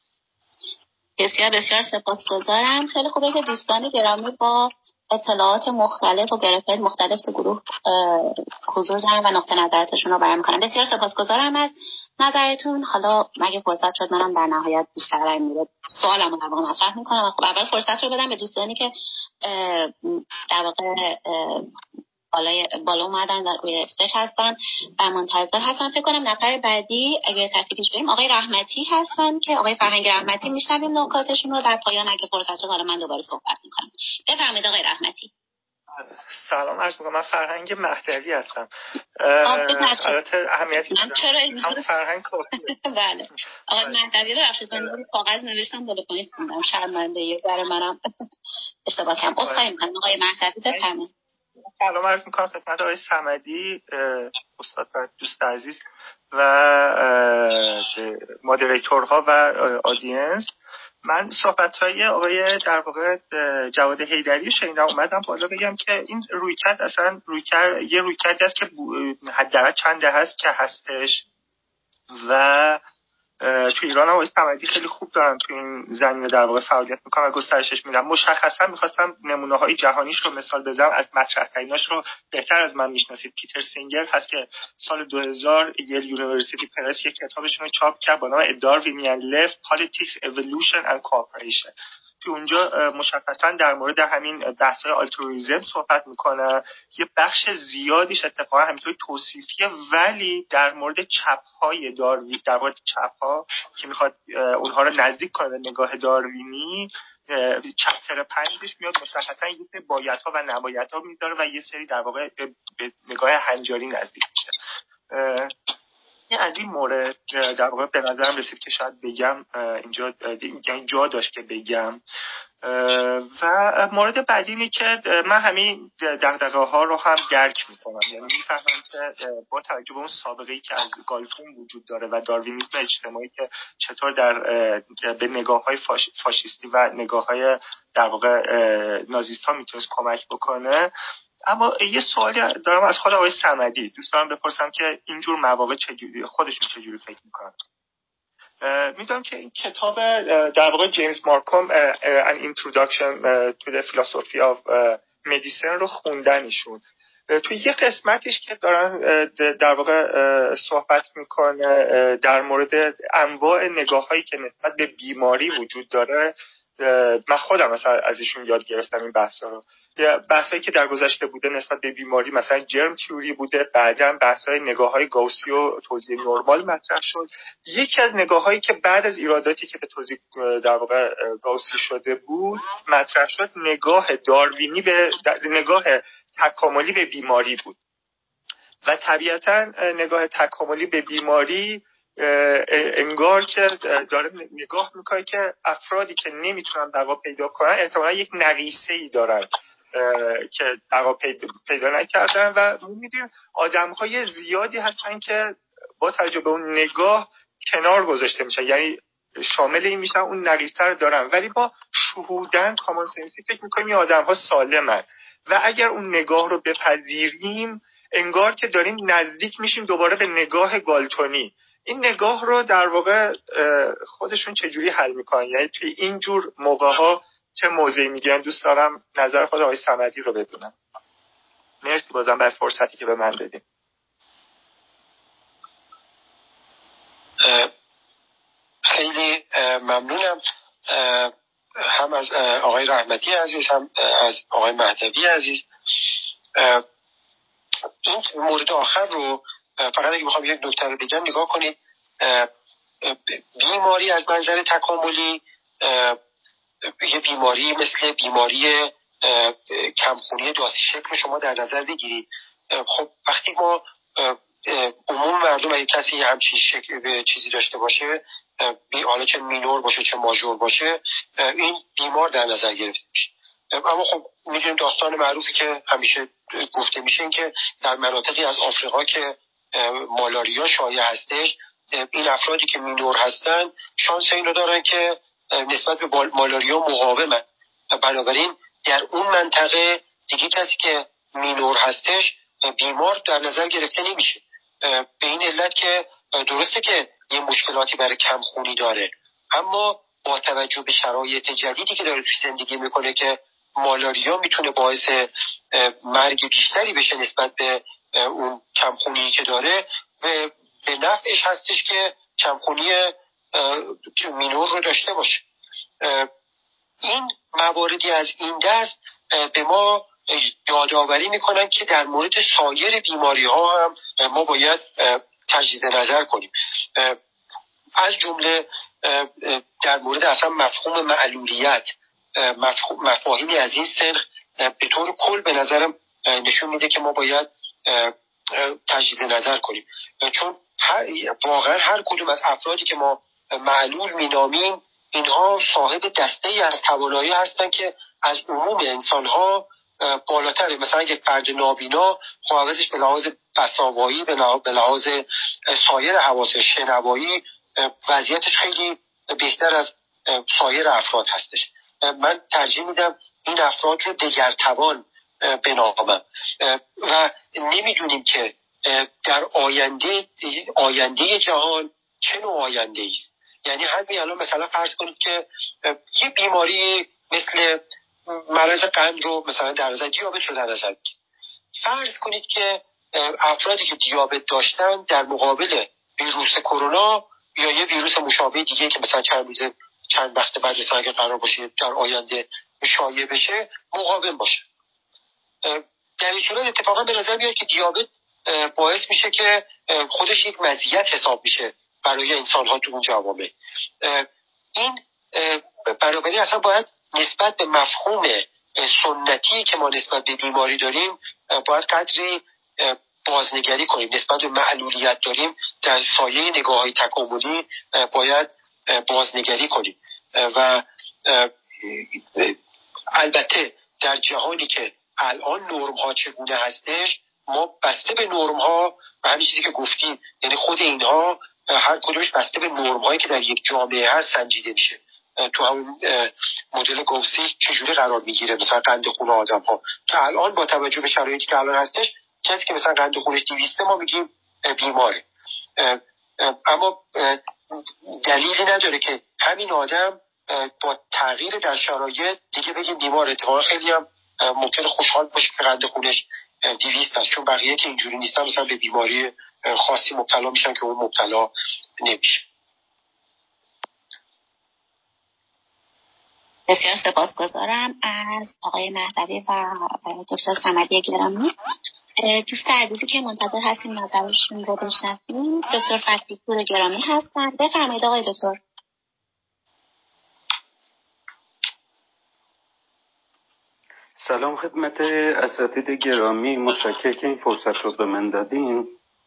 بسیار بسیار سپاسگزارم. خیلی خوبه که دوستان گرامی با اطلاعات مختلف و گرفت‌های مختلف تو گروه حضور دارن و نقطه نظراتشون رو بیان می‌کنن. بسیار سپاسگزارم از نظرتون. حالا مگه فرصت شد منم در نهایت بیشتر در مورد سوالمو در واقع مطرح می‌کنم. خب اول فرصت رو بدم به دوستانی که در واقع بالای بالا اومدن در روی استیج هستن و منتظر هستن. فکر کنم نفر بعدی اگه ترتیبش بریم آقای رحمتی هستن که آقای فرهنگ رحمتی میشنویم نکاتشون رو، در پایان اگه فرصت شد حالا من دوباره صحبت میکنم. بفرمایید آقای رحمتی. سلام عرض میکنم. من فرهنگ مهدوی هستم. البته اهمیتی من چرا هم فرهنگ بله آقای مهدوی رو رفت من رو کاغذ نوشتم بالا پایین خوندم، شرمنده یه ذره منم اشتباه کردم. عذرخواهی میکنم. آقای مهدوی بفرمایید. سلام عرض میکنم خدمت آقای صمدی، استاد و دوست عزیز و مودریتورها و آدینس. من صحبت‌های آقای در واقع جواد حیدری شنیدم، اومدم بالا بگم که این رویکرد اصلا رویکرد یه رویکردی است که حداقل چند دهه هست که هستش و تو ایران هم آقای صمدی خیلی خوب دارن تو این زمینه در واقع فعالیت میکنن و گسترشش میدن. مشخصا میخواستم نمونه‌های جهانیش رو مثال بزنم. از مطرح‌تریناش رو بهتر از من میشناسید. پیتر سینگر هست که سال دو هزار یل یونیورسیتی پرس یک کتابشون رو چاپ کرد با نام داروینیان لفت پالیتیکس اِوولوشن اند کوآپریشن. که اونجا مشخصا در مورد همین بحث‌های آلترویسم صحبت میکنه. یه بخش زیادیش اتفاقا همینطوری توصیفیه، ولی در مورد چپ‌های داروین، در مورد چپ‌ها که میخواد اونها رو نزدیک کنه به نگاه داروینی، چپتر پنجش میاد مشخصا یه سری بایدها و نبایدها میذاره و یه سری در واقع به نگاه هنجاری نزدیک میشه. این از این مورد در واقع به نظرم رسید که شاید بگم اینجا یعنی جا داشت که بگم. و مورد بعدی اینه که من همین دغدغه ها رو هم درک میکنم، یعنی میفهمم که با توجه به اون سابقه‌ای که از گالتون وجود داره و داروینیسم اجتماعی که چطور در به نگاه های فاش، فاشیستی و نگاه های در واقع نازیست ها میتونست کمک بکنه. اما یه سوالی دارم از خود آقای صمدی، دوست دارم بپرسم که اینجور مواقع چجوری خودشون چجوری فکر میکنن. میدونم که این کتاب در واقع جیمز مارکوم An Introduction to the Philosophy of Medicine رو خوندن ایشون. توی یه قسمتش که دارن در واقع صحبت میکنه در مورد انواع نگاه‌هایی که نسبت به بیماری وجود داره، من خودم مثلا از ایشون یاد گرفتم این بحثا رو. بحثایی که در گذشته بوده نسبت به بیماری مثلا جرم تیوری بوده، بعداً بحث‌های نگاه‌های گاوسی و توزیع نرمال مطرح شد. یکی از نگاه‌هایی که بعد از ایراداتی که به توزیع در واقع گاوسی شده بود مطرح شد، نگاه داروینی به نگاه تکاملی به بیماری بود. و طبیعتاً نگاه تکاملی به بیماری انگار که داره نگاه میکنه که افرادی که نمیتونن بقا پیدا کنن احتمالا یک نقیصه‌ای دارن که بقا پیدا نکردن و می‌بینیم آدم‌های زیادی هستن که با توجه به اون نگاه کنار گذاشته میشن، یعنی شامل این میشن اون نقیصه رو دارن، ولی با شهودن کامن سنسی فکر میکنیم این آدم‌ها سالمن و اگر اون نگاه رو بپذیریم انگار که داریم نزدیک میشیم دوباره به نگاه گالتونی. این نگاه رو در واقع خودشون چجوری حل میکنن، یعنی توی این جور موقع‌ها چه موضعی میگیرن؟ دوست دارم نظر خود آقای صمدی رو بدونم. مرسی بازم برای فرصتی که به من دادیم. خیلی ممنونم هم از آقای رحمتی عزیز هم از آقای مهدوی عزیز. این مورد آخر رو فقط اگه بخوام یک نکته رو بگم، نگاه کنید بیماری از منظر تکاملی یه بیماری مثل بیماری کمخونی داسی شکل شما در نظر بگیرید. خب وقتی ما عموم مردم اگه کسی همچین شکل به چیزی داشته باشه، حالا چه مینور باشه چه ماژور باشه، این بیمار در نظر گرفته میشه. اما خب میدونیم داستان معروفی که همیشه گفته میشه این که در مناطقی از آفریقا که مالاریا شایع هستش، این افرادی که مینور هستن شانس این رو دارن که نسبت به مالاریا مقاومن. بنابراین در اون منطقه دیگه کسی که مینور هستش بیمار در نظر گرفته نمیشه، به این علت که درسته که یه مشکلاتی برای کمخونی داره، اما با توجه به شرایط جدیدی که داره توی زندگی میکنه که مالاریا میتونه باعث مرگ بیشتری بشه نسبت به اون کمخونی که داره، به نفعش هستش که کمخونی مینور رو داشته باشه. این مواردی از این دست به ما یادآوری میکنن که در مورد سایر بیماری ها هم ما باید تجدید نظر کنیم، از جمله در مورد اصلا مفهوم معلولیت. مفاهیمی از این سنخ به طور کل به نظرم نشون میده که ما باید تجدید نظر کنیم، چون واقعا هر کدوم از افرادی که ما معلول مینامیم اینها صاحب دسته‌ای از توانایی هستن که از عموم انسان‌ها بالاتره. مثلا یک فرد نابینا حواسش به لحاظ بصاوایی، به لحاظ سایر حواس شنوایی وضعیتش خیلی بهتر از سایر افراد هستش. من ترجیح میدم این افراد رو دگرتوان بنامم و نمیدونیم که در آینده آینده جهان چه نوع آینده است. یعنی همین الان مثلا فرض کنید که یه بیماری مثل مرض قند رو مثلا در نظر دیابت رو در نظر بگیرید. فرض کنید که افرادی که دیابت داشتن در مقابل ویروس کرونا یا یه ویروس مشابه دیگه که مثلا چند روز چند وقت بعد مثلا اگه قرار باشه در آینده شایع بشه مقاوم باشه. در این صورت اتفاقا به نظر میاد که دیابت باعث میشه که خودش یک مزیت حساب میشه برای انسان‌ها تو اون جوامع. این بنابراین اصلا باید نسبت به مفهوم سنتی که ما نسبت به بیماری داریم باید قدری بازنگری کنیم. نسبت به معلولیت داریم در سایه نگاه‌های تکاملی باید بازنگری کنیم و البته در جهانی که الان نرم ها چگونه هستش ما بسته به نرم ها و همین چیزی که گفتیم، یعنی خود اینها هر کدومش بسته به نرم هایی که در یک جامعه هست سنجیده میشه. تو همون مدل گاوسی چجوری قرار میگیره مثلا قند خون آدم ها که الان با توجه به شرایطی که الان هستش کسی که مثلا قند خونش دویسته ما میگیم بیماره، اما دلیلی نداره که همین آدم با تغییر در شرایط دیگه بگیم بیماره. اتفاقا خیلی هم ممکن خوشحال باشه که قند خونش دویست است، چون بقیه که اینجوری نیستن مثلا به بیماری خاصی مبتلا میشن که اون مبتلا نمیشه. بسیار سپاسگزارم از آقای مهدوی و دکتر صمدی گرامی. دوست عزیزی که منتظر هستیم نظرشون رو بشنویم دکتر فتحی پور گرامی هستن. بفرمایید آقای دکتر. سلام خدمت اساتید گرامی، متشکرم که این فرصت رو به من دادین.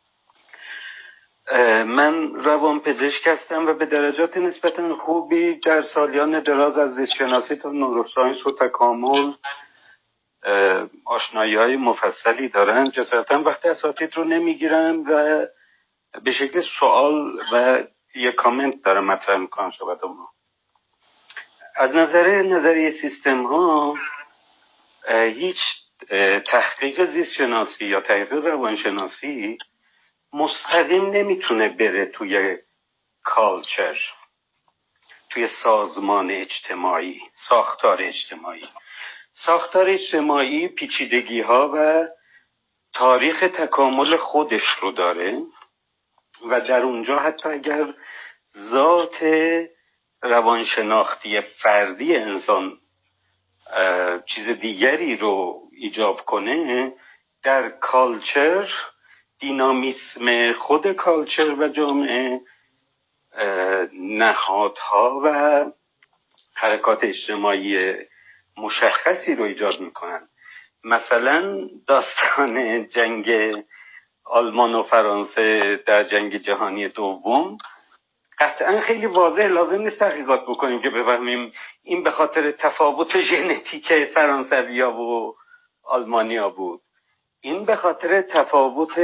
من روانپزشک هستم و به درجات نسبتا خوبی در سالیان دراز از زیستشناسی تا نوروساینس و تکامل آشنایی های مفصلی دارم. جسارتا وقتی اساتید رو نمیگیرم و به شکل سوال و یک کامنت دارم مطرح میکنم صحبت ما. از نظر نظریه سیستم ها هیچ تحقیق زیستشناسی یا تحقیق روانشناسی مستقیم نمیتونه بره توی کالچر، توی سازمان اجتماعی، ساختار اجتماعی. ساختار اجتماعی پیچیدگی ها و تاریخ تکامل خودش رو داره و در اونجا حتی اگر ذات روانشناختی فردی انسان چیز دیگری رو ایجاب کنه، در کالچر دینامیسم خود کالچر و جامعه نهادها و حرکات اجتماعی مشخصی رو ایجاد میکنن. مثلا داستان جنگ آلمان و فرانسه در جنگ جهانی دوم قطعا خیلی واضح، لازم نیست تحقیقات بکنیم که بفهمیم این به خاطر تفاوت ژنتیک فرانسویا و آلمانیا بود. این به خاطر تفاوت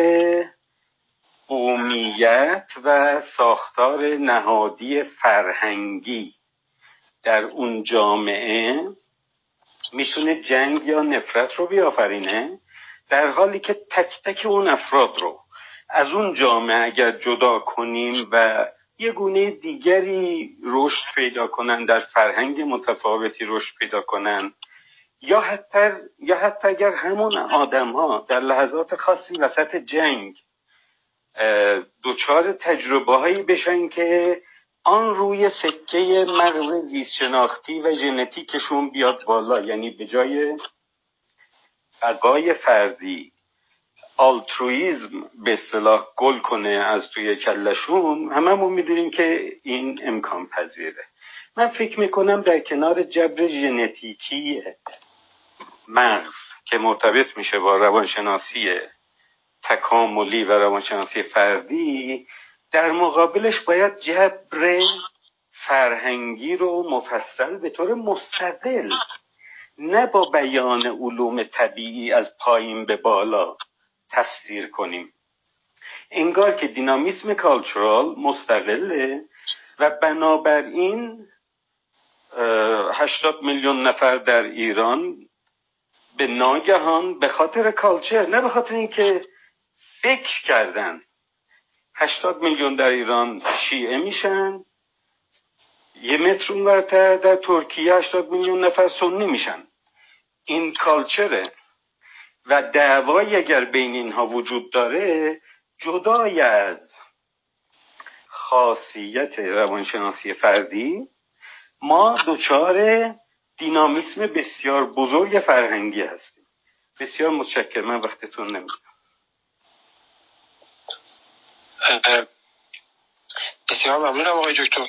قومیت و ساختار نهادی فرهنگی در اون جامعه میتونه جنگ یا نفرت رو بیافرینه، در حالی که تک تک اون افراد رو از اون جامعه اگر جدا کنیم و یه گونه دیگری رشد پیدا کنن، در فرهنگ متفاوتی رشد پیدا کنن، یا حتی یا حتی اگر همون آدم ها در لحظات خاصی وسط جنگ دوچار تجربه هایی بشن که آن روی سکه مغز زیست شناختی و ژنتیکشون بیاد بالا، یعنی به جای بقای فردی آلترویزم به اصطلاح گل کنه از توی کلشون، هممون میدونیم که این امکان پذیره. من فکر میکنم در کنار جبر ژنتیکی مغز که مرتبط میشه با روانشناسی تکاملی و روانشناسی فردی، در مقابلش باید جبر فرهنگی رو مفصل به طور مستقل، نه با بیان علوم طبیعی از پایین به بالا تفسیر کنیم. انگار که دینامیسم کالچورال مستقله و بنابراین هشتاد میلیون نفر در ایران به ناگهان به خاطر کالچر، نه به خاطر اینکه فکر کردن، هشتاد میلیون در ایران شیعه میشن، یه متر اونورتر در ترکیه هشتاد میلیون نفر سنی میشن. این کالچره و دعوایی اگر بین اینها وجود داره، جدای از خاصیت روانشناسی فردی، ما دچار دینامیسم بسیار بزرگ فرهنگی هستیم. بسیار متشکرم، من وقتتون نمیگیرم. بسیار ممنونم آقای دکتر.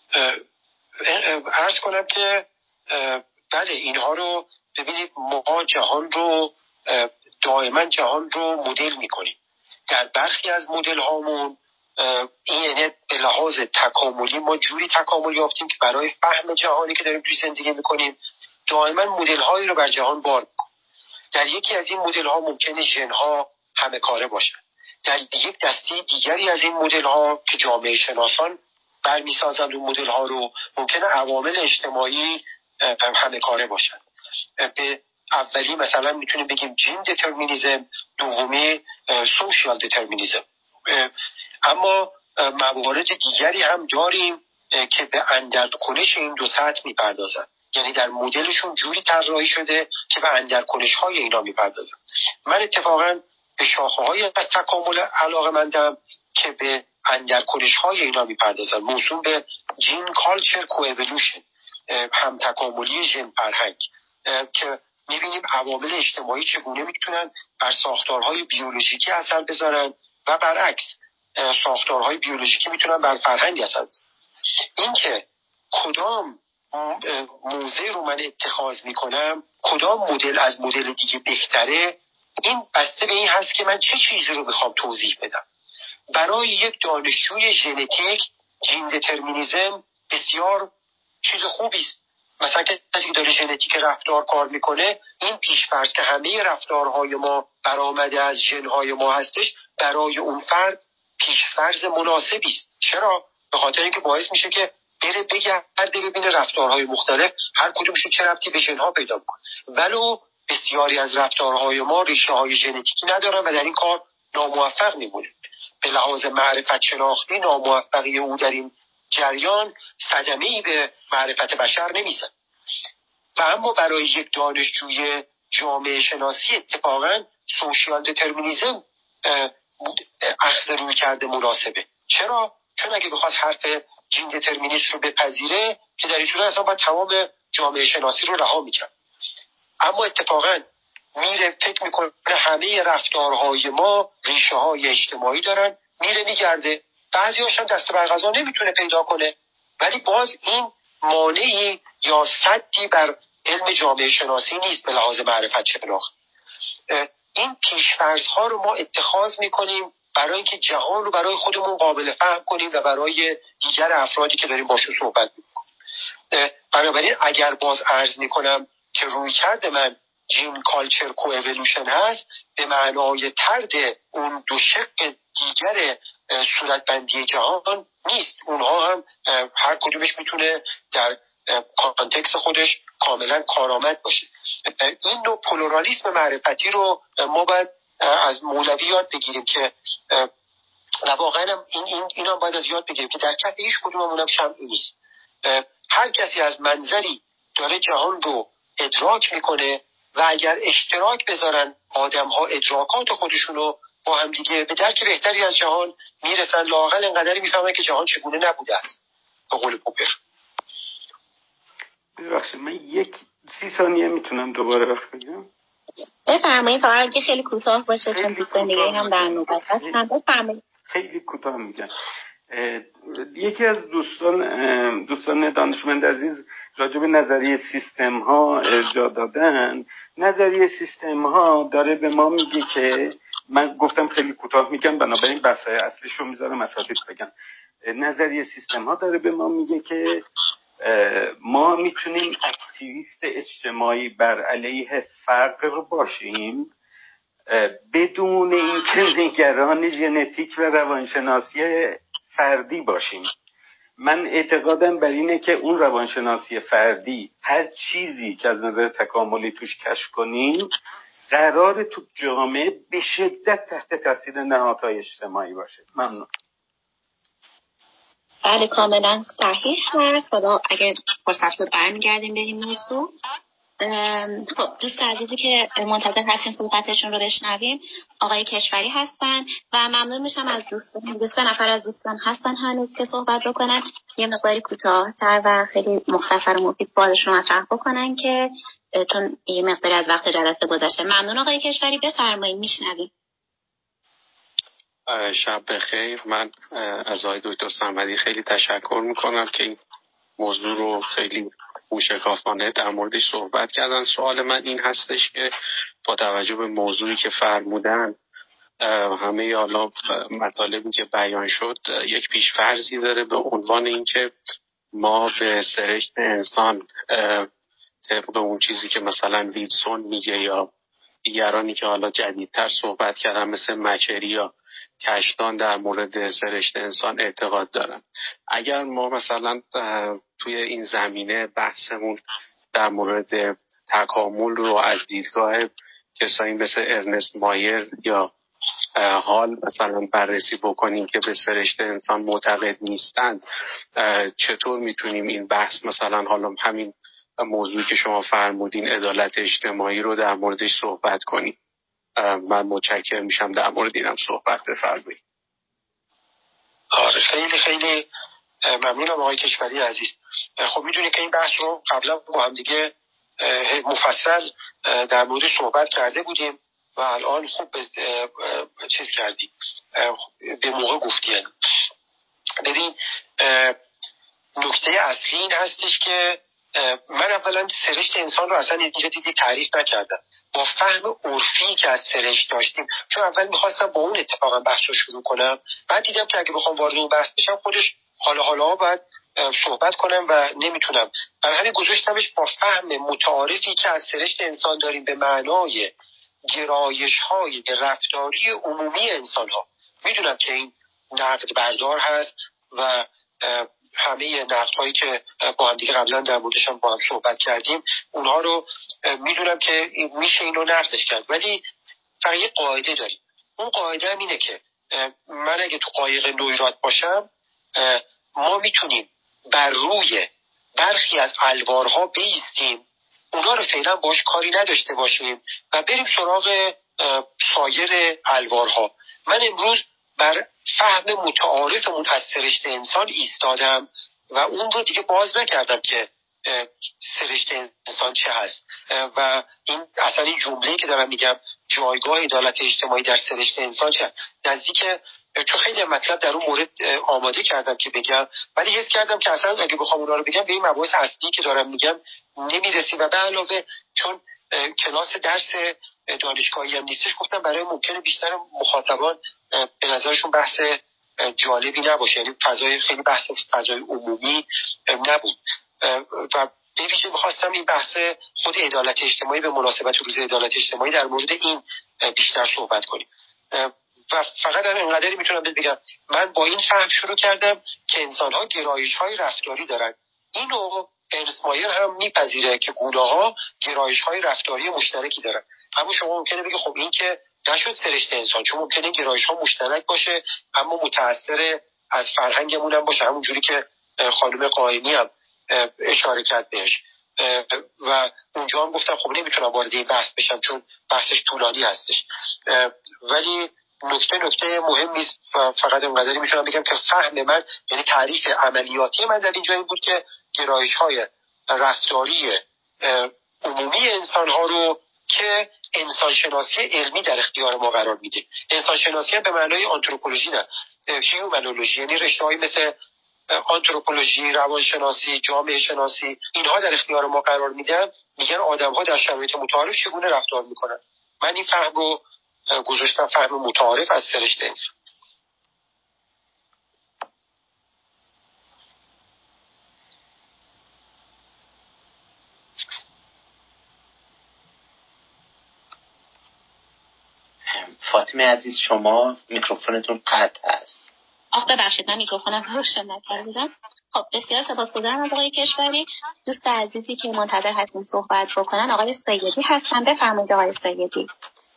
عرض کنم که بله، اینها رو ببینید، ما جهان رو دائما جهان رو مدل میکنیم. در برخی از مدل هامون این یعنی به لحاظ تکاملی ما جوری تکامل یافتیم که برای فهم جهانی که داریم توی زندگی میکنیم دائما مدل هایی رو بر جهان بار میکنیم. در یکی از این مدل ها ممکنه ژن ها همه کاره باشن. در یک دسته دیگری از این مدل ها که جامعه شناسان برمیسازند اون مدل ها رو، ممکنه عوامل اجتماعی همه کاره باشن. به اولی مثلا میتونیم بگیم جین دترمینیزم، دومی سوشیال دترمینیزم. اما موارد دیگری هم داریم که به اندرکنش این دو سطح میپردازن، یعنی در مدلشون جوری طراحی شده که به اندرکنش های اینا میپردازن. من اتفاقا به شاخه های از تکامل علاقه‌مندم که به اندرکنش های اینا میپردازن، موسوم به جین کالچر کوئولوشن. هم تکاملی ژن فرهنگ که می‌بینیم عوامل اجتماعی چگونه میتونن بر ساختارهای بیولوژیکی اثر بذارن و برعکس ساختارهای بیولوژیکی میتونن بر فرهنگ اثر بذارن. این که کدام موضع رو من اتخاذ میکنم، کدام مدل از مدل دیگه بهتره، این بسته به این هست که من چه چیزی رو بخوام توضیح بدم. برای یک دانشجوی ژنتیک جین دترمینیسم بسیار چیز خوبی است. مثلا کسی که داره ژنتیک رفتار کار میکنه، این پیش‌فرض که همه رفتارهای ما برآمده از ژن‌های ما هستش، برای اون فرد پیش‌فرض مناسبی است. چرا؟ به خاطر اینکه باعث میشه که بره بگرده ببینه رفتارهای مختلف هر کدومش چه ربطی به ژن‌ها پیدا میکنه. ولو بسیاری از رفتارهای ما ریشه‌های ژنتیکی ندارن و در این کار ناموفق میمونه. به لحاظ معرفت شناختی ناموفقی او در این جریان صدمه‌ای به معرفت بشر نمیزن. و اما برای یک دانشجوی جامعه شناسی اتفاقاً سوشیال دترمینیسم اخذ روی کرده مناسبه. چرا؟ چون اگه بخواد حرف جین دترمینیسم رو بپذیره که در این صورت اصلا باید تمام جامعه شناسی رو رها میکنه. اما اتفاقاً میره فکر میکنه همه رفتارهای ما ریشه های اجتماعی دارن، میره میگرده، بعضی هاشم دست بر قضا نمیتونه پیدا کنه، ولی باز این مانعی یا سدی بر علم جامعه شناسی نیست به لحاظ معرفت شناخت. این پیش‌فرض ها رو ما اتخاذ میکنیم برای اینکه جهان رو برای خودمون قابل فهم کنیم و برای دیگر افرادی که داریم باشون صحبت میکنیم. بنابراین اگر باز عرض میکنم که روی کرده من جین کالچر کو اِوولوشن هست، به معنای طرد اون دو شق دیگر صورتبندی جهان نیست. اونها هم هر کدومش میتونه در کانتکست خودش کاملا کارآمد باشه. این نوع پلورالیسم معرفتی رو ما باید از مولوی یاد بگیریم که و واقعا این این اینا باید از یاد بگیریم که در کف هیچ کدوممون هم شمعی نیست. هر کسی از منظری داره جهان رو ادراک میکنه و اگر اشتراک بذارن آدم‌ها ادراکات خودشونو با هم دیگه به درک بهتری از جهان میرسن. لااقل اینقدری میفهمن که جهان چگونه نبوده است. به قول پوپر. ببخشید من یک سی ثانیه میتونم دوباره وقت بگیرم؟ بفرمایید تا اگه خیلی کوتاه باشه چون دوستان دیگه هم در نوبت هستن. بفرمایید. خیلی کوتاه میگم. یکی از دوستان دوستان دانشمند عزیز راجع به نظریه سیستم ها ارجاع دادن. نظریه سیستم ها داره به ما میگه که من گفتم خیلی کوتاه میگم بنابراین بحث‌های اصلیش رو میذارم اساتید بگم. نظریه سیستم ها داره به ما میگه که ما میتونیم اکتیویست اجتماعی بر علیه فرد رو باشیم بدون اینکه نگران ژنتیک و روانشناسی فردی باشیم. من اعتقادم بر اینه که اون روانشناسی فردی هر چیزی که از نظر تکاملی توش کشف کنیم قرار تو جامعه به شدت تحت تاثیر نهادهای اجتماعی باشه. ممنون. بله کاملا صحیح هست. حالا اگه فرصت بود برمیگردیم به این موضوع. خب دوست عزیزی که منتظر هستیم صحبتشون رو بشنویم آقای کشوری هستن و ممنون میشم از دوستان دو سه نفر از دوستان هستن هنوز که صحبت رو کنن یه مقداری کوتاه‌تر و خیلی مختصر و مفید بارشون رو مطرح بکنن که چون یه مقداری از وقت جلسه گذشته. ممنون آقای کشوری، بفرمایید میشنویم. شب بخیر. من از آقای دکتر صمدی خیلی تشکر میکنم که این موضوع رو خیلی موشکافانه در موردش صحبت کردن. سوال من این هستش که با توجه به موضوعی که فرمودن همه حالا مطالبی که بیان شد یک پیش‌فرضی داره به عنوان اینکه ما به سرشت انسان طبق اون چیزی که مثلا ویلسون میگه یا دیگرانی که حالا جدیدتر صحبت کردن مثل مچری یا کشتان در مورد سرشت انسان اعتقاد دارن. اگر ما مثلا توی این زمینه بحثمون در مورد تکامل رو از دیدگاه کسایی مثل ارنست مایر یا حال مثلا بررسی بکنیم که به سرشت انسان معتقد نیستند، چطور میتونیم این بحث مثلا حالا همین موضوعی که شما فرمودین عدالت اجتماعی رو در موردش صحبت کنیم؟ من متشکرم میشم در مورد اینم صحبت بفرمایید. آره خیلی خیلی ممنونم آقای کشوری عزیز. خب میدونی که این بحث رو قبلا با هم دیگه مفصل در مورد صحبت کرده بودیم و الان خوب چیز کردیم، به موقع گفتیم. ببین نکته اصلی این هستش که من اولا سرشت انسان رو اصلا اینجا دیدی تعریف نکردم با فهم عرفی که از سرشت داشتیم، چون اول میخواستم با اون اتفاقا بحث رو شروع کنم، بعد دیدم که اگه بخوام وارد اون بحث بشم خودش حالا حالا باید صحبت کنم و نمیتونم، برای همین گذاشتمش با فهم متعارفی که از سرشت انسان داریم به معنای گرایش های رفتاری عمومی انسان ها. میدونم که این نقد بردار هست و همه نقد هایی که با هم دیگه قبلا در موردش هم با هم صحبت کردیم اونها رو میدونم که میشه اینو نقدش کرد، ولی فقط یه قاعده داریم. اون قاعده هم اینه که من اگه تو قایق نویرات باشم ما میتونیم بر روی برخی از الوارها بیستیم، اونا رو فعلا باش کاری نداشته باشیم و بریم سراغ سایر الوارها. من امروز بر فهم متعارفمون از سرشت انسان ایستادم و اون رو دیگه باز نکردم که سرشت انسان چه هست و این اصلا این جمله‌ای که دارم میگم جایگاه عدالت اجتماعی در سرشت انسان چه نزدیک، چون خیلی مطلب در اون مورد آماده کردم که بگم، ولی حس کردم که اصلا اگه بخوام اونا رو بگم به این مباحث اصلی که دارم میگم نمیرسیم و به علاوه چون کلاس درس دانشگاهی هم نیستش گفتم برای ممکنه بیشتر مخاطبان به نظرشون بحث جالبی نباشه، یعنی فضای خیلی بحث فضای عمومی نبود و به ویژه می‌خواستم این بحث خود عدالت اجتماعی به مناسبت روز عدالت اجتماعی در مورد این بیشتر صحبت کنیم و فقط در اینقدری میتونم بگم من با این فهم شروع کردم که انسان‌ها گرایش‌های رفتاری دارن. اینو ارنست مایر هم میپذیره که گونه‌ها گرایش‌های رفتاری مشترکی دارن، اما شما ممکنه بگی خب این که نشد سرشت انسان، چون ممکنه گرایش‌ها مشترک باشه اما متأثر از فرهنگمون هم باشه، همون جوری که خانم قائمی هم اشاره کرد بهش و اونجا هم گفتم خب نمیتونم وارد این بحث بشم چون بحثش طولانی هستش، ولی نکته نکته مهمی است و فقط اینقدری میتونم بگم که فهم من یعنی تعریف عملیاتی من در اینجا این بود که گرایش‌های رفتاری عمومی انسان‌ها رو که انسانشناسی علمی در اختیار ما قرار میده. انسانشناسی هم به معنای آنتروپولوژی نه، هیومنولوژی، یعنی رشته‌هایی مثل آنتروپولوژی، روانشناسی، جامعه شناسی اینها در اختیار ما قرار میدن، میگن آدم‌ها در شرایط متعارف چگونه رفتار میکنن. من این فهم رو گذاشتم فهم متعارف از سرشت انسان. فاطمه عزیز شما میکروفونتون قطع است. آخ ببخشید من میکروفونم روشن نکرده بودم. خب بسیار سپاسگزارم از آقای کشوری. دوست عزیزی که منتظر هستیم صحبت بکنن آقای سیدی هستن، بفرمایید آقای سیدی.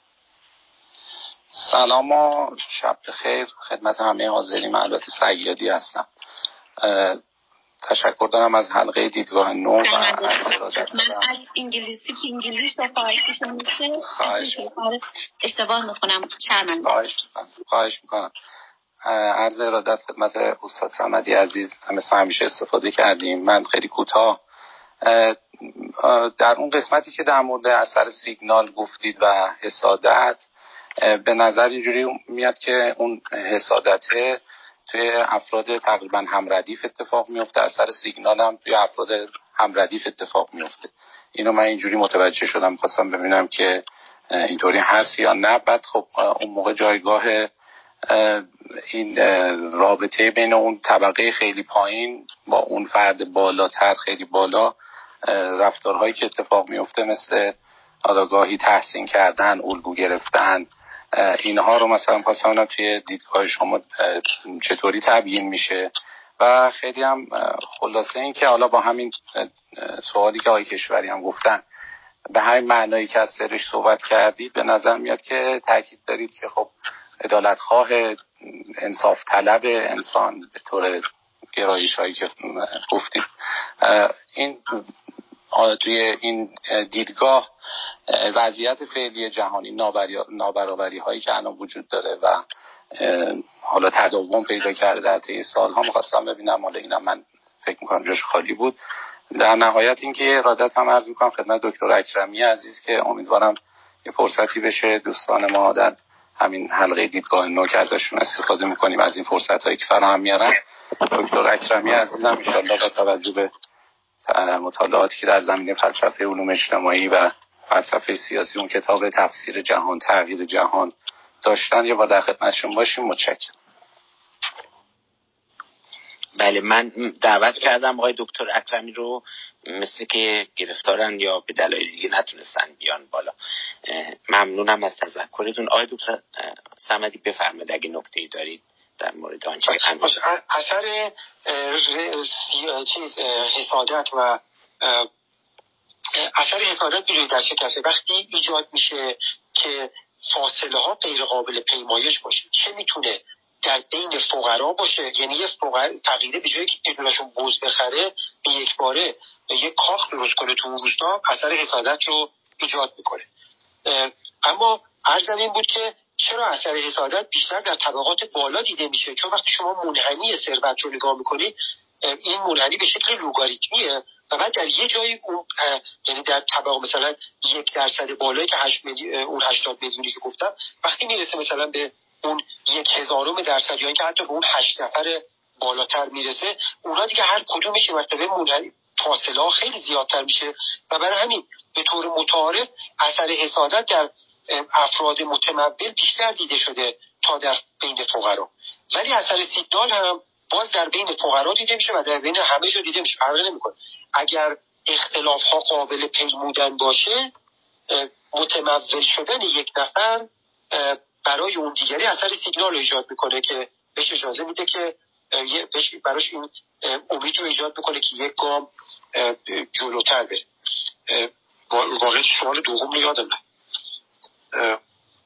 سلام و شب بخیر خدمت همه حاضرین. من البته سیدی هستم. تشکر دارم از حلقه دیدگاه نو و من از انگلیسی که انگلیس و فارسی میشه اشتباه میکنم، شرمنده. خواهش میکنم خواهش میکنم عرض ارادت خدمت استاد صمدی عزیز. مثل همیشه استفاده کردیم. من خیلی کوتاه در اون قسمتی که در مورد اثر سیگنال گفتید و حسادت، به نظر اینجوری میاد که اون حسادته توی افراد تقریبا همردیف اتفاق میفته، اثر سیگنال هم توی افراد همردیف اتفاق میفته. اینو من اینجوری متوجه شدم، خواستم ببینم که اینطوری هست یا نه. بعد خب اون موقع جایگاه این رابطه بین اون طبقه خیلی پایین با اون فرد بالاتر خیلی بالا، رفتارهایی که اتفاق میفته مثل آگاهی تحسین کردن، الگو گرفتن، اینها رو مثلا خواستم توی دیدگاه شما چطوری تبیین میشه. و خیلی هم خلاصه این که حالا با همین سوالی که آقای کشوری هم گفتن به همین معنایی که از سرش صحبت کردید، به نظر میاد که تاکید دارید که خب عدالتخواه، انصاف طلب انسان به طور گرایش هایی که گفتید، این توی این دیدگاه وضعیت فعلی جهانی، نابرابری هایی که الان وجود داره و حالا تداوم پیدا کرده در طی سالها، می‌خواستم ببینم حالا اینا من فکر میکنم جاش خالی بود. در نهایت اینکه ارادت هم عرض میکنم خدمت دکتر اکرمی عزیز که امیدوارم یه فرصتی بشه دوستان ما در همین حلقه دیدگاه نو که ازشون استفاده میکنیم از این فرصت هایی که فراهم میارن. دکتر اکرمی عزیزم ان شاءالله با توجه به مطالعاتی که در زمینه فلسفه علوم اجتماعی و فلسفه سیاسی اون کتاب تفسیر جهان تغییر جهان داشتن یه بار در خدمتشون باشیم. متشکرم. بله، من دعوت کردم آقای دکتر اکرمی رو، مثل که گرفتارن یا به دلایل دیگه نتونستن بیان بالا. ممنونم از تذکرتون. آقای دکتر صمدی بفرمایید اگه نکته‌ای دارید در مورد آنچه که اثر چیز حسادت و اثر حسادت بیروی در چه کسی وقتی ایجاد میشه که فاصله ها غیر قابل پیمایش باشه، چه میتونه در بین فقرا باشه، یعنی یه فقر فقیره به جایی که بدونشون بوز بخره به یک باره یک کاخ درست کنه تو اون روستا، اثر حسادت رو ایجاد میکنه. اما عرضم این بود که چرا اثر حسادت بیشتر در طبقات بالا دیده میشه؟ چون وقتی شما منحنی ثروت رو نگاه میکنید این منحنی به شکل لوگاریتمیه و بعد در یه جایی اون یعنی در طبقه مثلا یک درصد بالایی که هشت میلیون اون هشتاد میلیونی که گفتم وقتی میرسه مثلا به اون یک هزارم درصد یا اینکه حتی به اون هشت نفر بالاتر میرسه، اونا دیگه هر کدومش مرتبه منحنی فاصله ها خیلی زیادتر میشه و برای همین به طور متعارف اثر حسادت در افراد متمول بیشتر دیده شده تا در بین فقرا. ولی اثر سیگنال هم باز در بین فقرا دیده میشه و در بین همه جا دیده میشه، فرق نمیکنه. اگر اختلاف ها قابل پیمودن باشه، متمول شدن یک نفر برای اون دیگری اثر سیگنال رو ایجاد میکنه که بهش اجازه میده که براش این امید رو ایجاد میکنه که یک گام جلوتر بره. واقعا سوال دوم رو یادم نه.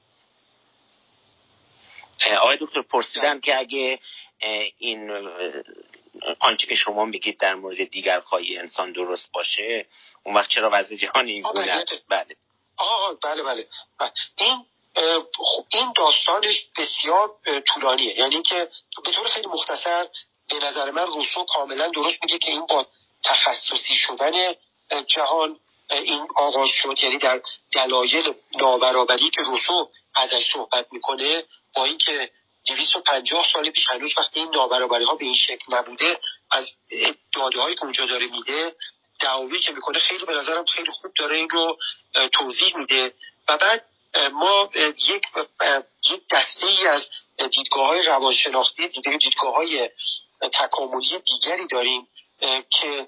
آقای دکتر پرسیدم که اگه این آنچه که شما میگید در مورد دیگر خواهی انسان درست باشه، اون وقت چرا وضع جهان این گونه؟ بله آه بله بله این این داستانش بسیار طولانیه، یعنی که به طور خیلی مختصر به نظر من روسو کاملا درست میگه که این با تخصصی شدن جهان این آغاز شد، یعنی در دلایل نابرابری که روسو ازش صحبت میکنه با اینکه دویست و پنجاه سال پیش هنوز وقتی این نابرابری ها به این شکل نبوده از داده هایی که اونجا داره میده دعاوی که میکنه خیلی به نظرم خیلی خوب داره این رو توضیح میده و بعد ما یک یک دسته ای از دیدگاه های روانشناختی دیدگاه های تکاملی دیگری داریم که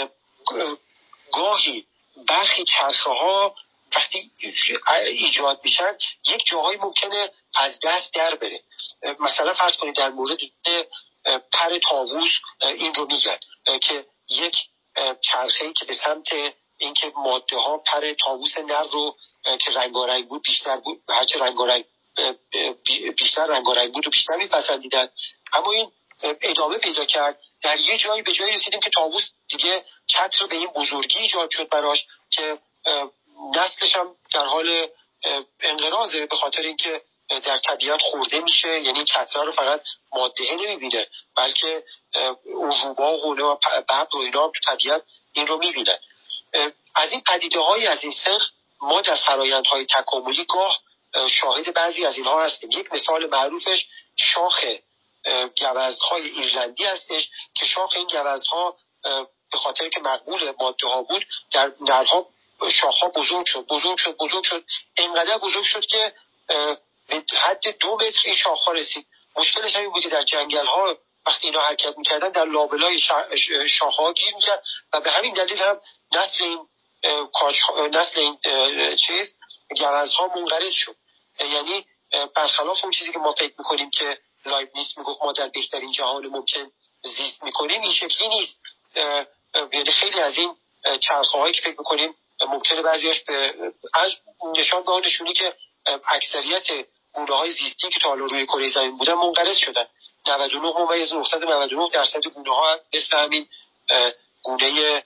گاهی برخی چرخه ها وقتی ایجاد میشن یک جاهایی ممکنه از دست در بره. مثلا فرض کنید در مورد پر طاووس این رو میگن که یک چرخه‌ای که به سمت اینکه ماده ها پر طاووس نر رو که رنگارنگ بود بیشتر بود، هرچه رنگارنگ بیشتر رنگارنگ بود و بیشتر میپسندیدن، اما این ادامه پیدا کرد. در یه جایی به جایی رسیدیم که طاووس دیگه چتر به این بزرگی ایجاد شد براش که نسلش هم در حال انقراضه به خاطر اینکه در طبیعت خورده میشه، یعنی چترها رو فقط ماده نمیبینه بلکه عروبا و غوله و برق و اینا تو طبیعت این رو میبینن. از این پدیده های از این سنخ ما در فرایندهای تکاملی گاه شاهد بعضی از اینها هستیم. یک مثال معروفش شاخ گوزن‌های ایرلندی هستش که شاخ این گوزن‌ها به خاطر که مقبول ماده ها بود در نرها شاخها بزرگ شد بزرگ شد بزرگ شد اینقدر بزرگ شد که به حد دو متر این شاخها رسید. مشکلش این بود که در جنگل ها وقتی اینا حرکت میکردن در لابلای شاخها گیر میکرد و به همین دلیل هم نسل این نسل این چیز گوزن‌ها منقرض شد. یعنی برخلاف اون چیزی که ما فکر میکنیم که لایبنیتس میگفت ما در بهترین جهان ممکن زیست میکنیم، این شکلی نیست. یعنی خیلی از این چرخه هایی که فکر میکنیم ممکنه بعضیاش به نشان به آن نشونی که اکثریت گونه های زیستی که تا حالا روی کره زمین بودن منقرض شدن. نود و نه ممیز نهصد و نود و نه درصد گونه ها مثل همین گونه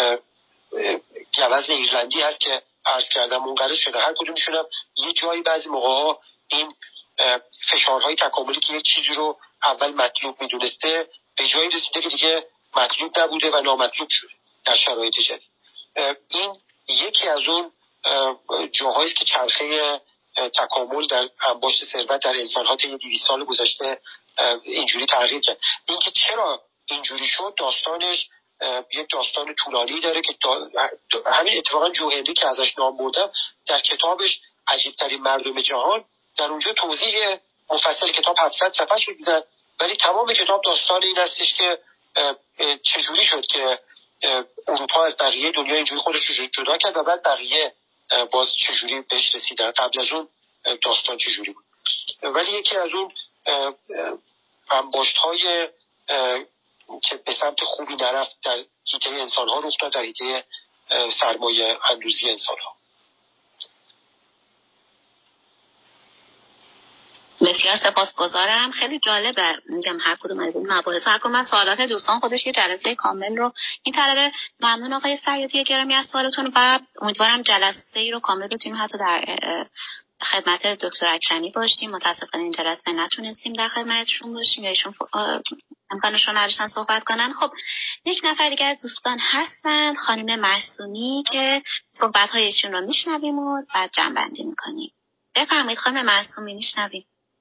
گوزن ایرلندی هست که عرض کردم منقرض شده. هر کدومشون هم یه جایی بعضی موقع ها این فشارهای تکاملی که یک چیزی رو اول مطلوب میدونسته به جایی رسیده که دیگه مطلوب نبوده و نامطلوب شده در شرایط جدید. این یکی از اون جاهایی است که چرخه تکامل در انباشت ثروت در انسان‌ها طی دویست سال گذشته اینجوری تغییر کرد. اینکه چرا اینجوری شد داستانش یک داستان طولانی داره که همین اتفاقا جو هنری که ازش نام بردم در کتابش عجیب‌ترین مردم جهان در اونجا توضیح مفصل، کتاب هفتصد صفحه شد دیدن، ولی تمام کتاب داستان این هستش که چجوری شد که اروپا از بقیه دنیا اینجوری خودش رو جدا کرد و بعد بقیه باز چجوری بهش رسیدن، قبل از اون داستان چجوری بود. ولی یکی از اون انباشت‌های که به سمت خوبی نرفت در حیطه انسان‌ها رخ داد، در حیطه سرمایه اندوزی انسان‌ها. بسیار سپاسگزارم. خیلی جالبه میگم هر کدوم از این مباحث، هر کدوم از سوالات دوستان خودش یه جلسه کامل رو این طلبه. ممنون آقای سیادی گرامی از سوالتون و امیدوارم جلسه ای رو کامل بتونیم حتی در خدمت دکتر اکرمی باشیم. متاسفانه این جلسه نتونستیم در خدمتشون باشیم یا ایشون امکانشون نداشتن صحبت کنن. خب یک نفر دیگه از دوستان هستن، خانم معصومی، که صحبت‌های ایشون رو میشنویم و بعد جمع‌بندی می‌کنیم. بفرمایید خانم معصومی، میشنویم.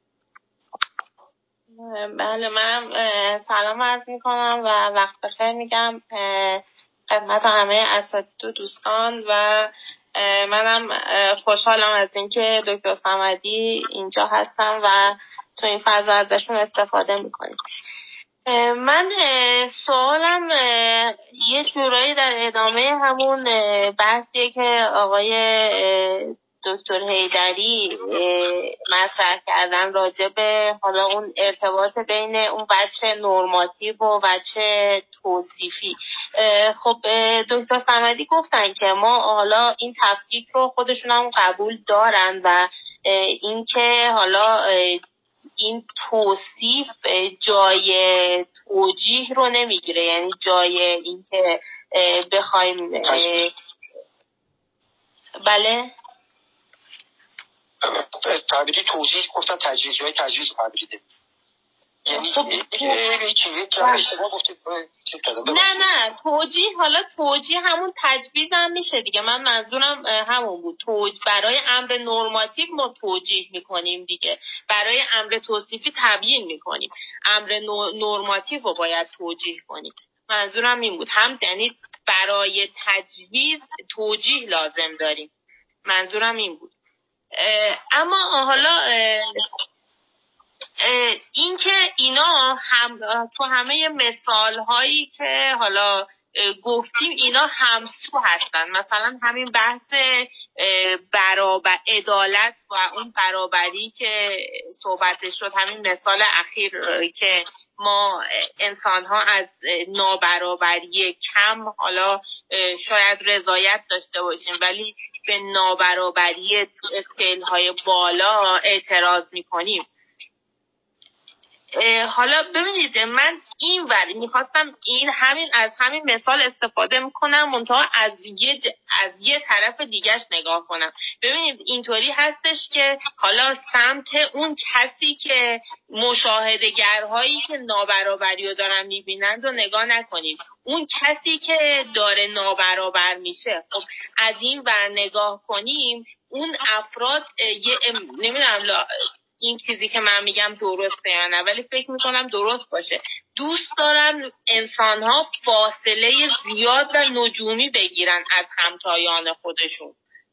بله، منم سلام عرض میکنم و وقت بخیر میگم خدمت همه اساتید و دوستان و منم خوشحالم از اینکه دکتر صمدی اینجا هستم و تو این فضا ازشون استفاده میکنیم. من سوالم یه جورایی در ادامه همون بحثیه که آقای دکتر حیدری مطرح کردن راجع به حالا اون ارتباط بین اون بچه نورماتیو و بچه توصیفی. خب دکتر صمدی گفتن که ما حالا این تفکیک رو خودشون هم قبول دارن و این که حالا این توصیف جای توجیه رو نمیگیره، یعنی جای این که بخوایم بله تعبیری توجیه گفتن تجویز، جای تجویز رو تعبیریده. یعنی اشتباه گفتید چیز کردم. نه نه توجیه، حالا توجیه همون تجویز هم میشه دیگه. من منظورم همون بود. توجیه برای امر نورماتیو ما توجیه میکنیم دیگه، برای امر توصیفی تبیین میکنیم. امر نورماتیو رو باید توجیه کنیم. منظورم این بود، هم یعنی برای تجویز توجیه لازم داریم. منظورم این بود. اما حالا این که اینا هم تو همه مثال هایی که حالا گفتیم اینا همسو هستن، مثلا همین بحث برابر عدالت و اون برابری که صحبتش شد، همین مثال اخیر که ما انسان ها از نابرابری کم حالا شاید رضایت داشته باشیم ولی به نابرابری تو اسکیل های بالا اعتراض میکنیم. حالا ببینید من این ولی میخواستم این همین از همین مثال استفاده میکنم منتها از یه از یه طرف دیگهش نگاه کنم. ببینید اینطوری هستش که حالا سمت اون کسی که مشاهده‌گرهایی که نابرابری رو دارن میبینند و نگاه نکنیم، اون کسی که داره نابرابر میشه خب از این ور نگاه کنیم، اون افراد یه نمیدونم این چیزی که من میگم درسته یا نه ولی فکر میکنم درست باشه، دوست دارن انسانها فاصله زیاد و نجومی بگیرن از همتایان خودشون.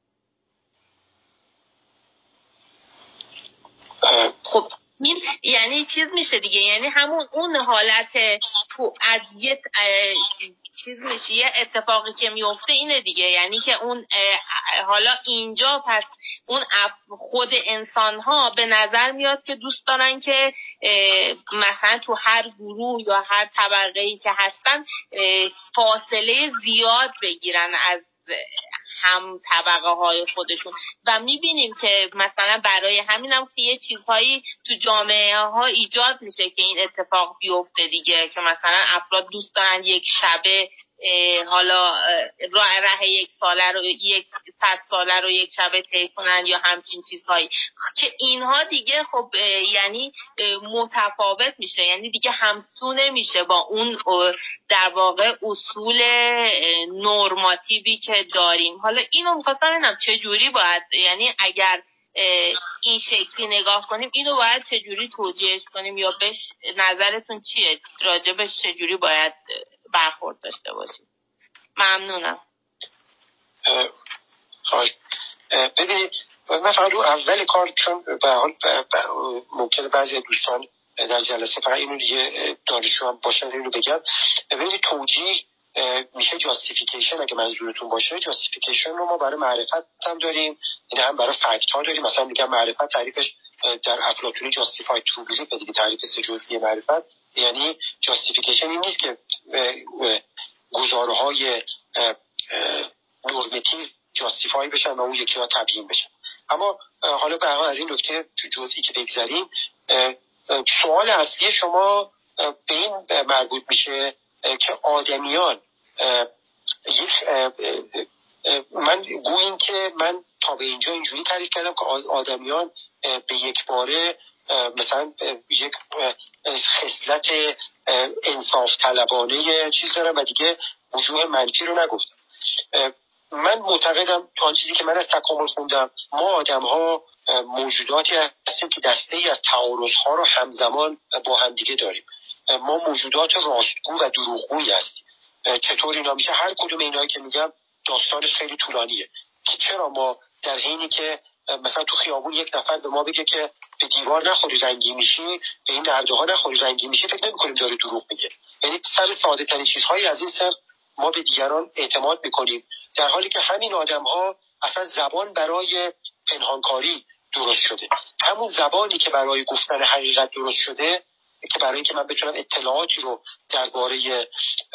خب این یعنی چیز میشه دیگه، یعنی همون اون حالت تو از یه چیز میشه، یه اتفاقی که میفته اینه دیگه، یعنی که اون حالا اینجا پس اون خود انسان ها به نظر میاد که دوست دارن که مثلا تو هر گروه یا هر طبقه‌ای که هستن فاصله زیاد بگیرن از هم طبقه های خودشون و میبینیم که مثلا برای همینم که یه چیزهایی تو جامعه ها ایجاد میشه که این اتفاق بیفته دیگه، که مثلا افراد دوست دارن یک شبه حالا راه یک ساله رو یک صد ساله رو یک شبه طی کنن یا همچین چیزهایی که اینها دیگه خب یعنی متفاوت میشه، یعنی دیگه همسو نمیشه با اون در واقع اصول نورماتیوی که داریم. حالا اینو می‌خواستم ببینم چه جوری باید، یعنی اگر این شکلی نگاه کنیم اینو باید چه جوری توجیهش کنیم یا بهش نظرتون چیه؟ راجبش چه جوری باید برخورد داشته باشیم؟ ممنونم. خواهش. ببینید من فقط رو اول کار، چون به حال ممکنه بعضی دوستان در جلسه فقط اینو دیگه دانشجو هم باشن اینو بگم. ببینید توجیه میشه جاستیفیکیشن، اگه منظورتون باشه. جاستیفیکیشن رو ما برای معرفت هم داریم، این هم برای فکت ها داریم. مثلا میگم معرفت تعریفش در افلاطونی جاستیفاید ترو بیلیف، دیگه تعریف سه جزئی معرفت یعنی جاستیفیکیشن این نیست که گزاره های نورماتیو جاستیفای بشن و اون یکی ها تبیین بشن. اما حالا به هر حال از این نکته جزئی که بگذریم، سوال اصلی شما به این مربوط میشه که آدمیان یک من گوییم که من تا به اینجا اینجوری تعریف کردم که آدمیان به یک باره مثلا یک خصلت انصاف طلبانه چیز دارم و دیگه وجوه منفی رو نگفتم. من معتقدم تا آن چیزی که من از تکامل خوندم، ما آدم ها موجوداتی هستیم که دسته ای از تعارض ها رو همزمان با هم دیگه داریم. ما موجودات راستگو و دروغگویی هستیم. چطور اینا میشه؟ هر کدوم اینایی که میگم داستانش خیلی طولانیه که چرا ما در حینی که مثلا تو خیابون یک نفر به ما بگه که به دیوار نخوری رنگی میشی، به این نرده ها نخوری رنگی میشی، فکر نمی‌کنیم داره دروغ میگه. یعنی سر ساده ترین چیزهایی از این سر ما به دیگران اعتماد میکنیم، در حالی که همین آدم ها اصلا زبان برای پنهانکاری درست شده. همون زبانی که برای گفتن حقیقت درست شده، که برای اینکه من بتونم اطلاعاتی رو درباره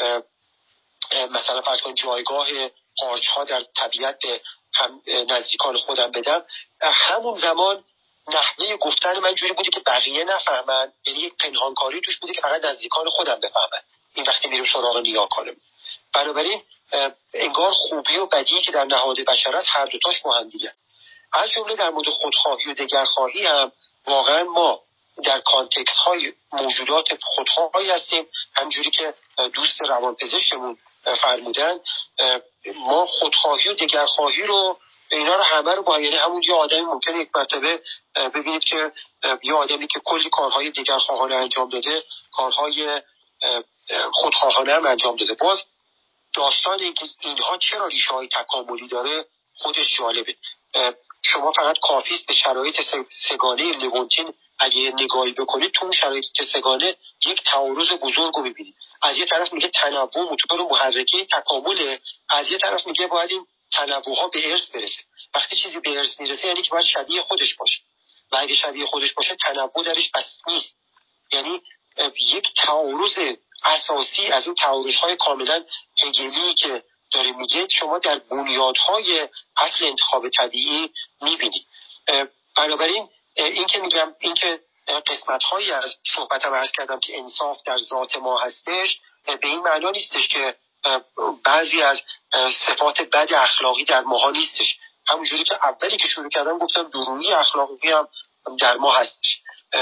مثلا فرض کن جایگاه قارچ ها در طبیعت به هم نزدیکان خودم بدم، همون زمان نحوه گفتن من جوری بوده که بقیه نفهمن، یعنی یک پنهانکاری توش بوده که فقط نزدیکان خودم بفهمن. این وقتی میرم سراغ نیاه کنم، بنابراین انگار خوبی و بدی که در نهاد بشر است هر دوتاش با هم دیگه است. از جمله در مورد خودخواهی و دگرخواهی هم واقعا ما در کانتکست های موجودات خودخواهی هستیم. همجوری که دوست روانپزشکمون فرمودن، ما خودخواهی و دگرخواهی رو اینا رو همه رو با، یعنی همون یه آدمی ممکنه یک مرتبه ببینید که یه آدمی که کلی کارهای دگرخواهانه انجام داده، کارهای خودخواهانه هم انجام داده. باز داستان اینکه اینها چرا ریشه های تکاملی داره خودش جالبه. شما فقط کافیست به شرایط سگانه لوونتین اگه نگاهی بکنید، تو اون شرایط سگانه یک تعارض بزرگ رو ببینید. از یه طرف میگه تنوع موتور محرکه تکامله، از یه طرف میگه باید این تنوع ها به ارث برسه. وقتی چیزی به ارث میرسه یعنی که باید شبیه خودش باشه، و اگه شبیه خودش باشه تنوع درش بس نیست. یعنی یک تعارض اساسی از این تعارض‌های کاملا هگلی که داره میگه شما در بنیادهای اصل انتخاب طبیعی میبینید. بنابراین این که میگم این که قسمت‌هایی از صحبتم عرض کردم که انصاف در ذات ما هستش، به این معنا نیستش که بعضی از صفات بد اخلاقی در ماها نیستش. همونجوری که اولی که شروع کردم گفتم دروغی اخلاقی هم در ما هستش.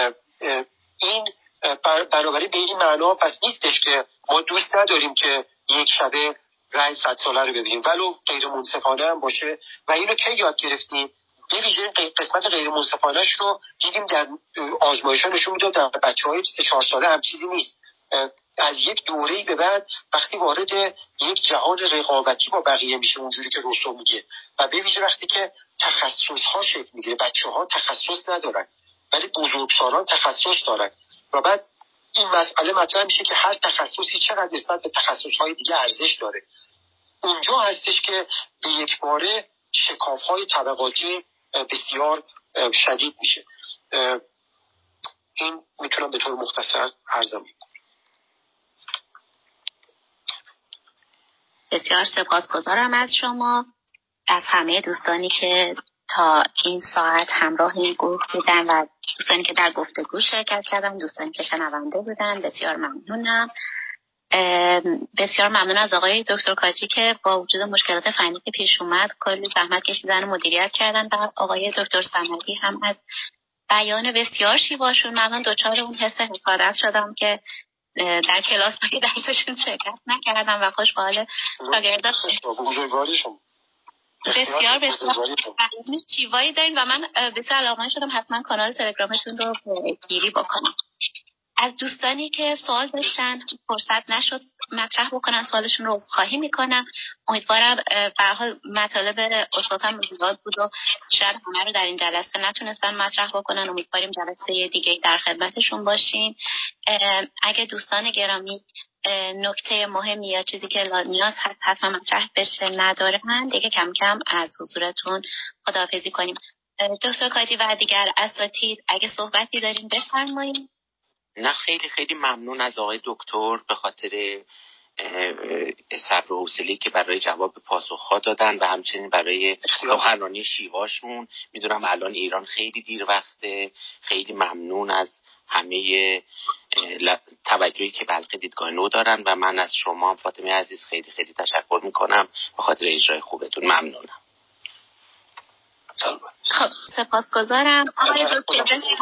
این بنابراین به این معنا پس نیستش که ما دوست نداریم که یک شبه رأی صد ساله رو ببینیم ولو غیر منصفانه هم باشه. و اینو که یاد گرفتیم، یه ویژه قسمت غیر منصفانهش رو دیدیم در آزمایش‌ها نشون میداد در بچه‌های سه چهار ساله هم چیزی نیست. از یک دوره‌ای به بعد وقتی وارد یک جهان رقابتی با بقیه میشه، اونجوری که روسو میگه، و به ویژه وقتی که تخصص‌ها شکل میگیره، بچه‌ها تخصص ندارن ولی بزرگسالان تخصص دارن، و بعد این مسئله مطرح میشه که هر تخصصی چقدر نسبت به تخصص‌های دیگه ارزش داره. اونجا هستش که به یک باره شکاف‌های طبقاتی بسیار شدید میشه. این میتونم به طور مختصر عرضم کنم. بسیار سپاسگزارم از شما، از همه دوستانی که تا این ساعت همراه این گروه بودن و دوستانی که در گفتگو شرکت کردن، دوستانی که شنونده بودن. بسیار ممنونم. بسیار ممنون از آقای دکتر کاجی که با وجود مشکلات فنی که پیش اومد کلی زحمت کشیدن و مدیریت کردن و آقای دکتر صمدی هم از بیان بسیار شیواشون من دچار اون حس حسادت شدم که در کلاس‌های درسشون شرکت نکردم و خوش به حال شاگردان بزرگواریشون بسیار بسیار شیوایی دارین و من بسیار علاقه‌مند شدم حتما کانال تلگرامتون رو گیری بکنم. از دوستانی که سوال داشتن فرصت نشد مطرح بکنن سوالشون رو خواهی میکنم. امیدوارم به هر حال مطالب استادم زیاد بود و شاید همه رو در این جلسه نتونستن مطرح بکنن. امیدواریم جلسه دیگه در خدمتشون باشیم. اگه دوستان گرامی نکته مهمی یا چیزی که نیاز هست حتما مطرح بشه ندارن دیگه کم کم از حضورتون خداحافظی کنیم. دکتر کاجی و دیگر اساتید اگه صحبتی دارین بفرمایید. نه خیلی خیلی ممنون از آقای دکتر به خاطر صبر و حوصله‌ای که برای جواب پاسخ‌ها دادن و همچنین برای سخنرانی شیواشون. میدونم الان ایران خیلی دیر وقته. خیلی ممنون از همه توجهی که بلکه دیدگاه نو دارن و من از شما فاطمه عزیز خیلی خیلی تشکر میکنم به خاطر اجرای خوبتون. ممنونم. خب سپاسگزارم آقای دکتر.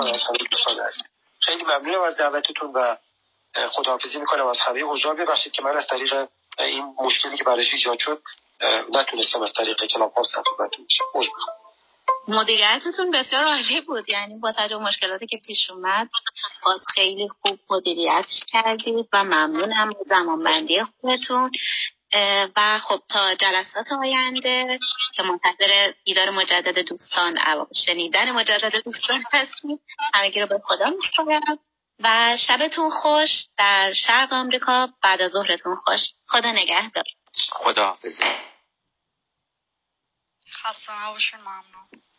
خیلی ممنونم از دعوتتون و خداحافظی میکنم از همه حضار. ببخشید که من از طریق این مشکلی که برایش ایجاد شد نتونستم از طریق کلاب ها صحبتتون بشم. مدیریتتون بسیار عالی بود، یعنی با توجه به مشکلاتی که پیش اومد باز خیلی خوب مدیریت کردید و ممنونم از زمانبندی خودتون. و خب تا جلسات آینده که منتظر دیدار مجدد دوستان شنیدن مجدد دوستان هستیم همگی رو به خدا میسپارم و شبتون خوش در شرق آمریکا، بعد از ظهرتون خوش. خدا نگهدار. خدا حافظ. خسته نباشین. ممنون.